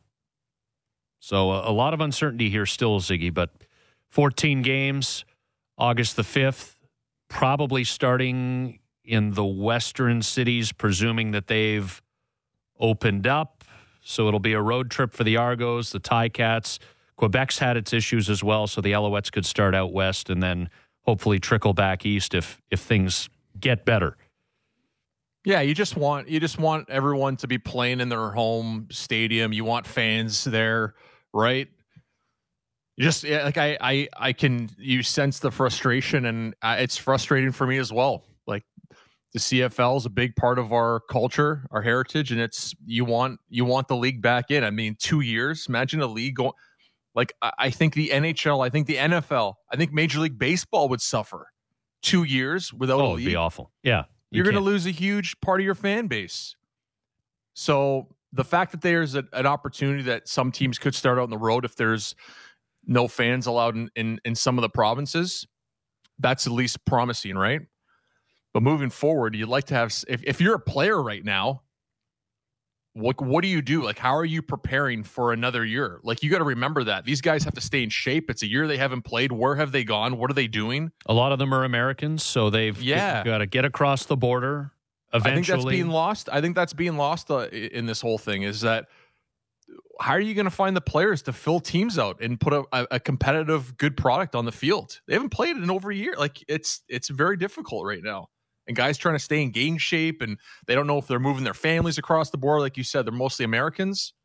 So uh, a lot of uncertainty here still, Ziggy, but fourteen games, August the fifth, probably starting in the western cities, presuming that they've opened up. So it'll be a road trip for the Argos, the Ticats. Quebec's had its issues as well, so the Alouettes could start out west and then hopefully trickle back east if if things get better. Yeah, you just want you just want everyone to be playing in their home stadium. You want fans there, right? You just yeah, like I I I can you sense the frustration, and uh, it's frustrating for me as well. Like the C F L is a big part of our culture, our heritage, and it's you want you want the league back in. I mean, two years. Imagine a league going. Like, I, I think the N H L, I think the N F L, I think Major League Baseball would suffer two years without Oh, a it'd league. be awful. Yeah. You You're going to can't- lose a huge part of your fan base. So the fact that there's a, an opportunity that some teams could start out on the road if there's no fans allowed in, in, in some of the provinces, that's at least promising, right? But moving forward, you'd like to have, if, if you're a player right now, what what do you do? Like, how are you preparing for another year? Like, you got to remember that these guys have to stay in shape. It's a year they haven't played. Where have they gone? What are they doing? A lot of them are Americans, so they've Yeah. got to get across the border eventually. I think that's being lost. I think that's being lost uh, in this whole thing is that how are you going to find the players to fill teams out and put a, a competitive, good product on the field? They haven't played in over a year. Like, it's it's very difficult right now. And guys trying to stay in game shape, and they don't know if they're moving their families across the board. Like you said, they're mostly Americans.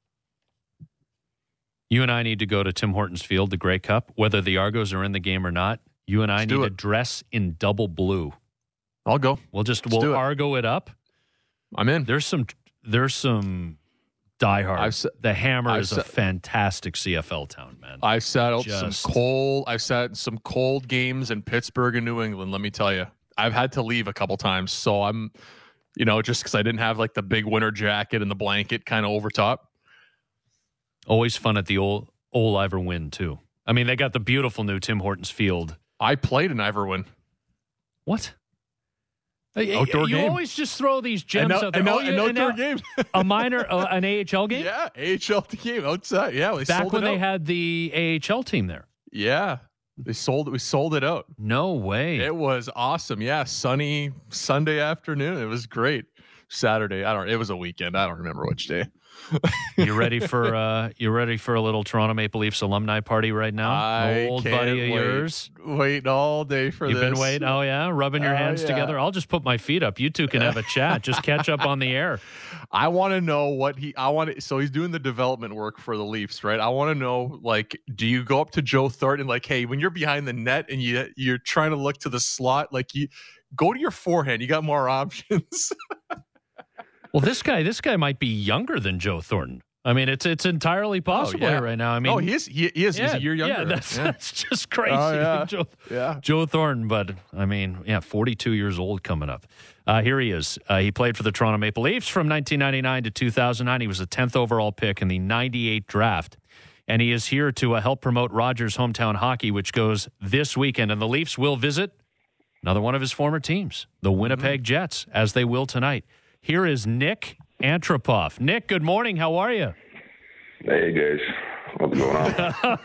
You and I need to go to Tim Hortons Field, the Grey Cup, whether the Argos are in the game or not. You and I Let's need do to it. dress in double blue. I'll go. We'll just Let's do we'll it. Argo it up. I'm in. There's some there's some diehards. I've se- the Hammer I've is a se- fantastic C F L town, man. I've sat out Just- some cold. I've sat in some cold games in Pittsburgh and New England. Let me tell you, I've had to leave a couple times. So I'm, you know, just because I didn't have like the big winter jacket and the blanket kind of over top. Always fun at the old old Ivor Wynn too. I mean, they got the beautiful new Tim Hortons Field. I played in Iverwin. What? Outdoor you game. always just throw these gems An, out there. an, Oh, an you- outdoor an- game. a minor, uh, an A H L game. Yeah, A H L game outside. Yeah, they Back sold when it they out. had the A H L team there. Yeah, they sold it. We sold it out. No way. It was awesome. Yeah, sunny Sunday afternoon. It was great. Saturday. I don't. It was a weekend. I don't remember which day. You ready for uh you ready for a little Toronto Maple Leafs alumni party right now? I Old can't buddy of wait. yours. Waiting all day for You've this. been waiting. Oh yeah, rubbing your Oh, hands yeah. together. I'll just put my feet up. You two can have a chat. Just catch up on the air. I want to know what he. I want to. So he's doing the development work for the Leafs, right? I want to know, like, do you go up to Joe Thornton, like, hey, when you're behind the net and you you're trying to look to the slot, like, you go to your forehand. You got more options. Well, this guy, this guy might be younger than Joe Thornton. I mean, it's it's entirely possible Oh, yeah. here right now. I mean, oh, he is. He, he is. yeah, he's a year younger. Yeah, that's Yeah. that's just crazy. Oh, yeah. Joe, Yeah. Joe Thornton, but I mean, yeah, forty-two years old coming up. Uh, here he is. Uh, he played for the Toronto Maple Leafs from nineteen ninety-nine to two thousand nine. He was the tenth overall pick in the ninety-eight draft. And he is here to uh, help promote Rogers Hometown Hockey, which goes this weekend. And the Leafs will visit another one of his former teams, the Winnipeg Mm-hmm. Jets, as they will tonight. Here is Nick Antropoff. Nick, good morning. How are you? Hey guys, what's going on?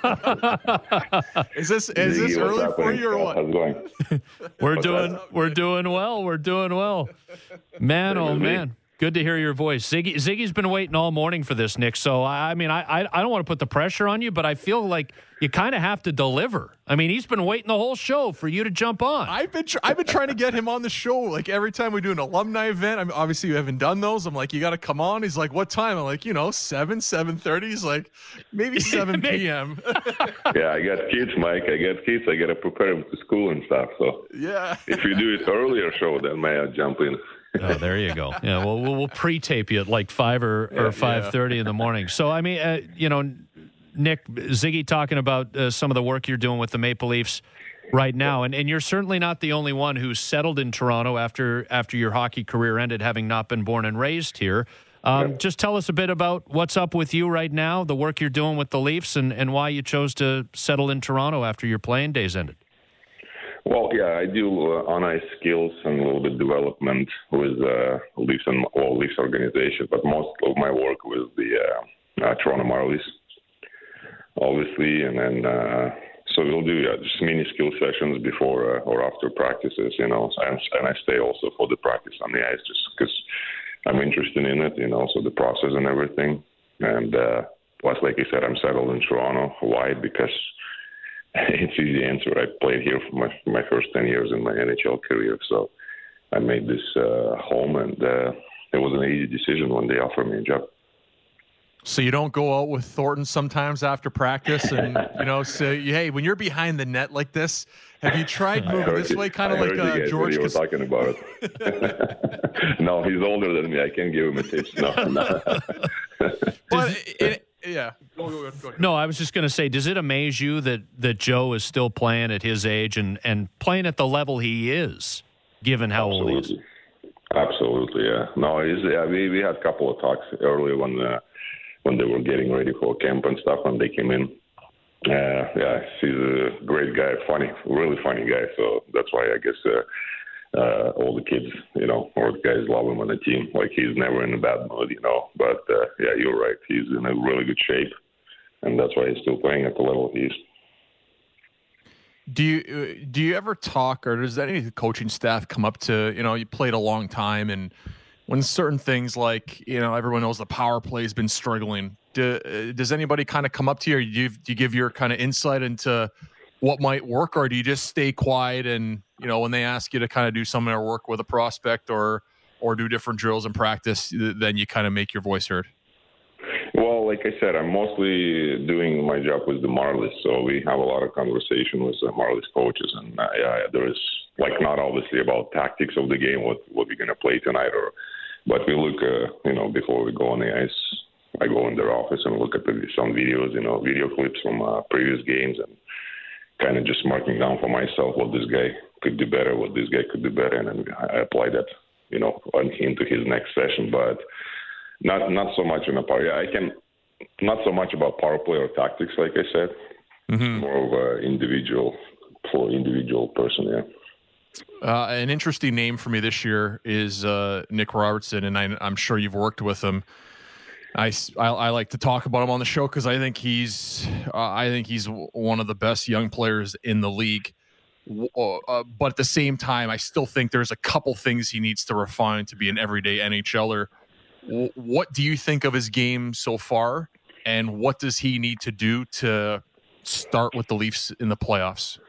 Is this is this Ziggy, what's early for happening? you or what? How's it going? We're What's doing up? we're doing well. We're doing well. Man, Same oh with me. man. Good to hear your voice. Ziggy Ziggy's been waiting all morning for this, Nick. So I I mean I I, I don't want to put the pressure on you, but I feel like you kind of have to deliver. I mean, he's been waiting the whole show for you to jump on. I've been tr- I've been trying to get him on the show. Like every time we do an alumni event, I'm obviously you haven't done those. I'm like, you got to come on. He's like, what time? I'm like, you know, seven, seven thirty. He's like, maybe seven p.m. Yeah, I got kids, Mike. I got kids. I got to prepare them to school and stuff. So Yeah. if you do it earlier show, then may I jump in? Oh, there you go. Yeah, well, we'll, we'll pre-tape you at like five or, or five thirty in the morning. So, I mean, uh, you know, Nick, Ziggy talking about uh, some of the work you're doing with the Maple Leafs right now, and, and you're certainly not the only one who's settled in Toronto after after your hockey career ended, having not been born and raised here. Um, Yep. Just tell us a bit about what's up with you right now, the work you're doing with the Leafs, and, and why you chose to settle in Toronto after your playing days ended. Well, yeah, I do uh, on ice skills and a little bit development with uh, Leafs and all Leafs organizations, but most of my work with the uh, uh, Toronto Marlies, obviously, and then uh, so we'll do yeah, just mini skill sessions before uh, or after practices, you know, and, and I stay also for the practice on the ice just because I'm interested in it, you know, so the process and everything, and uh, plus, like I said, I'm settled in Toronto. Why? Because it's easy answer. I played here for my my first ten years in my N H L career, so I made this uh, home, and uh, it was an easy decision when they offered me a job. So you don't go out with Thornton sometimes after practice and, you know, say, hey, when you're behind the net like this, have you tried I moving heard this you- way? Kind of I like heard you uh, guys George. when you were Cos- talking about it. No, he's older than me. I can't give him a tip. No, no. But it, it, yeah. Go, go, go, no, I was just going to say, does it amaze you that, that Joe is still playing at his age and, and playing at the level he is, given how Absolutely. old he is? Absolutely, yeah. No, he's, yeah, we, we had a couple of talks earlier when uh, when they were getting ready for camp and stuff, and they came in. Uh, yeah, he's a great guy, funny, really funny guy. So that's why I guess uh, uh, all the kids, you know, all the guys love him on the team. Like, he's never in a bad mood, you know. But, uh, yeah, you're right. He's in a really good shape, and that's why he's still playing at the level he is. Do you do you ever talk, or does any of the coaching staff come up to, you know, you played a long time, and when certain things like, you know, everyone knows the power play has been struggling, do, uh, does anybody kind of come up to you, or do you, do you give your kind of insight into what might work, or do you just stay quiet and, you know, when they ask you to kind of do something or work with a prospect or or do different drills in practice, then you kind of make your voice heard? Well, like I said, I'm mostly doing my job with the Marlies, so we have a lot of conversation with the Marlies coaches, and uh, yeah, there is, like, not obviously about tactics of the game, what what we're going to play tonight, or but we look, uh, you know, before we go on the ice, I go in their office and look at the, some videos, you know, video clips from uh, previous games, and kind of just marking down for myself what this guy could do better, what this guy could do better, and then I apply that, you know, on into his next session, but. Not not so much in the power. I can not so much about power play or tactics, like I said. Mm-hmm. More of an individual for individual person. Yeah. Uh, an interesting name for me this year is uh, Nick Robertson, and I, I'm sure you've worked with him. I, I, I like to talk about him on the show because I think he's uh, I think he's one of the best young players in the league. Uh, but at the same time, I still think there's a couple things he needs to refine to be an everyday NHLer. What do you think of his game so far, and what does he need to do to start with the Leafs in the playoffs?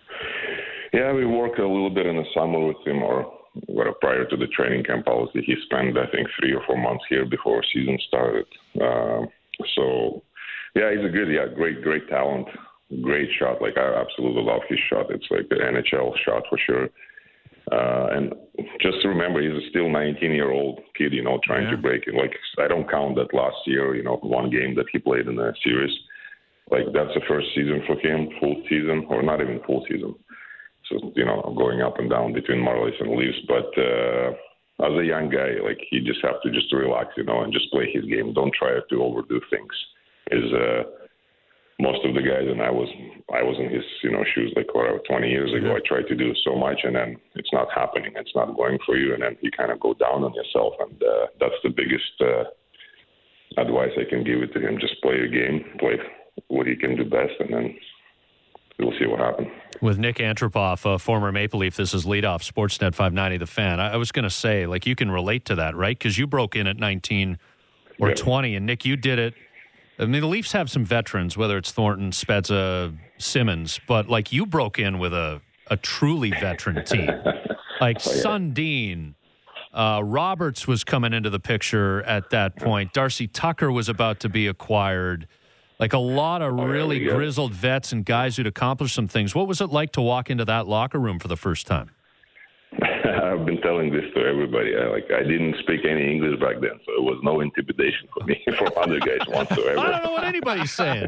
Yeah, we worked a little bit in the summer with him, or prior to the training camp. Obviously, he spent, I think, three or four months here before season started. Uh, so, yeah, he's a good, yeah, great, great talent, great shot. Like, I absolutely love his shot. It's like the N H L shot for sure. Uh, and just to remember, he's a still nineteen-year-old kid, you know, trying yeah. to break it. Like, I don't count that last year, you know, one game that he played in the series. Like, that's the first season for him, full season, or not even full season. So, you know, going up and down between Marlies and Leafs. But uh, as a young guy, like, you just have to just relax, you know, and just play his game. Don't try to overdo things. Is uh, most of the guys, and I was I was in his, you know, shoes like whatever, twenty years ago. I tried to do so much, and then it's not happening. It's not going for you, and then you kind of go down on yourself. And uh, that's the biggest uh, advice I can give it to him. Just play your game, play what he can do best, and then we'll see what happens. With Nick Antropoff, a former Maple Leaf, this is Leadoff, Sportsnet five ninety, The Fan. I, I was going to say, like, you can relate to that, right? Because you broke in at nineteen or yeah. twenty, and Nick, you did it. I mean, the Leafs have some veterans, whether it's Thornton, Spezza, Simmons, but, like, you broke in with a, a truly veteran team. Like, oh, yeah. Sundin, uh, Roberts was coming into the picture at that point. Darcy Tucker was about to be acquired. Like, a lot of really oh, yeah, grizzled vets and guys who'd accomplished some things. What was it like to walk into that locker room for the first time? I've been telling this to everybody. I, like I didn't speak any English back then, so it was no intimidation for me from other guys whatsoever. I don't know what anybody's saying.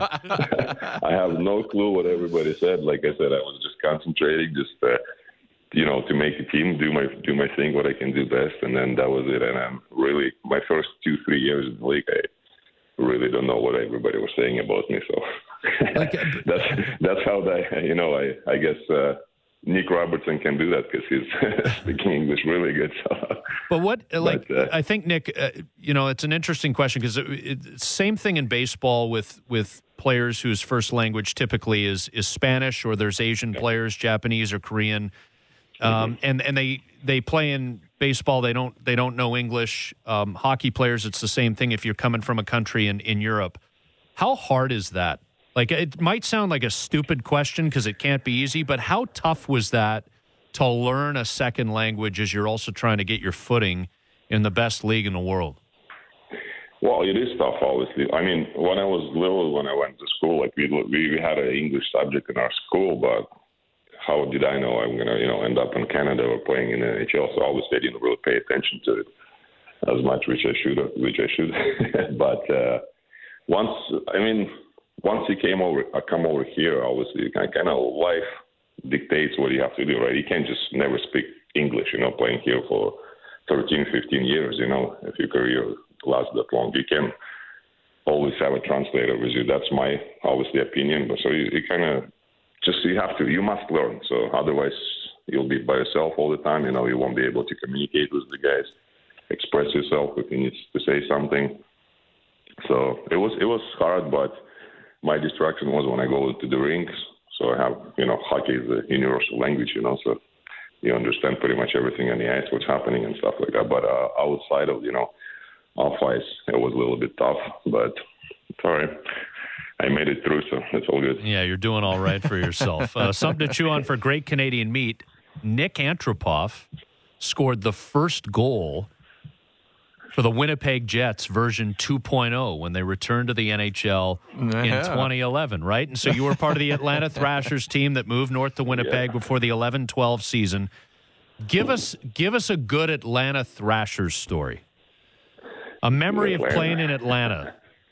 I have no clue what everybody said. Like I said, I was just concentrating, just uh, you know, to make a team, do my do my thing, what I can do best, and then that was it. And I'm really my first two three years in the league, I really don't know what everybody was saying about me. So like, that's that's how that you know. I I guess. Uh, Nick Robertson can do that because he's speaking English really good. So. But what, like, but, uh, I think, Nick, uh, you know, it's an interesting question because it, it, same thing in baseball with with players whose first language typically is is Spanish, or there's Asian players, Japanese or Korean, um, mm-hmm. and and they they play in baseball. They don't they don't know English. Um, hockey players, it's the same thing if you're coming from a country in in Europe. How hard is that? Like, it might sound like a stupid question because it can't be easy, but how tough was that to learn a second language as you're also trying to get your footing in the best league in the world? Well, it is tough, obviously. I mean, when I was little, when I went to school, like we we had an English subject in our school, but how did I know I'm gonna, you know, end up in Canada or playing in the N H L? So obviously, I didn't really pay attention to it as much, which I should, which I should. But uh, once, I mean. once you came over, I come over here, obviously, kind of life dictates what you have to do, right? You can't just never speak English, you know, playing here for thirteen, fifteen years, you know, if your career lasts that long. You can always have a translator with you. That's my, obviously, opinion. But so you, you kind of just, you have to, you must learn. So otherwise, you'll be by yourself all the time. You know, you won't be able to communicate with the guys, express yourself if you need to say something. So it was, it was hard, but my distraction was when I go to the rinks. So I have, you know, hockey is a universal language, you know, so you understand pretty much everything on the ice, what's happening and stuff like that. But uh, outside of, you know, off ice, it was a little bit tough, but it's all right. I made it through, so it's all good. Yeah, you're doing all right for yourself. Uh, something to chew on for Great Canadian Meat. Nick Antropov scored the first goal for the Winnipeg Jets version two point oh when they returned to the N H L Yeah. in twenty eleven, right? And so you were part of the Atlanta Thrashers team that moved north to Winnipeg Yeah. before the eleven twelve season. Give us give us a good Atlanta Thrashers story. A memory of Atlanta. playing in Atlanta.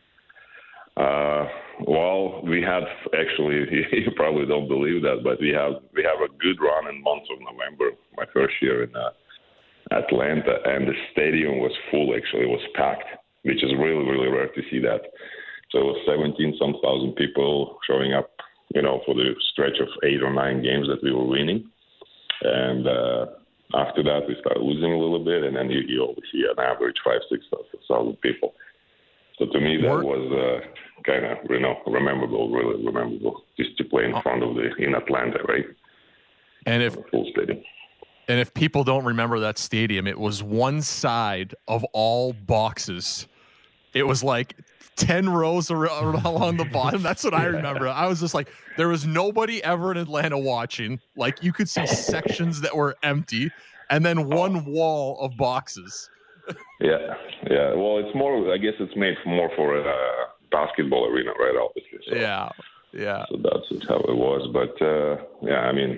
Uh, well, we had actually, you probably don't believe that, but we have we have a good run in month of November, my first year in uh, Atlanta, and the stadium was full, actually. It was packed, which is really, really rare to see that. So it was seventeen some thousand people showing up, you know, for the stretch of eight or nine games that we were winning. And uh, after that, we started losing a little bit, and then you, you always see an average five, six thousand people. So to me, that Work. was uh, kind of, you know, rememberable, really rememberable, just to play in front of the in Atlanta, right? And if Full stadium. and if people don't remember that stadium, it was one side of all boxes. It was like ten rows ar- along the bottom. That's what I remember. I was just like, there was nobody ever in Atlanta watching. Like, you could see sections that were empty, and then one wall of boxes. Yeah, yeah. Well, it's more. I guess it's made for more for a uh, basketball arena, right? Obviously. So, Yeah, yeah. So that's how it was. But uh, yeah, I mean,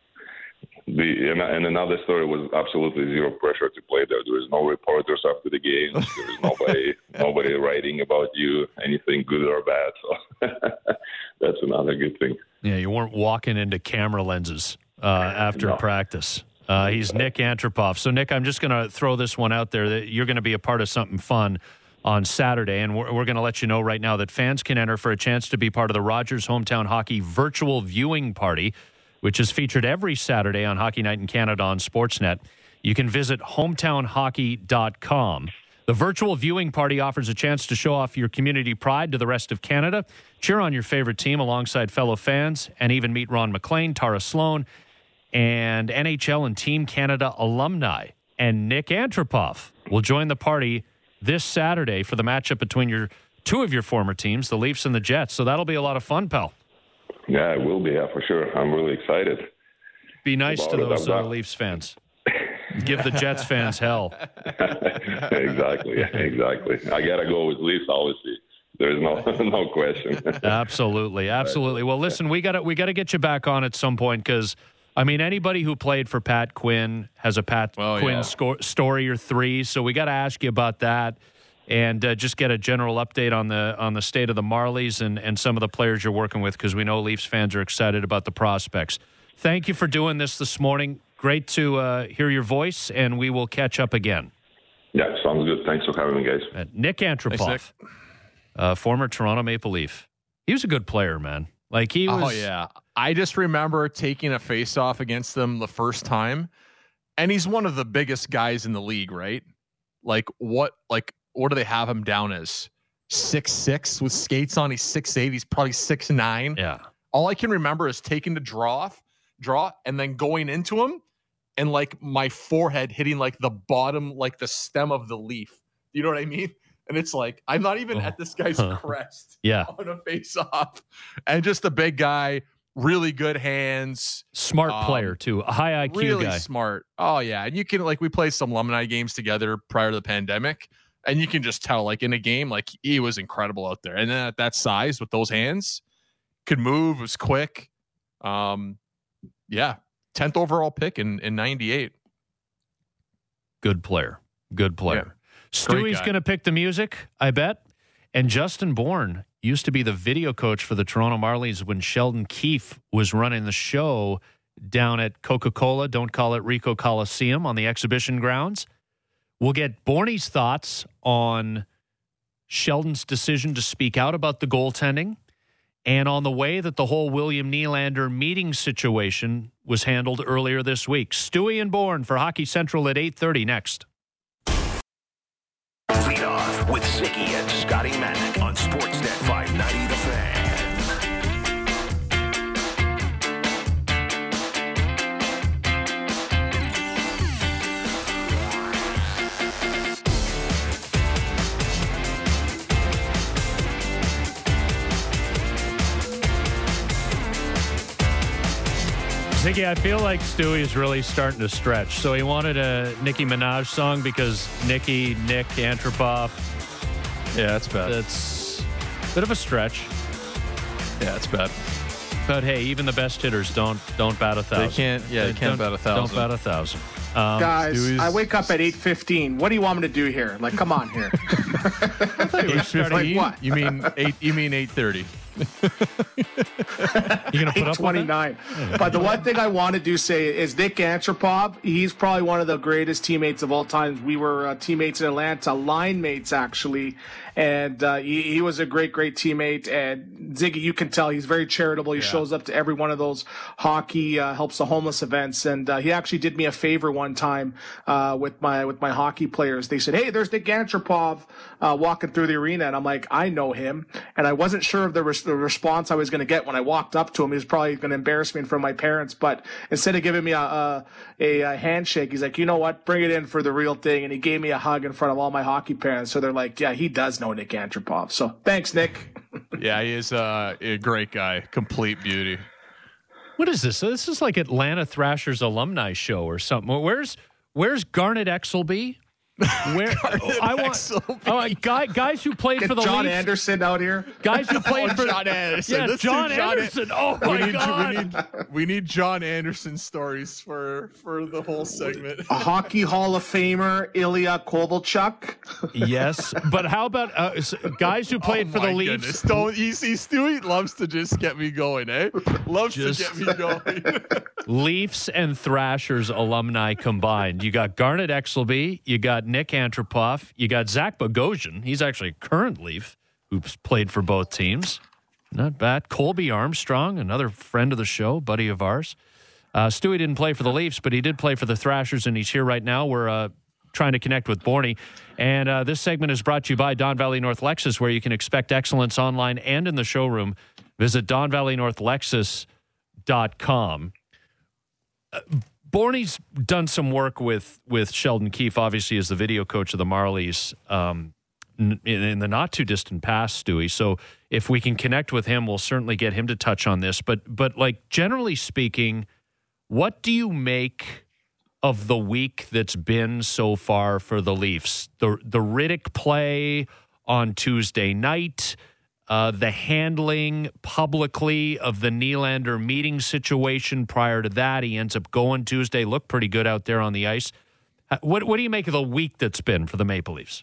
the and, and another story was absolutely zero pressure to play there. There was no reporters after the games. There was nobody nobody writing about you anything good or bad. So that's another good thing. Yeah, you weren't walking into camera lenses uh, after No. practice. Uh, he's Nick Antropov. So, Nick, I'm just going to throw this one out there that you're going to be a part of something fun on Saturday, and we're, we're going to let you know right now that fans can enter for a chance to be part of the Rogers Hometown Hockey virtual viewing party, which is featured every Saturday on Hockey Night in Canada on Sportsnet. You can visit hometown hockey dot com. The virtual viewing party offers a chance to show off your community pride to the rest of Canada, cheer on your favorite team alongside fellow fans, and even meet Ron McLean, Tara Sloan, and N H L and Team Canada alumni. And Nick Antropov will join the party this Saturday for the matchup between your two of your former teams, the Leafs and the Jets. So that'll be a lot of fun, pal. Yeah, it will be. Yeah, for sure. I'm really excited. Be nice to About it, those uh, about- Leafs fans. Give the Jets fans hell. exactly, exactly. I gotta go with Leafs, obviously. There's no no question. Absolutely, absolutely. Well, listen, we got to we got to get you back on at some point because, I mean, anybody who played for Pat Quinn has a Pat Oh, Quinn yeah. sco- story or three. So we got to ask you about that and uh, just get a general update on the on the state of the Marlies and, and some of the players you're working with because we know Leafs fans are excited about the prospects. Thank you for doing this this morning. Great to uh, hear your voice, and we will catch up again. Yeah, sounds good. Thanks for having me, guys. Uh, Nick Antropov, Thanks, uh, former Toronto Maple Leaf. He was a good player, man. Like he was. Oh yeah, I just remember taking a face-off against them the first time, and he's one of the biggest guys in the league, right? Like what? Like what do they have him down as? Six six with skates on. He's six eight. He's probably six nine. Yeah. All I can remember is taking the draw off, draw, and then going into him, and like my forehead hitting like the bottom, like the stem of the leaf. You know what I mean? And it's like I'm not even at this guy's crest. Yeah. On a face-off, and just a big guy, really good hands, Smart Um, player too, a high I Q really guy. smart. Oh yeah, and you can like we played some alumni games together prior to the pandemic, and you can just tell like in a game like he was incredible out there, and then at that size with those hands, could move, was quick. Um, yeah, tenth overall pick in in ninety-eight. Good player. Good player. Great Stewie's guy. going to pick the music, I bet. And Justin Bourne used to be the video coach for the Toronto Marlies when Sheldon Keefe was running the show down at Coca-Cola, don't call it Ricoh Coliseum, on the exhibition grounds. We'll get Borny's thoughts on Sheldon's decision to speak out about the goaltending and on the way that the whole William Nylander meeting situation was handled earlier this week. Stewie and Bourne for Hockey Central at eight thirty next. Lead off with Ziggy and Scotty Mack on Sportsnet five ninety The Fan. Ziggy, I feel like Stewie is really starting to stretch. So he wanted a Nicki Minaj song because Nicki, Nick, Antropov. Yeah, that's bad. That's a bit of a stretch. Yeah, it's bad. But hey, even the best hitters don't don't bat a thousand. They can't. Yeah, they, they can't bat a thousand. Don't bat a thousand. Um, Guys, Stewie's... I wake up at eight fifteen. What do you want me to do here? Like, come on here. eight fifteen? Like what? You mean eight? You mean eight thirty? You gonna put up twenty-nine. But the one thing I want to do say is Nick Antropov. He's probably one of the greatest teammates of all time. We were uh, teammates in Atlanta, line mates actually, and uh, he, he was a great, great teammate. And Ziggy, you can tell he's very charitable. He yeah. shows up to every one of those hockey uh, helps the homeless events, and uh, he actually did me a favor one time uh, with my with my hockey players. They said, "Hey, there's Nick Antropov uh, walking through the arena," and I'm like, "I know him," and I wasn't sure if there was the response I was going to get when I walked up to him. He was probably going to embarrass me in front of my parents, but instead of giving me a, a, a, a handshake, he's like, "You know what? Bring it in for the real thing." And he gave me a hug in front of all my hockey parents. So they're like, "Yeah, he does know Nick Antropov." So thanks, Nick. Yeah, he is uh, a great guy. Complete beauty. What is this? This is like Atlanta Thrashers alumni show or something. Where's Where's Garnet Exelby? Where I want uh, guy, guys who played Get for the John Leafs. Anderson out here. Guys who played oh, for John Anderson. Yeah, Let's John, John Anderson. Oh my we need, God. We need, we need John Anderson stories for for the whole segment. A hockey Hall of Famer, Ilya Kovalchuk. Yes, but how about uh, guys who played oh for the goodness. Leafs? Don't you see? Stewie loves to just get me going, eh? Loves just, to get me going. Leafs and Thrashers alumni combined. You got Garnet Exelby. You got Nick Antropov. You got Zach Bogosian. He's actually a current Leaf who's played for both teams. Not bad. Colby Armstrong, another friend of the show, buddy of ours. Uh, Stewie didn't play for the Leafs, but he did play for the Thrashers, and he's here right now. We're uh, trying to connect with Borny. And uh, this segment is brought to you by Don Valley North Lexus, where you can expect excellence online and in the showroom. Visit don valley north lexus dot com. Uh, Borny's done some work with, with Sheldon Keefe, obviously, as the video coach of the Marlies um, in, in the not-too-distant past, Stewie. So if we can connect with him, we'll certainly get him to touch on this. But, but like, generally speaking, what do you make of the week that's been so far for the Leafs? The, the Riddick play on Tuesday night, Uh, the handling publicly of the Nylander meeting situation prior to that. He ends up going Tuesday, looked pretty good out there on the ice. What, what do you make of the week that's been for the Maple Leafs?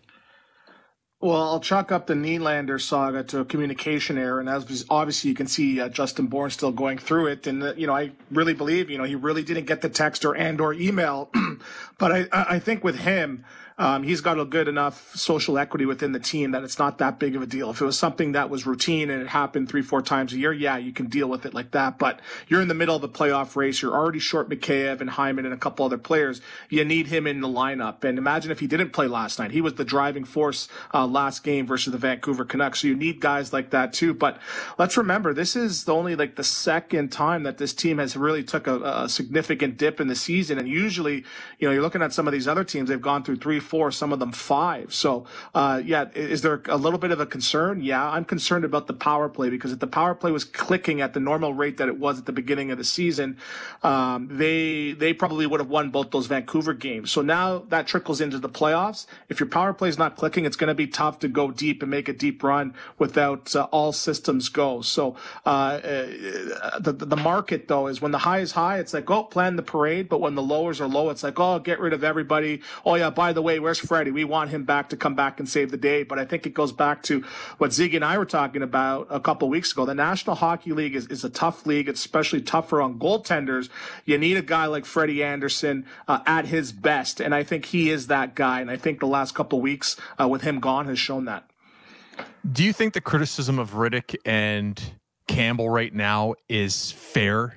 Well, I'll chalk up the Nylander saga to a communication error, and as obviously you can see, uh, Justin Bourne still going through it. And uh, you know, I really believe, you know, he really didn't get the text or and or email, but I I think with him. Um, he's got a good enough social equity within the team that it's not that big of a deal. If it was something that was routine and it happened three, four times a year, yeah, you can deal with it like that. But you're in the middle of the playoff race. You're already short Mikheyev and Hyman and a couple other players. You need him in the lineup. And imagine if he didn't play last night. He was the driving force uh, last game versus the Vancouver Canucks. So you need guys like that too. But let's remember, this is only like the second time that this team has really took a, a significant dip in the season. And usually, you know, you're looking at some of these other teams, they've gone through three, four, some of them five. So, uh, yeah, is there a little bit of a concern? Yeah, I'm concerned about the power play, because if the power play was clicking at the normal rate that it was at the beginning of the season, um, they they probably would have won both those Vancouver games. So now that trickles into the playoffs. If your power play is not clicking, it's going to be tough to go deep and make a deep run without uh, all systems go. So uh, the the market though is when the high is high, it's like, oh, plan the parade, but when the lowers are low, it's like, oh, get rid of everybody. Oh yeah, by the way, way, where's Freddie? We want him back to come back and save the day. But I think it goes back to what Ziggy and I were talking about a couple of weeks ago. The National Hockey League is, is a tough league. It's especially tougher on goaltenders. You need a guy like Freddie Anderson uh, at his best. And I think he is that guy. And I think the last couple of weeks uh, with him gone has shown that. Do you think the criticism of Riddick and Campbell right now is fair?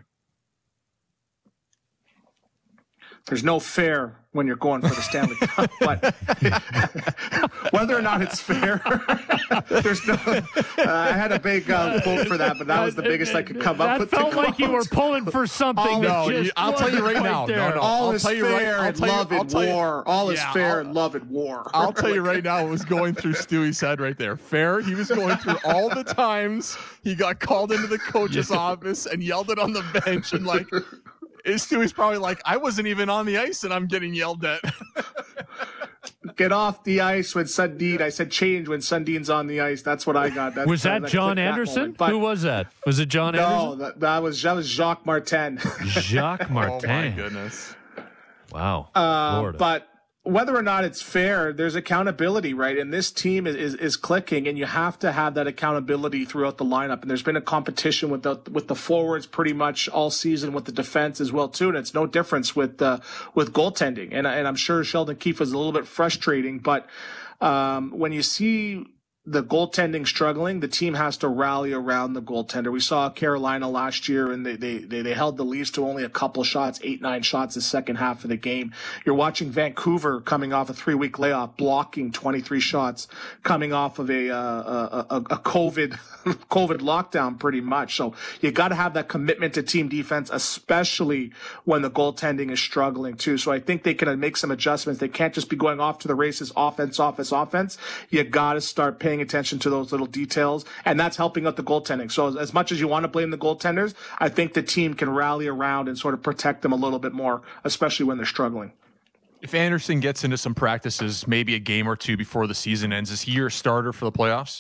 There's no fair when you're going for the Stanley Cup, but whether or not it's fair, there's no. Uh, I had a big uh, quote for that, but that was the biggest I could come that up with. That felt like you were pulling for something. All, that no, just you, I'll tell you right, right now. There. No, no, all I'll is tell you fair right, and love and war. You, all is yeah, fair I'll, and love and war. I'll tell you right now. What was going through Stewie's head right there. Fair. He was going through all the times he got called into the coach's yeah. office and yelled it on the bench and like. Stewie's probably like, I wasn't even on the ice and I'm getting yelled at. Get off the ice when Sundin. I said change when Sundin's on the ice. That's what I got. That's, was that, that John Anderson? That Who was that? Was it John no, Anderson? No, that, that, was, that was Jacques Martin. Jacques Martin. Oh, my goodness. Wow. Uh, but whether or not it's fair, there's accountability, right? And this team is, is, is clicking, and you have to have that accountability throughout the lineup. And there's been a competition with the with the forwards pretty much all season, with the defense as well too. And it's no difference with uh, with goaltending. And and I'm sure Sheldon Keefe was a little bit frustrating, but um, when you see the goaltending struggling, the team has to rally around the goaltender. We saw Carolina last year, and they they they, they held the Leafs to only a couple shots, eight, nine shots the second half of the game. You're watching Vancouver coming off a three-week layoff, blocking twenty-three shots, coming off of a uh, a, a, a COVID COVID lockdown pretty much. So you got to have that commitment to team defense, especially when the goaltending is struggling too. So I think they can make some adjustments. They can't just be going off to the races, offense, offense, offense. You got to start paying attention to those little details, and that's helping out the goaltending. So as, as much as you want to blame the goaltenders, I think the team can rally around and sort of protect them a little bit more, especially when they're struggling. If Anderson gets into some practices, maybe a game or two before the season ends, is he your starter for the playoffs?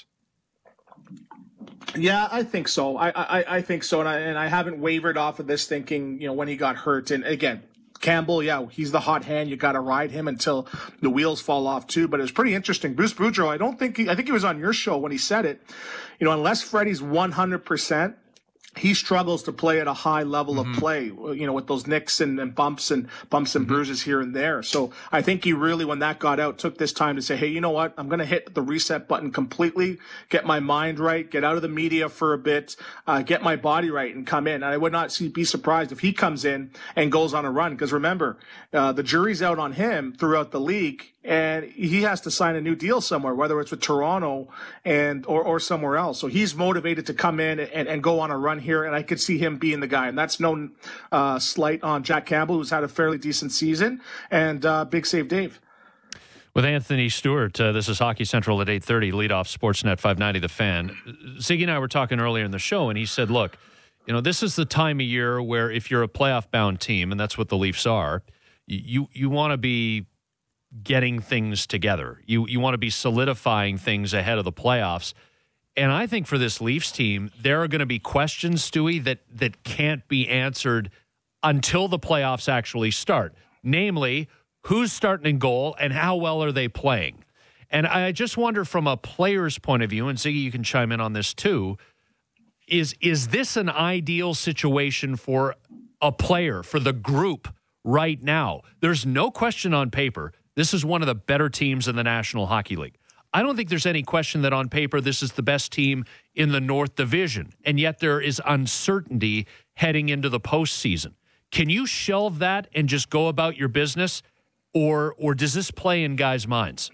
Yeah, I think so. I, I, I think so. And I, and I haven't wavered off of this thinking, you know, when he got hurt. And again, Campbell, yeah, he's the hot hand. You got to ride him until the wheels fall off too. But it was pretty interesting. Bruce Boudreau, I don't think he, I think he was on your show when he said it. You know, unless Freddie's one hundred percent, he struggles to play at a high level mm-hmm. of play, you know, with those nicks and, and bumps and bumps and mm-hmm. bruises here and there. So I think he really, when that got out, took this time to say, hey, you know what? I'm going to hit the reset button completely, get my mind right, get out of the media for a bit, uh, get my body right and come in. And I would not see, be surprised if he comes in and goes on a run. Because remember, uh, the jury's out on him throughout the league, and he has to sign a new deal somewhere, whether it's with Toronto and or, or somewhere else. So he's motivated to come in and, and go on a run here, and I could see him being the guy. And that's no uh, slight on Jack Campbell, who's had a fairly decent season, and uh, Big Save Dave. With Anthony Stewart, uh, this is Hockey Central at eight thirty, leadoff Sportsnet five ninety The Fan. Ziggy and I were talking earlier in the show, and he said, look, you know, this is the time of year where if you're a playoff-bound team, and that's what the Leafs are, you you want to be getting things together. You you want to be solidifying things ahead of the playoffs. And I think for this Leafs team, there are going to be questions, Stewie, that that can't be answered until the playoffs actually start. Namely, who's starting in goal and how well are they playing? And I just wonder from a player's point of view, and Ziggy, you can chime in on this too, is is this an ideal situation for a player, for the group right now? There's no question on paper this is one of the better teams in the National Hockey League. I don't think there's any question that on paper this is the best team in the North Division, and yet there is uncertainty heading into the postseason. Can you shelve that and just go about your business, or or does this play in guys' minds?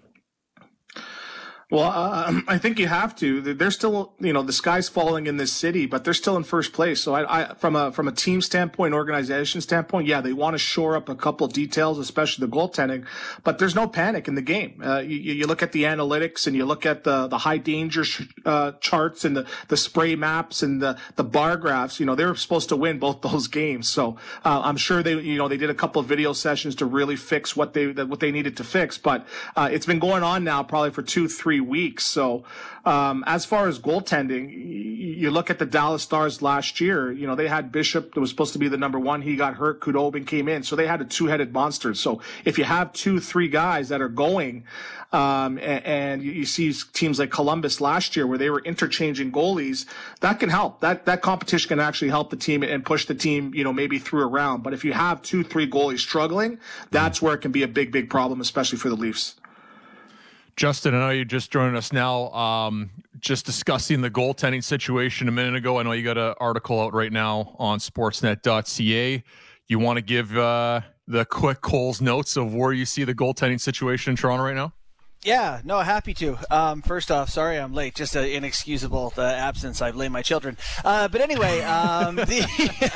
Well, uh, I think you have to. They're still, you know, the sky's falling in this city, but they're still in first place. So I, I from a from a team standpoint, organization standpoint, yeah, they want to shore up a couple of details, especially the goaltending. But there's no panic in the game. Uh, you, you look at the analytics and you look at the the high danger sh- uh, charts and the, the spray maps and the the bar graphs. You know, they were supposed to win both those games. So uh, I'm sure they, you know, they did a couple of video sessions to really fix what they what they needed to fix. But uh, it's been going on now probably for two, three weeks. So um, as far as goaltending, you look at the Dallas Stars last year, you know, they had Bishop that was supposed to be the number one. He got hurt. Khudobin came in. So they had a two-headed monster. So if you have two, three guys that are going, um, and, and you see teams like Columbus last year where they were interchanging goalies, that can help. That, that competition can actually help the team and push the team, you know, maybe through a round. But if you have two, three goalies struggling, that's where it can be a big, big problem, especially for the Leafs. Justin, I know you just joined us now. Um, just discussing the goaltending situation a minute ago. I know you got an article out right now on sportsnet dot c a. You want to give uh, the quick Cole's notes of where you see the goaltending situation in Toronto right now? Yeah, no, happy to. Um, first off, sorry I'm late. Just an inexcusable uh, absence. I blame my children. Uh, but anyway, um, the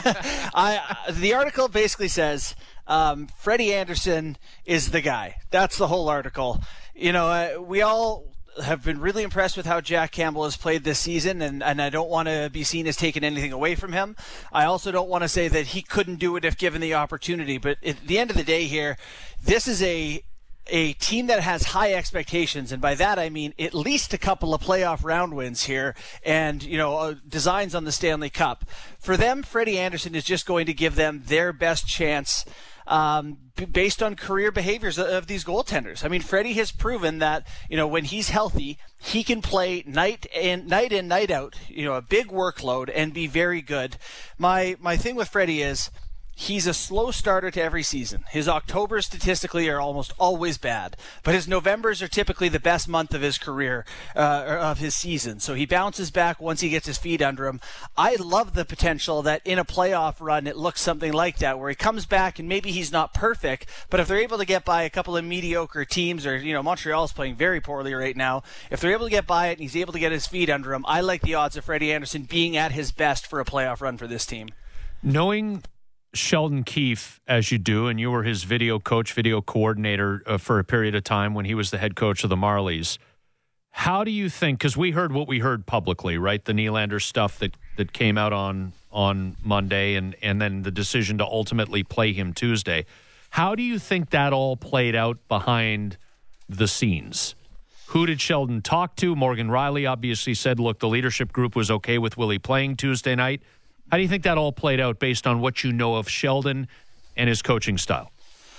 I, the article basically says um, Freddie Andersen is the guy. That's the whole article. You know, uh, we all have been really impressed with how Jack Campbell has played this season, and, and I don't want to be seen as taking anything away from him. I also don't want to say that he couldn't do it if given the opportunity. But at the end of the day here, this is a a team that has high expectations, and by that I mean at least a couple of playoff round wins here and, you know, uh, designs on the Stanley Cup. For them, Freddie Andersen is just going to give them their best chance um, b- based on career behaviors of, of these goaltenders. I mean, Freddie has proven that, you know, when he's healthy, he can play night in, night in, night out, you know, a big workload and be very good. My, my thing with Freddie is, he's a slow starter to every season. His Octobers statistically are almost always bad, but his Novembers are typically the best month of his career, uh, or of his season. So he bounces back once he gets his feet under him. I love the potential that in a playoff run it looks something like that, where he comes back and maybe he's not perfect, but if they're able to get by a couple of mediocre teams, or, you know, Montreal's playing very poorly right now, if they're able to get by it and he's able to get his feet under him, I like the odds of Freddie Andersen being at his best for a playoff run for this team. Knowing Sheldon Keefe as you do, and you were his video coach, video coordinator uh, for a period of time when he was the head coach of the Marlies. How do you think, because we heard what we heard publicly, right? The Nylander stuff that, that came out on on Monday, and, and then the decision to ultimately play him Tuesday. How do you think that all played out behind the scenes? Who did Sheldon talk to? Morgan Riley obviously said, look, the leadership group was okay with Willie playing Tuesday night. How do you think that all played out based on what you know of Sheldon and his coaching style?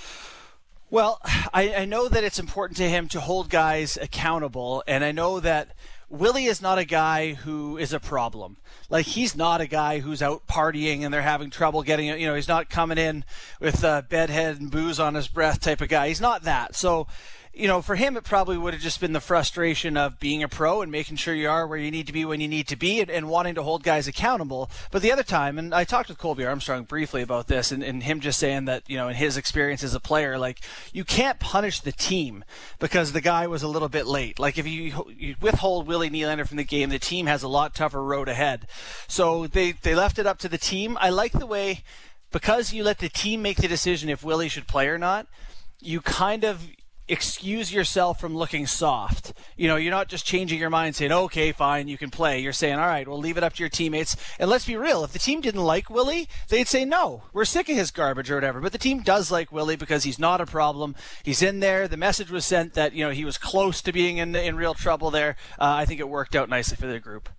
Well, I, I know that it's important to him to hold guys accountable, and I know that Willie is not a guy who is a problem. Like, he's not a guy who's out partying and they're having trouble getting, you know, he's not coming in with uh, bedhead and booze on his breath type of guy. He's not that. So, you know, for him, it probably would have just been the frustration of being a pro and making sure you are where you need to be when you need to be, and, and wanting to hold guys accountable. But the other time, and I talked with Colby Armstrong briefly about this, and, and him just saying that, you know, in his experience as a player, like, you can't punish the team because the guy was a little bit late. Like, if you, you withhold Willie Nylander from the game, the team has a lot tougher road ahead. So they, they left it up to the team. I like the way, because you let the team make the decision if Willie should play or not, you kind of excuse yourself from looking soft. You know, you're not just changing your mind saying, okay, fine, you can play. You're saying, all right, we'll leave it up to your teammates. And let's be real, if the team didn't like Willie, they'd say, no, we're sick of his garbage or whatever. But the team does like Willie because he's not a problem. He's in there. The message was sent that, you know, he was close to being in, in real trouble there. Uh, I think it worked out nicely for the group.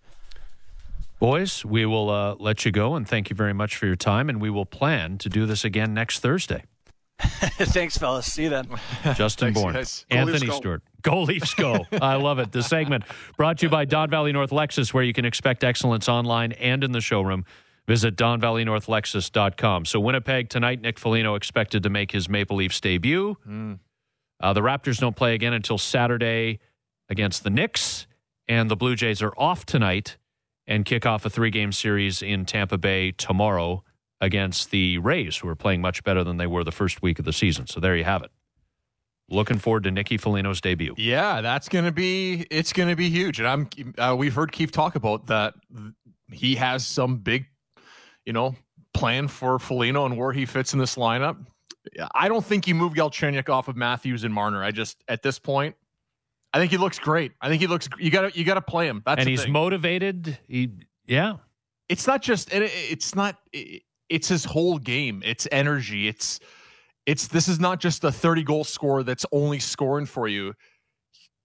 Boys, we will uh, let you go, and thank you very much for your time, and we will plan to do this again next Thursday. Thanks, fellas. See you then. Justin Bourne, Anthony Leafs Stewart. Go Leafs go. I love it. The segment brought to you by Don Valley North Lexus, where you can expect excellence online and in the showroom. Visit don valley north lexus dot com. So Winnipeg tonight, Nick Foligno expected to make his Maple Leafs debut. Mm. Uh, the Raptors don't play again until Saturday against the Knicks, and the Blue Jays are off tonight and kick off a three-game series in Tampa Bay tomorrow against the Rays, who are playing much better than they were the first week of the season. So there you have it. Looking forward to Nicky Foligno's debut. Yeah, that's going to be, it's going to be huge. And I'm, uh, we've heard Keith talk about that. He has some big, you know, plan for Foligno and where he fits in this lineup. I don't think you move Galchenyuk off of Matthews and Marner. I just, at this point, I think he looks great. I think he looks, you got to, you got to play him. That's and the he's thing. motivated. He, yeah. It's not just, it, it's not, it, it's his whole game. It's energy. It's, it's, this is not just a thirty goal scorer that's only scoring for you.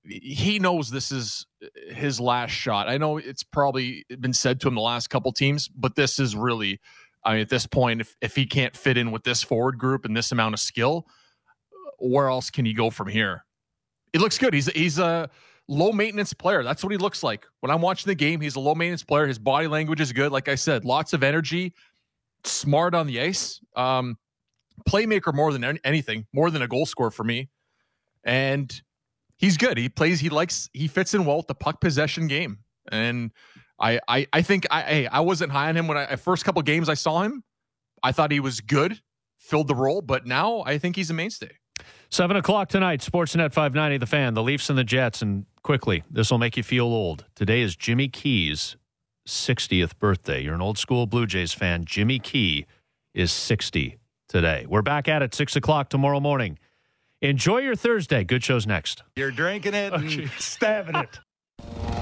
he knows this is his last shot. I know it's probably been said to him the last couple teams, but this is really, I mean, at this point, if, if he can't fit in with this forward group and this amount of skill, where else can he go from here? It looks good. He's he's a low maintenance player. That's what he looks like. When I'm watching the game, he's a low maintenance player. His body language is good. Like I said, lots of energy, smart on the ice, um, playmaker more than anything, more than a goal scorer for me. And he's good. He plays, he likes, he fits in well with the puck possession game. And I, I, I think I, hey, I wasn't high on him when I, first couple games I saw him. I thought he was good, filled the role, but now I think he's a mainstay. Seven o'clock tonight, Sportsnet five ninety, The Fan, the Leafs and the Jets. And quickly, this will make you feel old. Today is Jimmy Key's sixtieth birthday. You're an old school Blue Jays fan. Jimmy Key is sixty today. We're back at it six o'clock tomorrow morning. Enjoy your Thursday. Good shows next. You're drinking it and stabbing it.